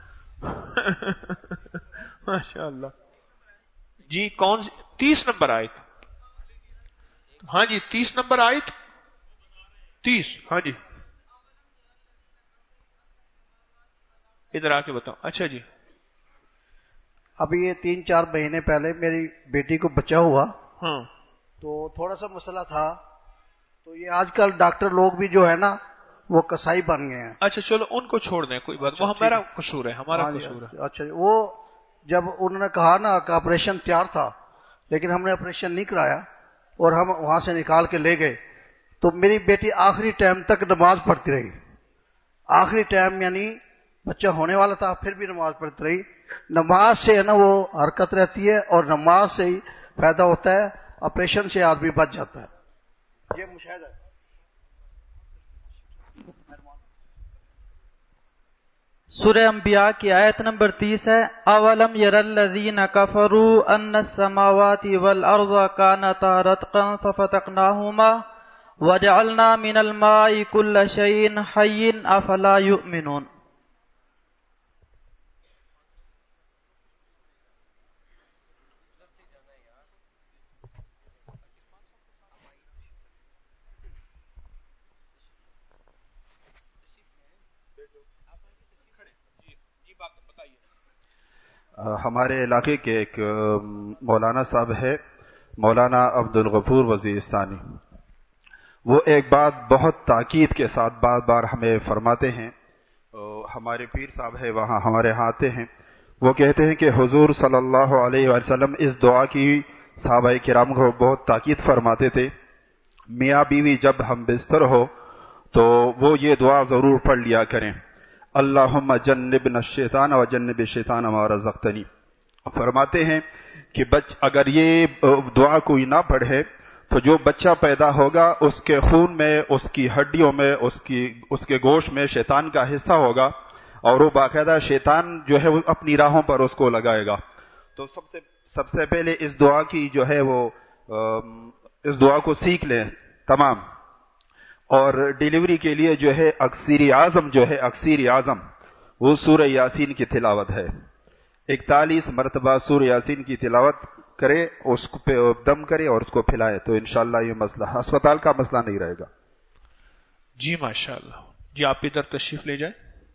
ماشاء اللہ. جی کون سی تیس نمبر آیت؟ ہاں جی تیس نمبر آیت تیس. ہاں جی ادھر آ کے بتاؤ. اچھا جی. ابھی یہ تین چار مہینے پہلے میری بیٹی کو بچہ ہوا. ہاں. تو تھوڑا سا مسئلہ تھا, تو یہ آج کل ڈاکٹر لوگ بھی جو ہے نا وہ کسائی بن گئے ہیں. اچھا چلو ان کو چھوڑ دیں, کوئی بات, وہ ہمارا قصور ہے, ہمارا قصور ہے. اچھا وہ جب انہوں نے کہا نا کہ آپریشن تیار تھا, لیکن ہم نے آپریشن نہیں کرایا اور ہم وہاں سے نکال کے لے گئے, تو میری بیٹی آخری ٹائم تک نماز پڑھتی رہی. آخری ٹائم یعنی بچہ ہونے والا تھا پھر بھی نماز پڑھتی رہی. نماز سے ہے نا وہ حرکت رہتی ہے, اور نماز سے ہی فائدہ ہوتا ہے, آپریشن سے آدمی بچ جاتا ہے. یہ مشاہدہ ہے. سورہ انبیاء کی آیت نمبر تیس ہے. اولم یر الذین کفروا ان السماوات والارض کانتا رتقا ففتقناہما وجعلنا من الماء كل شيء حي افلا يؤمنون. ہمارے علاقے کے ایک مولانا صاحب ہے، مولانا عبد الغفور وزیرستانی. وہ ایک بات بہت تاکید کے ساتھ بار بار ہمیں فرماتے ہیں. ہمارے پیر صاحب ہے وہاں ہمارے ہاں آتے ہیں. وہ کہتے ہیں کہ حضور صلی اللہ علیہ وسلم اس دعا کی صحابہ کرام کو بہت تاکید فرماتے تھے. میاں بیوی جب ہم بستر ہو تو وہ یہ دعا ضرور پڑھ لیا کریں، اللہم جنبنا الشیطان و جنب الشیطان ما رزقتنی. فرماتے ہیں کہ بچ اگر یہ دعا کوئی نہ پڑھے تو جو بچہ پیدا ہوگا اس کے خون میں، اس کی ہڈیوں میں، اس کی اس کے گوشت میں شیطان کا حصہ ہوگا، اور وہ باقاعدہ شیطان جو ہے وہ اپنی راہوں پر اس کو لگائے گا. تو سب سے سب سے پہلے اس دعا کی جو ہے وہ اس دعا کو سیکھ لیں تمام. اور ڈیلیوری کے لیے جو ہے اکثیر اعظم جو ہے اکثیر اعظم وہ سورہ یاسین کی تلاوت ہے. اکتالیس مرتبہ سورہ یاسین کی تلاوت کرے، اس پہ دم کرے اور اس کو پھلائے تو انشاءاللہ یہ مسئلہ ہسپتال کا مسئلہ نہیں رہے گا. جی ماشاءاللہ. جی آپ ادھر تشریف لے جائیں.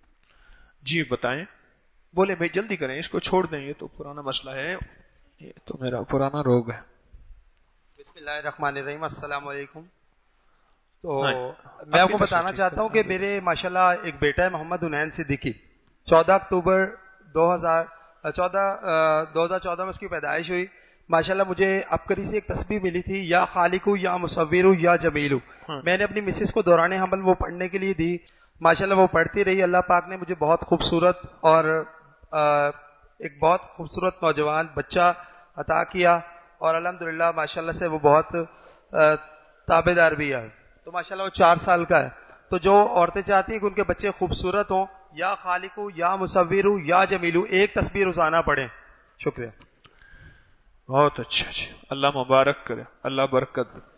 جی بتائیں. بولے بھائی جلدی کریں، اس کو چھوڑ دیں، یہ تو پرانا مسئلہ ہے، یہ تو میرا پرانا روگ ہے. بسم اللہ الرحمن الرحیم. السلام علیکم. تو میں آپ کو بتانا چاہتا ہوں کہ میرے ماشاءاللہ ایک بیٹا ہے محمد عنین صدیقی. چودہ اکتوبر دو ہزار چودہ دو ہزار چودہ میں اس کی پیدائش ہوئی. ماشاءاللہ مجھے ابکری سے ایک تسبیح ملی تھی، یا خالقو یا مصورو یا جمیلو. میں نے اپنی مسز کو دوران حمل وہ پڑھنے کے لیے دی. ماشاءاللہ وہ پڑھتی رہی. اللہ پاک نے مجھے بہت خوبصورت اور ایک بہت خوبصورت نوجوان بچہ عطا کیا، اور الحمدللہ ماشاءاللہ سے وہ بہت تابع دار بھی ہے. تو ماشاءاللہ وہ چار سال کا ہے. تو جو عورتیں چاہتی ہیں کہ ان کے بچے خوبصورت ہوں، یا خالقو یا مصورو یا جمیلو ایک تسبیح روزانہ پڑھیں. شکریہ. بہت اچھا جی، اللہ مبارک کرے، اللہ برکت دے.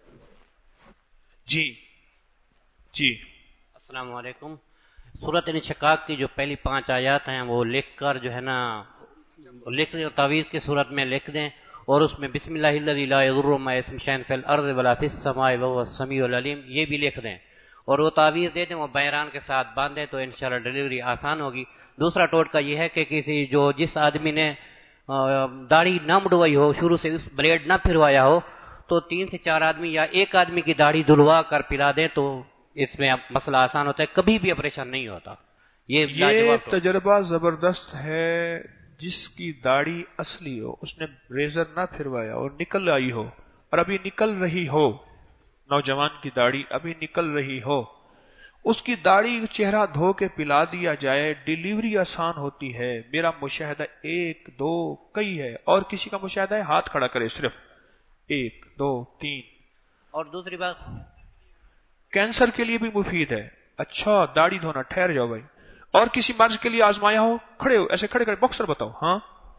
جی جی السلام علیکم. سورۃ انشقاق کی جو پہلی پانچ آیات ہیں وہ لکھ کر جو ہے نا لکھ دیں، تعویذ کی صورت میں لکھ دیں، اور اس میں بسم اللہ الذی لا یضر مع اسمہ شیء فی الارض ولا فی السماء وهو السمیع العلیم یہ بھی لکھ دیں، اور وہ تعویذ دے دیں، وہ بحران کے ساتھ باندھیں تو انشاءاللہ ڈلیوری آسان ہوگی. دوسرا ٹوٹکا یہ ہے کہ کسی جو جس آدمی نے داڑھی نہ مڈوائی ہو، شروع سے اس بلیڈ نہ پھروایا ہو، تو تین سے چار آدمی یا ایک آدمی کی داڑھی دھلوا کر پلا دیں تو اس میں مسئلہ آسان ہوتا ہے، کبھی بھی آپریشن نہیں ہوتا. یہ یہ تجربہ زبردست ہے. جس کی داڑھی اصلی ہو، اس نے ریزر نہ پھروایا اور نکل آئی ہو، اور ابھی نکل رہی ہو، نوجوان کی داڑھی ابھی نکل رہی ہو، اس کی داڑھی چہرہ دھو کے پلا دیا جائے، ڈیلیوری آسان ہوتی ہے. میرا مشاہدہ ایک دو کئی ہے، اور کسی کا مشاہدہ ہے ہاتھ کھڑا کرے صرف ایک دو تین. اور دوسری بات کینسر کے لیے بھی مفید ہے. اچھا داڑھی دھونا، ٹھہر جاؤ بھائی. اور کسی مرض کے لیے آزمایا ہو، کھڑے ہو ایسے کھڑے کھڑے باکسر بتاؤ. ہاں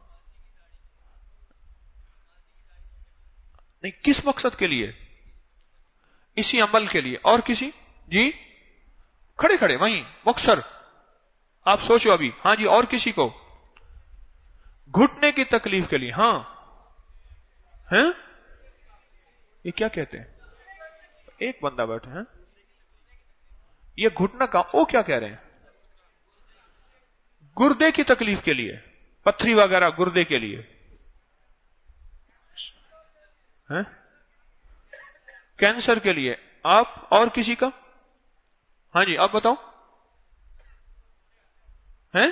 نہیں، کس مقصد کے لیے؟ اسی عمل کے لیے. اور کسی؟ جی کھڑے کھڑے وہیں باکسر. آپ سوچو ابھی. ہاں جی. اور کسی کو گھٹنے کی تکلیف کے لیے؟ ہاں ہیں یہ کیا کہتے ہیں؟ ایک بندہ بیٹھے ہیں یہ گھٹنا کا وہ کیا کہہ رہے ہیں؟ گردے کی تکلیف کے لیے، پتھری وغیرہ گردے کے لیے. کینسر کے لیے. آپ اور کسی کا؟ ہاں جی آپ بتاؤ. ہیں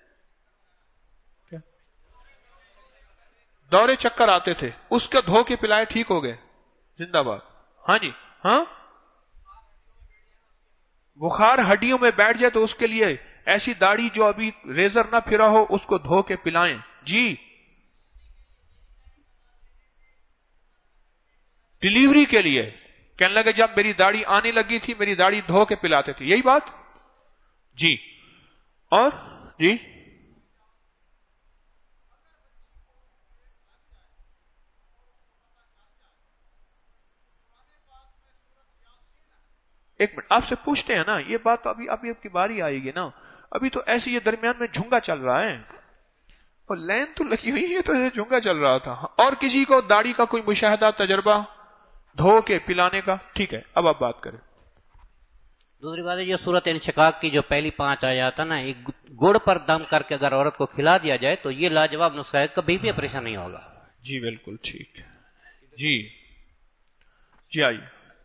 دورے چکر آتے تھے، اس کا دھو کے پلائے ٹھیک ہو گئے. زندہ باد. ہاں جی. ہاں بخار ہڈیوں میں بیٹھ جائے تو اس کے لیے ایسی داڑھی جو ابھی ریزر نہ پھرا ہو اس کو دھو کے پلائیں. جی ڈیلیوری کے لیے کہنے لگے جب میری داڑھی آنے لگی تھی میری داڑھی دھو کے پلاتے تھے، یہی بات. جی اور جی ایک منٹ آپ سے پوچھتے ہیں نا یہ بات ابھی ابھی آپ کی باری آئے گی نا, ابھی تو ایسے یہ درمیان میں جھنگا چل رہا ہے اور لین تو لگی ہوئی ہے تو ایسے جھنگا چل رہا تھا. اور کسی کو داڑھی کا کوئی مشاہدہ تجربہ دھو کے پلانے کا؟ ٹھیک ہے اب آپ بات کریں. دوسری بات ہے یہ صورت انشقاق کی جو پہلی پانچ آیات ہے نا, ایک گڑ پر دم کر کے اگر عورت کو کھلا دیا جائے تو یہ لاجواب نسخہ ہے, کبھی بھی آپریشن نہیں ہوگا. جی بالکل ٹھیک ہے. جی جی آئیے.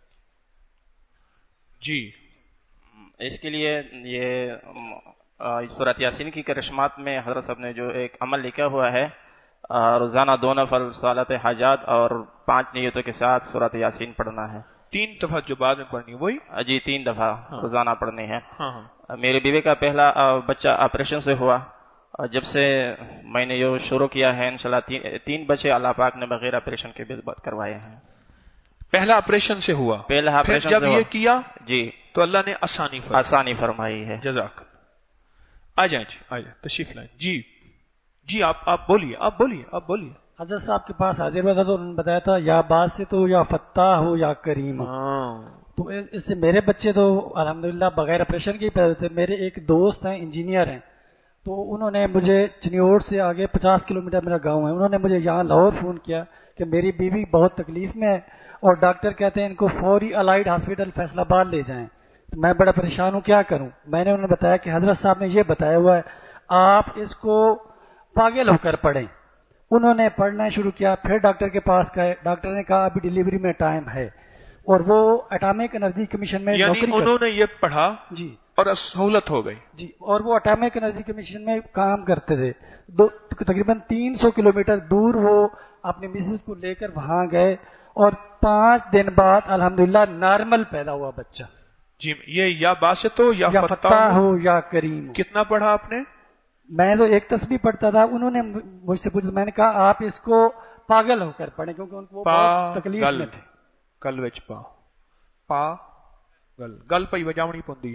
جی اس کے لیے یہ سورۃ یاسین کی کرشمات میں حضرت صاحب نے جو ایک عمل لکھا ہوا ہے, روزانہ دو نفل صلاۃ حاجات اور پانچ نیتوں کے ساتھ سورۃ یاسین پڑھنا ہے. تین دفعہ جو بعد میں پڑھنی وہی جی تین دفعہ روزانہ پڑھنی ہے. ہاں ہاں. میری بیوی کا پہلا بچہ آپریشن سے ہوا, جب سے میں نے یہ شروع کیا ہے انشاءاللہ تین, تین بچے اللہ پاک نے بغیر آپریشن کے بھی کروائے ہیں. پہلا آپریشن سے ہوا, پہلا آپریشن جب یہ کیا جی تو اللہ نے آسانی فرمائی. آسانی فرمائی ہے. جزاک. آ جائیں جی آ جائیں تشریف لائیں. جی جی آپ آپ بولیے آپ بولیے آپ بولیے. حضرت صاحب کے پاس حاضر ہوا تھا تو انہوں نے بتایا تھا یا باسط ہو یا فتح ہو یا کریم. تو اس سے میرے بچے تو الحمدللہ بغیر آپریشن کے پیدا ہوتے. میرے ایک دوست ہیں انجینئر ہیں, تو انہوں نے مجھے چنیوٹ سے آگے پچاس کلومیٹر میرا گاؤں ہے, انہوں نے مجھے یہاں لاہور فون کیا کہ میری بیوی بہت تکلیف میں ہے اور ڈاکٹر کہتے ہیں ان کو فوری الائڈ ہاسپٹل فیصل آباد لے جائیں. تو میں بڑا پریشان ہوں کیا کروں. میں نے انہوں نے بتایا کہ حضرت صاحب نے یہ بتایا ہوا ہے آپ اس کو پاگل ہو کر پڑھیں. انہوں نے پڑھنا شروع کیا, پھر ڈاکٹر کے پاس گئے, ڈاکٹر نے کہا ابھی ڈیلیوری میں ٹائم ہے, اور وہ اٹامک انرجی کمیشن میں یعنی انہوں نے یہ پڑھا جی اور سہولت ہو گئی جی, اور وہ اٹامک انرجی کمیشن میں کام کرتے تھے. دو تقریباً تین سو کلو میٹر دور وہ اپنی مسز کو لے کر وہاں گئے اور پانچ دن بعد الحمدللہ نارمل پیدا ہوا بچہ. جی یہ یا باسط ہو یا فتح ہو یا کریم. کتنا پڑھا آپ نے؟ میں تو ایک تسبیح پڑھتا تھا, انہوں نے مجھ سے پوچھا, میں نے کہا آپ اس کو پاگل ہو کر پڑھیں کیونکہ ان کو بہت تکلیف میں تھے. گل وچ پا پا گل گل پئی وجاونی پوندی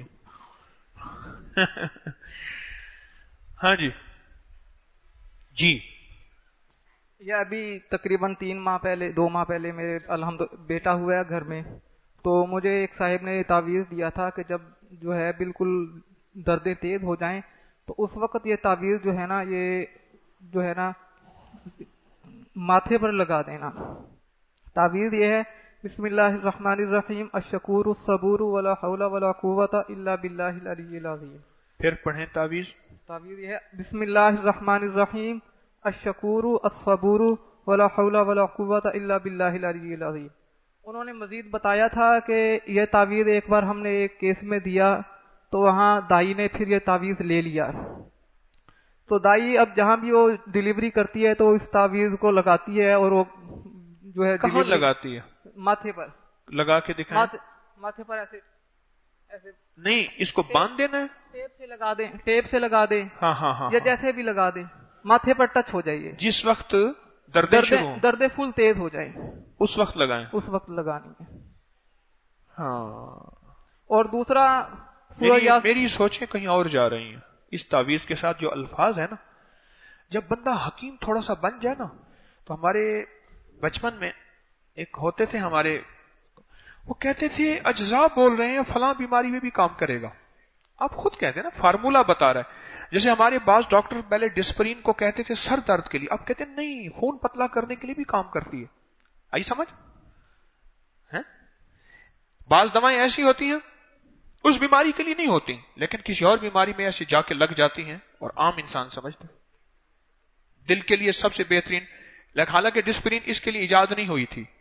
ہے. ہاں جی جی. یہ ابھی تقریباً تین ماہ پہلے دو ماہ پہلے میرے الحمد بیٹا ہوا ہے گھر میں, تو مجھے ایک صاحب نے تعویذ دیا تھا کہ جب جو ہے بالکل دردیں تیز ہو جائیں تو اس وقت یہ تعویذ جو ہے نا یہ جو ہے نا ماتھے پر لگا دینا. تعویذ یہ ہے بسم اللہ الرحمن الرحیم الشکور الصبور ولا حول ولا قوت الا باللہ العلی العظیم. پھر پڑھیں تعویذ. تعویذ یہ ہے بسم اللہ الرحمن الرحیم الشکور الصبور ولا حول ولا قوت الا باللہ العلی العظیم. انہوں نے مزید بتایا تھا کہ یہ تعویذ ایک بار ہم نے ایک کیس میں دیا تو وہاں دائی نے پھر یہ تعویذ لے لیا, تو دائی اب جہاں بھی وہ ڈیلیوری کرتی ہے تو اس تعویذ کو لگاتی ہے, اور وہ جو ہے کہاں لگاتی ہے؟ ماتھے پر لگا کے دکھائیں. ماتھے پر ایسے ایسے نہیں, اس کو باندھ دینا ہے, ٹیپ سے لگا دیں, ٹیپ سے لگا دیں, ہاں ہاں ہاں, یا جیسے بھی لگا دیں, ماتھے پر ٹچ ہو جائیے. جس وقت دردیں دردیں فل تیز ہو جائیں اس وقت لگائیں, اس وقت لگانی ہے. ہاں. اور دوسرا میری, میری سوچیں کہیں اور جا رہی ہیں. اس تعویذ کے ساتھ جو الفاظ ہیں نا, جب بندہ حکیم تھوڑا سا بن جائے نا, تو ہمارے بچپن میں ایک ہوتے تھے ہمارے, وہ کہتے تھے اجزاء بول رہے ہیں فلاں بیماری میں بھی کام کرے گا. آپ خود کہتے ہیں نا, فارمولا بتا رہا ہے. جیسے ہمارے بعض ڈاکٹر پہلے ڈسپرین کو کہتے تھے سر درد کے لیے, اب کہتے ہیں نہیں خون پتلا کرنے کے لیے بھی کام کرتی ہے. آئی سمجھ ہے؟ بعض دوائیں ایسی ہوتی ہیں اس بیماری کے لیے نہیں ہوتی, لیکن کسی اور بیماری میں ایسی جا کے لگ جاتی ہیں اور عام انسان سمجھتے ہیں دل کے لیے سب سے بہترین, لیکن حالانکہ ڈسپرین اس کے لیے ایجاد نہیں ہوئی تھی.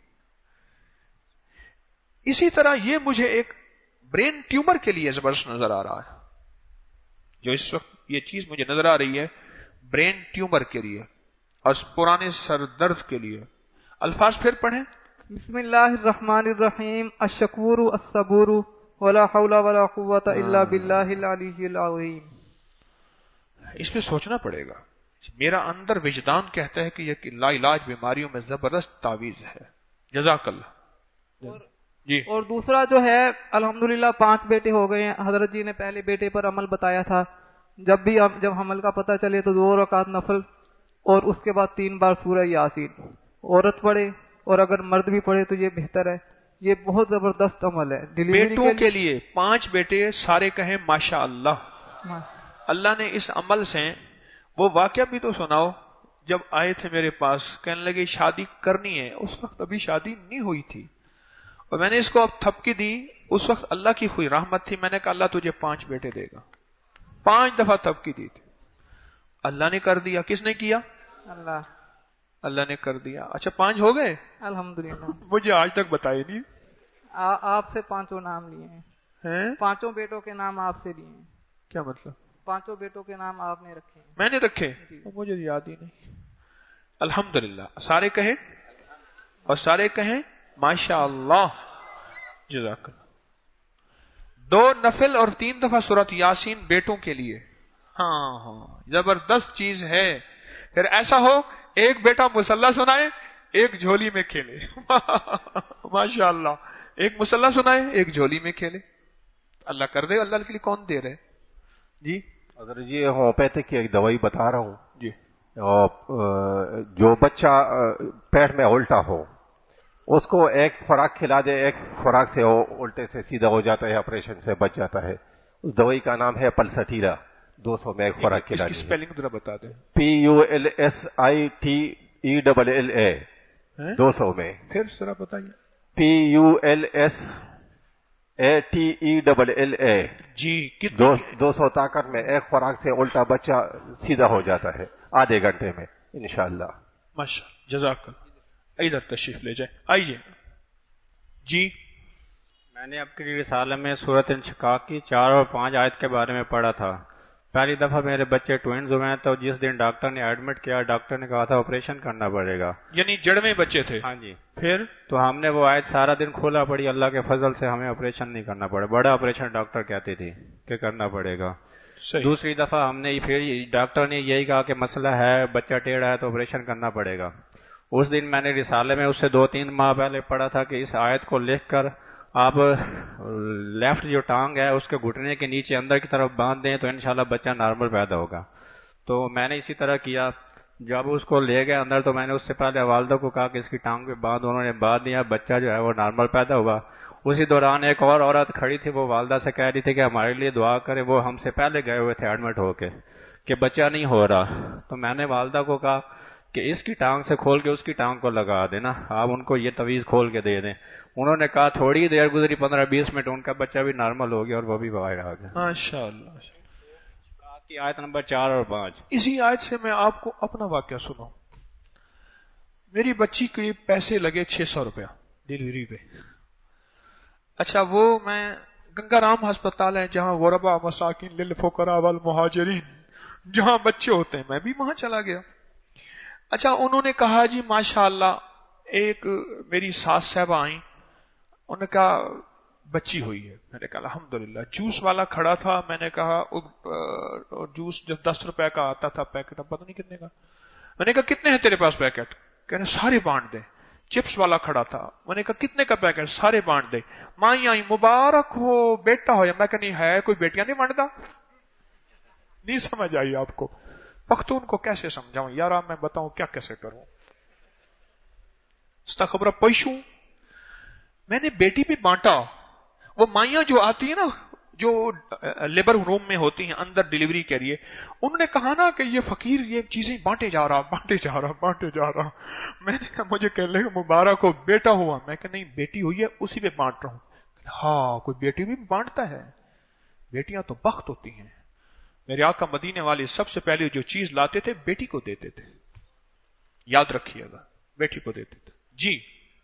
اسی طرح یہ مجھے ایک برین ٹیومر کے لیے زبردست نظر آ رہا ہے, جو اس وقت یہ چیز مجھے نظر آ رہی ہے برین ٹیومر کے لیے اور پرانے سر درد کے لیے. الفاظ پھر پڑھیں. بسم اللہ الرحمن الرحیم الشکور الصبور ولا حول ولا قوت الا باللہ العلی العظیم. اس پہ سوچنا پڑے گا. میرا اندر وجدان کہتا ہے کہ یہ لا علاج بیماریوں میں زبردست تعویذ ہے. جزاک اللہ. اور جی. اور دوسرا جو ہے الحمدللہ پانچ بیٹے ہو گئے ہیں. حضرت جی نے پہلے بیٹے پر عمل بتایا تھا, جب بھی جب حمل کا پتہ چلے تو دو رکعت نفل اور اس کے بعد تین بار سورہ یاسین. عورت پڑھے اور اگر مرد بھی پڑھے تو یہ بہتر ہے. یہ بہت زبردست عمل ہے. بیٹوں کے لیے پانچ بیٹے سارے کہیں ماشاء اللہ. اللہ نے اس عمل سے وہ واقعہ بھی تو سناؤ. جب آئے تھے میرے پاس کہنے لگے شادی کرنی ہے، اس وقت ابھی شادی نہیں ہوئی تھی، اور میں نے اس کو اب تھپکی دی. اس وقت اللہ کی کوئی رحمت تھی، میں نے کہا اللہ تجھے پانچ بیٹے دے گا. پانچ دفعہ تھپکی دی تھی، اللہ نے کر دیا. کس نے کیا؟ اللہ. اللہ نے کر دیا. اچھا پانچ ہو گئے الحمدللہ. مجھے آج تک بتائے نہیں. آپ سے پانچوں نام لیے ہیں، پانچوں بیٹوں کے نام آپ سے لیے ہیں. کیا مطلب؟ پانچوں بیٹوں کے نام آپ نے رکھے ہیں. میں نے رکھے؟ مجھے یاد ہی نہیں. الحمدللہ. سارے کہیں اور سارے کہیں ماشاء اللہ. جزاک اللہ. دو نفل اور تین دفعہ سورۃ یاسین بیٹوں کے لیے. ہاں ہاں زبردست چیز ہے. پھر ایسا ہو ایک بیٹا مصلی سنائے ایک جھولی میں کھیلے. ماشاء اللہ. ایک مصلی سنائے ایک جھولی میں کھیلے. اللہ کر دے. اللہ کے لیے کون دے رہے؟ جی حضرت جی ہومیوپیتھک کی ایک دوائی بتا رہا ہوں. جی جو بچہ پیٹ میں الٹا ہو اس کو ایک خوراک کھلا دے، ایک خوراک سے وہ الٹے سے سیدھا ہو جاتا ہے، آپریشن سے بچ جاتا ہے. اس دوائی کا نام ہے پلسٹیرا. دو سو میں ایک خوراک کھلا دی. اسپیلنگ ذرا بتا دیں. P U L S I T E double L A. دو سو میں. پھر ذرا بتائیے. P U L S A T E double L A. جی دو سو طاقت میں ایک خوراک سے الٹا بچہ سیدھا ہو جاتا ہے آدھے گھنٹے میں انشاءاللہ. ماشاء اللہ. جزاک اللہ. ادھر تشریف لے جائیں. آئیے. جی میں نے آپ کی رسالے میں سورۃ انشقاق کی چار اور پانچ آیت کے بارے میں پڑھا تھا. پہلی دفعہ میرے بچے ٹوئنز ہوئے ہیں تو جس دن ڈاکٹر نے ایڈمٹ کیا ڈاکٹر نے کہا تھا آپریشن کرنا پڑے گا. یعنی جڑویں بچے تھے؟ ہاں جی. پھر تو ہم نے وہ آیت سارا دن کھولا پڑی. اللہ کے فضل سے ہمیں آپریشن نہیں کرنا پڑے. بڑا آپریشن ڈاکٹر کہتی تھی کہ کرنا پڑے گا. صحیح. دوسری دفعہ ہم نے پھر ڈاکٹر نے یہی کہا کہ مسئلہ ہے بچہ ٹیڑھا ہے تو آپریشن کرنا پڑے گا. اس دن میں نے رسالے میں اس سے دو تین ماہ پہلے پڑھا تھا کہ اس آیت کو لکھ کر آپ لیفٹ جو ٹانگ ہے اس کے گھٹنے کے نیچے اندر کی طرف باندھ دیں تو انشاءاللہ بچہ نارمل پیدا ہوگا. تو میں نے اسی طرح کیا. جب اس کو لے گئے اندر تو میں نے اس سے پہلے والدہ کو کہا کہ اس کی ٹانگ پہ باندھ. انہوں نے باندھ دیا. بچہ جو ہے وہ نارمل پیدا ہوا. اسی دوران ایک اور عورت کھڑی تھی وہ والدہ سے کہہ رہی تھی کہ ہمارے لیے دعا کرے. وہ ہم سے پہلے گئے ہوئے تھے ایڈمٹ ہو کے کہ بچہ نہیں ہو رہا. تو میں نے والدہ کو کہا کہ اس کی ٹانگ سے کھول کے اس کی ٹانگ کو لگا دینا. آپ ان کو یہ تویز کھول کے دے دیں. انہوں نے کہا. تھوڑی دیر گزری پندرہ بیس منٹ ان کا بچہ بھی نارمل ہو گیا اور وہ بھی باہر آ گیا. ماشاء اللہ. کی آیت نمبر چار اور پانچ. اسی آیت سے میں آپ کو اپنا واقعہ سناؤں. میری بچی کے پیسے لگے چھ سو روپیہ ڈلیوری پہ. اچھا وہ میں گنگا رام ہسپتال ہے جہاں غربا مساکین للفقراء والمہاجرین جہاں بچے ہوتے ہیں میں بھی وہاں چلا گیا. اچھا انہوں نے کہا جی ماشاء اللہ. ایک میری ساس صاحبہ آئیں. انہوں نے کہا بچی ہوئی ہے. میں نے کہا الحمدللہ. جوس والا کھڑا تھا. میں نے کہا جوس جب دس روپے کا آتا تھا پیکٹ اب پتہ نہیں کتنے کا. میں نے کہا کتنے ہیں تیرے پاس پیکٹ؟ کہنے سارے بانٹ دے. چپس والا کھڑا تھا. میں نے کہا کتنے کا پیکٹ؟ سارے بانٹ دے. مائیں آئی مبارک ہو بیٹا ہو. میں کہا نہیں ہے کوئی بیٹیاں نہیں بانٹتا. نہیں سمجھ آئی آپ کو؟ پختون کو کیسے سمجھاؤں یار میں بتاؤں کیا کیسے کروں. خبر پیشوں میں نے بیٹی بھی بانٹا. وہ مائیاں جو آتی ہیں نا جو لیبر روم میں ہوتی ہیں اندر ڈیلیوری کے لیے انہوں نے کہا نا کہ یہ فقیر یہ چیزیں بانٹے جا رہا بانٹے جا رہا بانٹے جا رہا. میں نے کہا مجھے کہہ لے مبارک ہو بیٹا ہوا. میں کہ نہیں بیٹی ہوئی ہے اسی پہ بانٹ رہا ہوں. ہاں کوئی بیٹی بھی بانٹتا ہے. بیٹیاں تو بخت ہوتی ہیں. میرے آقا مدینے والے سب سے پہلے جو چیز لاتے تھے بیٹی کو دیتے تھے. یاد رکھیے گا بیٹی کو دیتے تھے. جی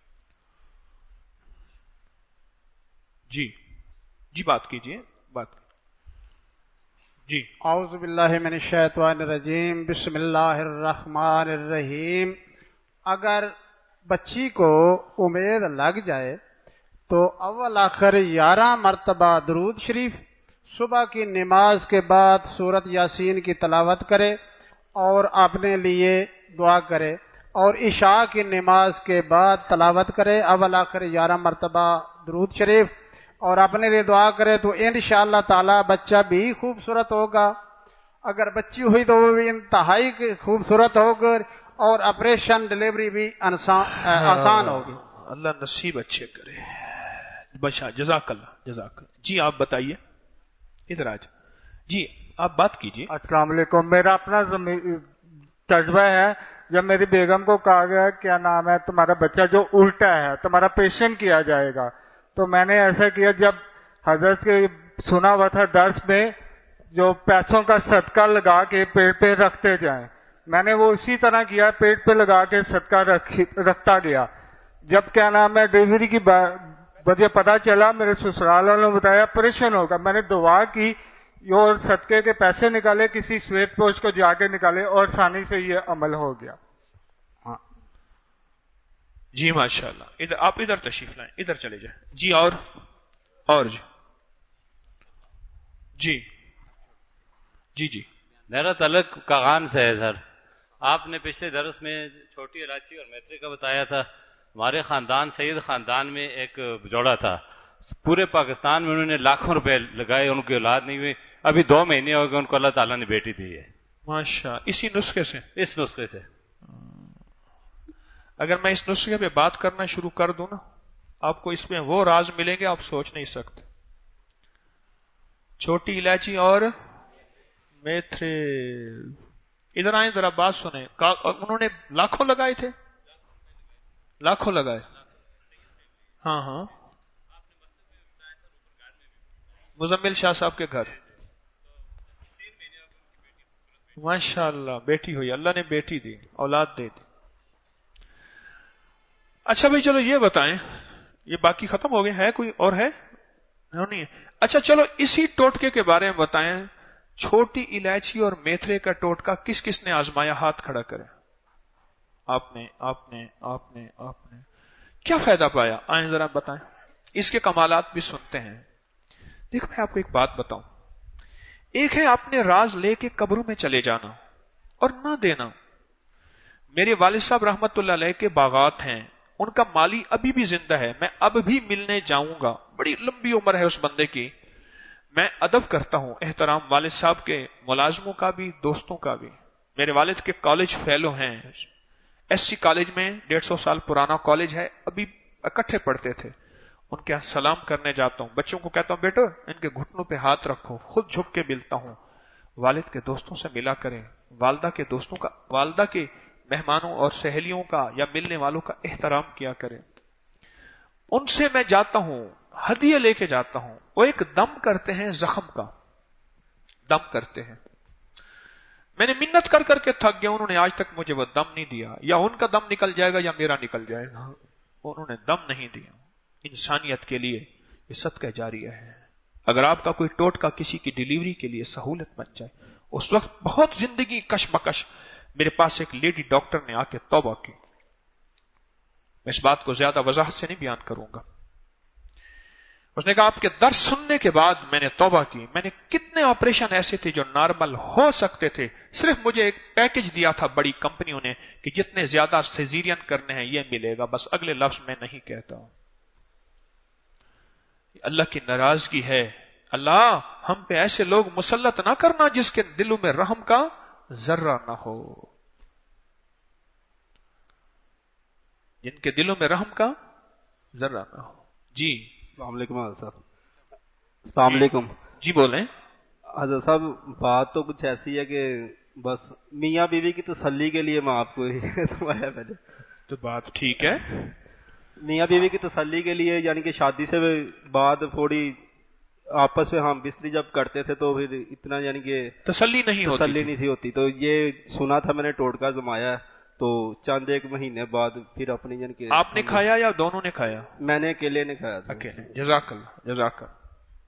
جی جی بات کیجئے بات جی. اعوذ باللہ من الشیطان الرجیم. بسم اللہ الرحمن الرحیم. اگر بچی کو امید لگ جائے تو اول آخر گیارہ مرتبہ درود شریف صبح کی نماز کے بعد سورۃ یاسین کی تلاوت کرے اور اپنے لیے دعا کرے اور عشاء کی نماز کے بعد تلاوت کرے اول آخر گیارہ مرتبہ درود شریف اور اپنے لیے دعا کرے تو انشاءاللہ تعالی بچہ بھی خوبصورت ہوگا. اگر بچی ہوئی تو وہ بھی انتہائی خوبصورت ہوگا اور آپریشن ڈلیوری بھی آسان ہوگی. اللہ نصیب اچھے کرے. بشا جزاک اللہ جزاک اللہ. جی آپ بتائیے, ادھر آج جی آپ بات کیجیے. السلام علیکم. میرا اپنا تجربہ ہے, جب میری بیگم کو کہا گیا کیا نام ہے تمہارا بچہ جو الٹا ہے تمہارا آپریشن کیا جائے گا, تو میں نے ایسا کیا, جب حضرت کے سنا ہوا تھا درس میں جو پیسوں کا صدقہ لگا کے پیٹ پہ رکھتے جائیں, میں نے وہ اسی طرح کیا, پیٹ پہ لگا کے صدقہ رکھتا گیا. جب کیا نام ہے ڈلیوری کی مجھے پتا چلا, میرے سسرال والوں نے بتایا آپریشن ہوگا, میں نے دعا کی اور صدقے کے پیسے نکالے, کسی سویت پوش کو جا کے نکالے, اور آسانی سے یہ عمل ہو گیا. ہاں جی ماشاء اللہ. ادھر آپ ادھر تشریف لائیں, ادھر چلے جائیں. جی اور اور جی جی جی جی میرا تعلق کاغان سے ہے سر. آپ نے پچھلے درس میں چھوٹی الائچی اور میتھری کا بتایا تھا. ہمارے خاندان سید خاندان میں ایک جوڑا تھا, پورے پاکستان میں انہوں نے لاکھوں روپے لگائے, ان کی اولاد نہیں ہوئی. ابھی دو مہینے ہو گئے ان کو اللہ تعالیٰ نے بیٹی دی ہے. ماشاء, اسی نسخے سے اس نسخے سے. اگر میں اس نسخے پہ بات کرنا شروع کر دوں نا, آپ کو اس میں وہ راز ملیں گے آپ سوچ نہیں سکتے. چھوٹی الائچی اور میتھری, ادھر آئیں ذرا بات سنیں. انہوں نے لاکھوں لگائے تھے, لاکھوں لگائے. ہاں ہاں مزمل شاہ صاحب کے گھر. ماشاء اللہ بیٹی ہوئی, اللہ نے بیٹی دی, اولاد دے دی. اچھا بھائی چلو یہ بتائیں, یہ باقی ختم ہو گئے, ہے کوئی اور ہے نہیں ہے؟ اچھا چلو اسی ٹوٹکے کے بارے میں بتائیں. چھوٹی الائچی اور میتھرے کا ٹوٹکا کس کس نے آزمایا, ہاتھ کھڑا کریں. آپ نے آپ نے آپ نے آپ نے کیا فائدہ پایا, آئیں ذرا بتائیں. اس کے کمالات بھی سنتے ہیں. دیکھو میں آپ کو ایک بات بتاؤں, ایک ہے آپ نے راز لے کے قبروں میں چلے جانا اور نہ دینا. میرے والد صاحب رحمت اللہ علیہ کے باغات ہیں, ان کا مالی ابھی بھی زندہ ہے, میں اب بھی ملنے جاؤں گا, بڑی لمبی عمر ہے اس بندے کی. میں ادب کرتا ہوں, احترام والد صاحب کے ملازموں کا بھی دوستوں کا بھی. میرے والد کے کالج فیلو ہیں, ایس سی کالج میں ڈیڑھ سو سال پرانا کالج ہے, ابھی اکٹھے پڑھتے تھے. ان کے سلام کرنے جاتا ہوں, بچوں کو کہتا ہوں بیٹو ان کے گھٹنوں پہ ہاتھ رکھو, خود جھک کے ملتا ہوں. والد کے دوستوں سے ملا کریں, والدہ کے دوستوں کا, والدہ کے مہمانوں اور سہیلیوں کا یا ملنے والوں کا احترام کیا کریں. ان سے میں جاتا ہوں, ہدیہ لے کے جاتا ہوں. وہ ایک دم کرتے ہیں, زخم کا دم کرتے ہیں. میں نے منت کر کر کے تھک گیا, انہوں نے آج تک مجھے وہ دم نہیں دیا. یا ان کا دم نکل جائے گا یا میرا نکل جائے گا, انہوں نے دم نہیں دیا. انسانیت کے لیے یہ صدقہ جاریہ ہے. اگر آپ کا کوئی ٹوٹکا کسی کی ڈیلیوری کے لیے سہولت بن جائے, اس وقت بہت زندگی کشمکش. میرے پاس ایک لیڈی ڈاکٹر نے آ کے توبہ کی, میں اس بات کو زیادہ وضاحت سے نہیں بیان کروں گا. اس نے کہا آپ کے درس سننے کے بعد میں نے توبہ کی, میں نے کتنے آپریشن ایسے تھے جو نارمل ہو سکتے تھے, صرف مجھے ایک پیکج دیا تھا بڑی کمپنیوں نے کہ جتنے زیادہ سیزیرین کرنے ہیں یہ ملے گا, بس اگلے لفظ میں نہیں کہتا ہوں. اللہ کی ناراضگی ہے. اللہ ہم پہ ایسے لوگ مسلط نہ کرنا جس کے دلوں میں رحم کا ذرہ نہ ہو, جن کے دلوں میں رحم کا ذرہ نہ ہو. جی السلام علیکم حضرت صاحب. السلام علیکم. جی بولیں. حضرت صاحب بات تو کچھ ایسی ہے کہ بس میاں بیوی کی تسلی کے لیے میں آپ کو سنوایا پہلے. تو بات ٹھیک ہے, میاں بیوی کی تسلی کے لیے, یعنی کہ شادی سے بعد تھوڑی آپس میں ہم بستری جب کرتے تھے تو پھر اتنا یعنی کہ تسلی نہیں ہوتی تسلی نہیں تھی ہوتی. تو یہ سنا تھا میں نے, ٹوٹکا جمایا, تو چند ایک مہینے بعد پھر اپنی یعنی کہ آپ نے کھایا یا دونوں نے کھایا؟ میں نے اکیلے نے کھایا تھا. اکیلے. جزاک اللہ جزاک اللہ.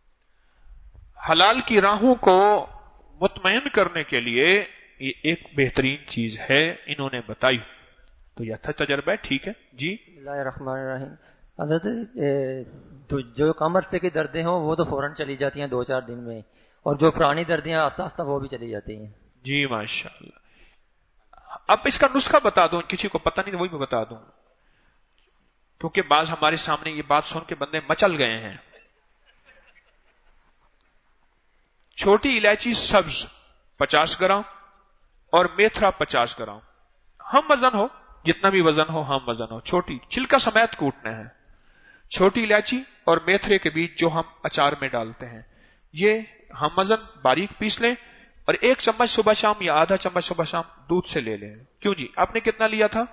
حلال کی راہوں کو مطمئن کرنے کے لیے یہ ایک بہترین چیز ہے, انہوں نے بتائی, تو یہ اچھا تجربہ ہے. ٹھیک ہے جی. بسم اللہ الرحمن الرحیم. حضرت جو کمر سے کی دردیں ہوں وہ تو فوراً چلی جاتی ہیں دو چار دن میں, اور جو پرانی دردیں آہستہ آہستہ وہ بھی چلی جاتی ہیں. جی ماشاء اللہ. اب اس کا نسخہ بتا دوں, کسی کو پتہ نہیں وہی میں بتا دوں, کیونکہ بعض ہمارے سامنے یہ بات سن کے بندے مچل گئے ہیں. چھوٹی الائچی سبز پچاس گرام اور میتھرا پچاس گرام, ہم وزن ہو, جتنا بھی وزن ہو ہم وزن ہو, چھوٹی چھلکا سمیت کوٹنا ہے. چھوٹی الائچی اور میتھرے کے بیج جو ہم اچار میں ڈالتے ہیں، یہ ہم مزن باریک پیس لیں اور ایک چمچ صبح شام یا آدھا چمچ صبح شام دودھ سے لے لیں۔ کیوں جی؟ آپ نے کتنا لیا تھا؟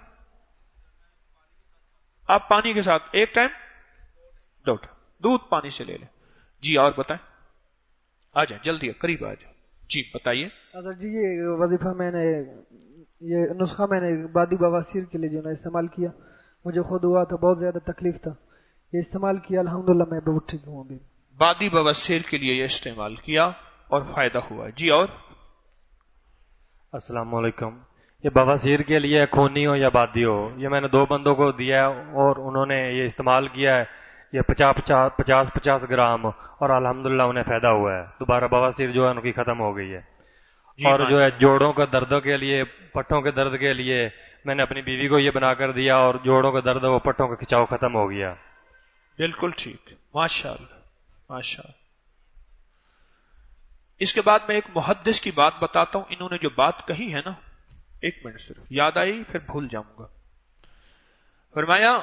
آپ پانی کے ساتھ ایک ٹائم دو ٹائم دودھ پانی سے لے لیں۔ جی اور بتائیں، آ جائیں جلدی قریب آ جائیں۔ جی بتائیے۔ حضرت جی یہ وظیفہ میں نے، یہ نسخہ میں نے بادی بواسیر کے لیے جو نا استعمال کیا، مجھے خود ہوا تھا، بہت زیادہ تکلیف تھا، یہ استعمال کیا، الحمدللہ میں بہت ٹھیک ہوں ابھی۔ بادی بواسیر کے لیے یہ استعمال کیا اور فائدہ ہوا۔ جی اور؟ السلام علیکم۔ یہ بواسیر کے لیے خونی ہو یا بادی ہو، یہ میں نے دو بندوں کو دیا ہے اور انہوں نے یہ استعمال کیا ہے، یہ پچاس پچاس پچاس پچاس گرام، اور الحمدللہ انہیں فائدہ ہوا ہے، دوبارہ بواسیر جو ہے ان کی ختم ہو گئی ہے۔ اور جو ہے جوڑوں کا درد کے لیے، پٹھوں کے درد کے لیے میں نے اپنی بیوی کو یہ بنا کر دیا اور جوڑوں کا درد وہ پٹھوں کا کھچاؤ ختم ہو گیا۔ بالکل ٹھیک، ماشاء اللہ ماشاء اللہ۔ اس کے بعد میں ایک محدث کی بات بتاتا ہوں، انہوں نے جو بات کہی ہے نا، ایک منٹ صرف یاد آئی پھر بھول جاؤں گا۔ فرمایا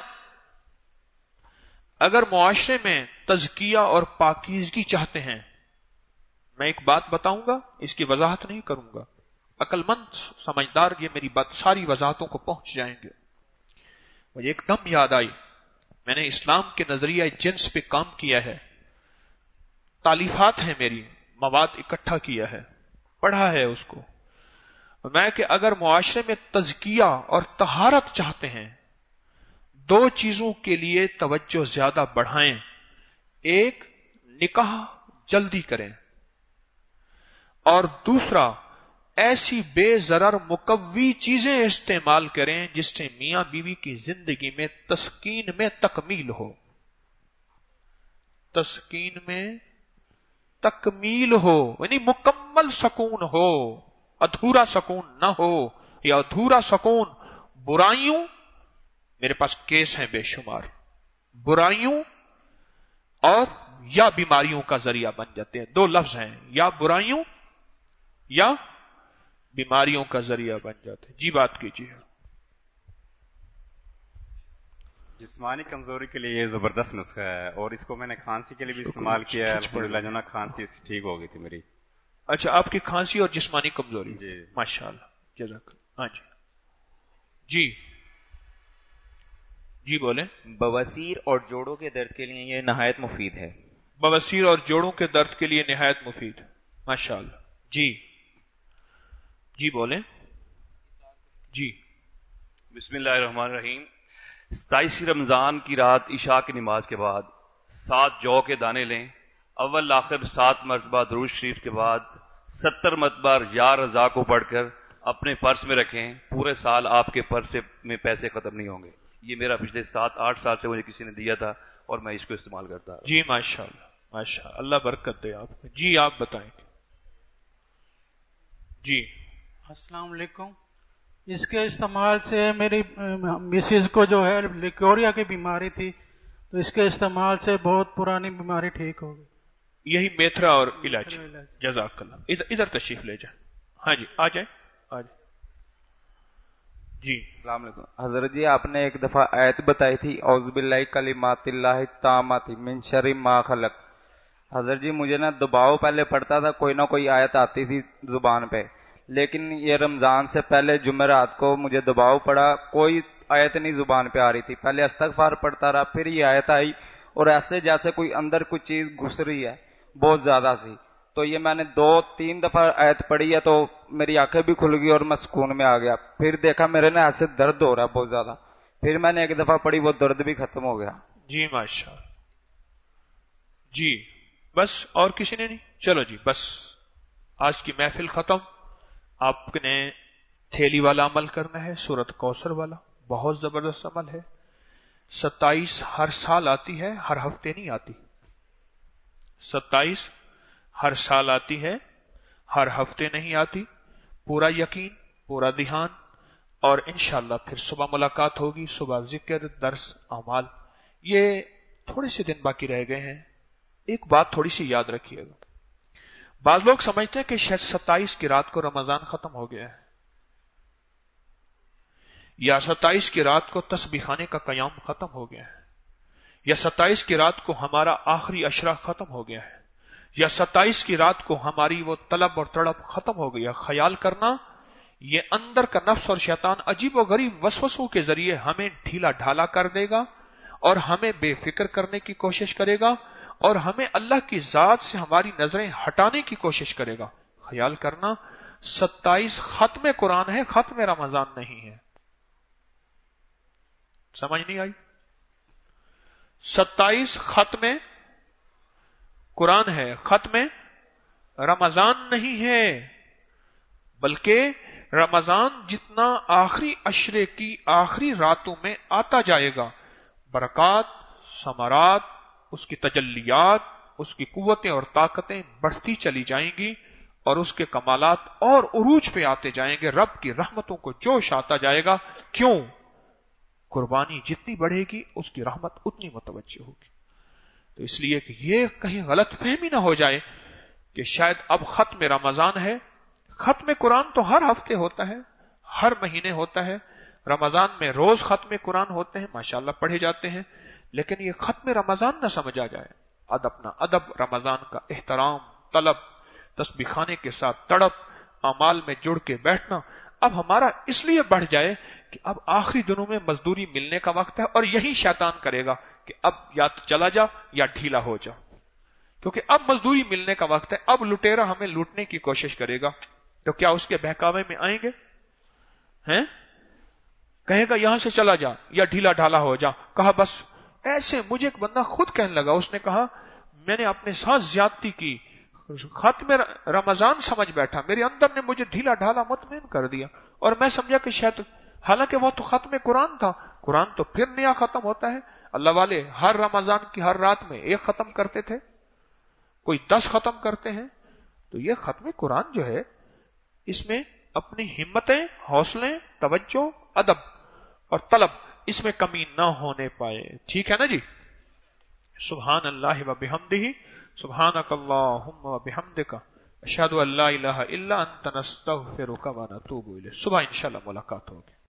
اگر معاشرے میں تزکیہ اور پاکیزگی چاہتے ہیں، میں ایک بات بتاؤں گا، اس کی وضاحت نہیں کروں گا، عقل مند سمجھدار یہ میری بات ساری وضاحتوں کو پہنچ جائیں گے۔ مجھے ایک دم یاد آئی، میں نے اسلام کے نظریہ جنس پہ کام کیا ہے، تالیفات ہیں میری، مواد اکٹھا کیا ہے، پڑھا ہے اس کو۔ میں کہ اگر معاشرے میں تزکیہ اور طہارت چاہتے ہیں، دو چیزوں کے لیے توجہ زیادہ بڑھائیں۔ ایک، نکاح جلدی کریں، اور دوسرا ایسی بے ضرر مقوی چیزیں استعمال کریں جس سے میاں بیوی کی زندگی میں تسکین میں تکمیل ہو، تسکین میں تکمیل ہو، یعنی مکمل سکون ہو، ادھورا سکون نہ ہو، یا ادھورا سکون برائیوں، میرے پاس کیس ہیں بے شمار، برائیوں اور یا بیماریوں کا ذریعہ بن جاتے ہیں، دو لفظ ہیں، یا برائیوں یا بیماریوں کا ذریعہ بن جاتے ہیں۔ جی بات کیجیے۔ جسمانی کمزوری کے لیے یہ زبردست نسخہ ہے، اور اس کو میں نے کھانسی کے لیے بھی استعمال کیا ہے، الحمدللہ جو نا کھانسی اس کی ٹھیک ہو گئی تھی میری۔ اچھا، آپ کی کھانسی اور جسمانی کمزوری؟ جی ماشاءاللہ، جزاک اللہ۔ ہاں جی جی جی بولیں۔ بواسیر اور جوڑوں کے درد کے لیے یہ نہایت مفید ہے۔ بواسیر اور جوڑوں کے درد کے لیے نہایت مفید، ماشاءاللہ۔ جی جی بولیں۔ جی بسم اللہ الرحمن الرحیم۔ ستائیسویں رمضان کی رات عشاء کی نماز کے بعد سات جو کے دانے لیں، اول آخر سات مرتبہ درود شریف کے بعد ستر مرتبہ یا رضا کو پڑھ کر اپنے پرس میں رکھیں، پورے سال آپ کے پرس میں پیسے ختم نہیں ہوں گے۔ یہ میرا پچھلے سات آٹھ سال سے مجھے کسی نے دیا تھا اور میں اس کو استعمال کرتا ہوں۔ جی ماشاءاللہ ماشاءاللہ، اللہ برکت دے آپ کو۔ جی آپ بتائیں۔ جی السلام علیکم۔ اس کے استعمال سے میری مسز کو جو ہے لیکوریا کی بیماری تھی، تو اس کے استعمال سے بہت پرانی بیماری ٹھیک ہو گئی۔ یہی میتھرا اور علاج۔ جزاک اللہ۔ ادھر ادھر تشریف لے جائیں۔ ہاں جی آ جائیں آ جائیں۔ جی السلام علیکم حضرت جی، آپ نے ایک دفعہ آیت بتائی تھی، اعوذ باللہ کلمات اللہ التامات من شر ما خلق۔ حضرت جی مجھے نا دباؤ پہلے پڑھتا تھا، کوئی نہ کوئی آیت آتی تھی زبان پہ، لیکن یہ رمضان سے پہلے جمعرات کو مجھے دباؤ پڑا، کوئی آیت نہیں زبان پہ آ رہی تھی، پہلے استغفار پڑھتا رہا، پھر یہ آیت آئی، اور ایسے جیسے کوئی اندر کچھ چیز گھس رہی ہے بہت زیادہ سی۔ تو یہ میں نے دو تین دفعہ آیت پڑھی ہے تو میری آنکھیں بھی کھل گئی اور میں سکون میں آ گیا۔ پھر دیکھا میرے نا ایسے درد ہو رہا ہے بہت زیادہ، پھر میں نے ایک دفعہ پڑھی، وہ درد بھی ختم ہو گیا۔ جی ماشاء جی بس اور کسی نے نہیں؟ چلو جی بس آج کی محفل ختم۔ آپ نے تھیلی والا عمل کرنا ہے، سورت کوثر والا، بہت زبردست عمل ہے۔ ستائیس ہر سال آتی ہے، ہر ہفتے نہیں آتی۔ ستائیس ہر سال آتی ہے، ہر ہفتے نہیں آتی۔ پورا یقین، پورا دھیان، اور انشاءاللہ پھر صبح ملاقات ہوگی، صبح ذکر، درس، اعمال۔ یہ تھوڑے سے دن باقی رہ گئے ہیں، ایک بات تھوڑی سی یاد رکھیے گا۔ بعض لوگ سمجھتے ہیں کہ شاید ستائیس کی رات کو رمضان ختم ہو گیا ہے، یا ستائیس کی رات کو تسبیح خانے کا قیام ختم ہو گیا ہے، یا ستائیس کی رات کو ہمارا آخری عشرہ ختم ہو گیا ہے، یا ستائیس کی رات کو ہماری وہ طلب اور تڑپ ختم ہو گیا. خیال کرنا یہ اندر کا نفس اور شیطان عجیب و غریب وسوسوں کے ذریعے ہمیں ڈھیلا ڈھالا کر دے گا اور ہمیں بے فکر کرنے کی کوشش کرے گا اور ہمیں اللہ کی ذات سے ہماری نظریں ہٹانے کی کوشش کرے گا. خیال کرنا ستائیس ختم قرآن ہے، ختم رمضان نہیں ہے. سمجھ نہیں آئی؟ ستائیس ختم قرآن ہے، ختم رمضان نہیں ہے، بلکہ رمضان جتنا آخری عشرے کی آخری راتوں میں آتا جائے گا، برکات، ثمرات، اس کی تجلیات، اس کی قوتیں اور طاقتیں بڑھتی چلی جائیں گی اور اس کے کمالات اور عروج پہ آتے جائیں گے. رب کی رحمتوں کو جوش آتا جائے گا. کیوں؟ قربانی جتنی بڑھے گی اس کی رحمت اتنی متوجہ ہوگی. تو اس لیے کہ یہ کہیں غلط فہمی نہ ہو جائے کہ شاید اب ختم رمضان ہے. ختم قرآن تو ہر ہفتے ہوتا ہے، ہر مہینے ہوتا ہے. رمضان میں روز ختم قرآن ہوتے ہیں، ماشاءاللہ پڑھے جاتے ہیں، لیکن یہ ختم رمضان نہ سمجھا جائے. ادب نہ ادب، رمضان کا احترام، طلب، تسبیح خانے کے ساتھ تڑپ، اعمال میں جڑ کے بیٹھنا اب ہمارا اس لیے بڑھ جائے کہ اب آخری دنوں میں مزدوری ملنے کا وقت ہے اور یہی شیطان کرے گا کہ اب یا تو چلا جا یا ڈھیلا ہو جا، کیونکہ اب مزدوری ملنے کا وقت ہے. اب لٹیرا ہمیں لوٹنے کی کوشش کرے گا، تو کیا اس کے بہکاوے میں آئیں گے؟ ہیں؟ کہے گا یہاں سے چلا جا یا ڈھیلا ڈھالا ہو جا. کہا بس ایسے. مجھے ایک بندہ خود کہنے لگا، اس نے کہا میں نے اپنے ساتھ زیادتی کی، ختم رمضان سمجھ بیٹھا، میرے اندر نے مجھے ڈھیلا ڈھالا مطمئن کر دیا اور میں سمجھا کہ شاید، حالانکہ وہ تو ختم قرآن تھا. قرآن تو پھر نیا ختم ہوتا ہے. اللہ والے ہر رمضان کی ہر رات میں ایک ختم کرتے تھے، کوئی دس ختم کرتے ہیں. تو یہ ختم قرآن جو ہے اس میں اپنی ہمتیں، حوصلے، توجہ، ادب اور طلب اس میں کمی نہ ہونے پائے. ٹھیک ہے نا جی؟ سبحان اللہ و بحمدہ، سبحانک اللہم و بحمدک، اشہد ان لا الہ الا انت نستغفرک و نتوب الیک. صبح انشاءاللہ ملاقات ہوگی.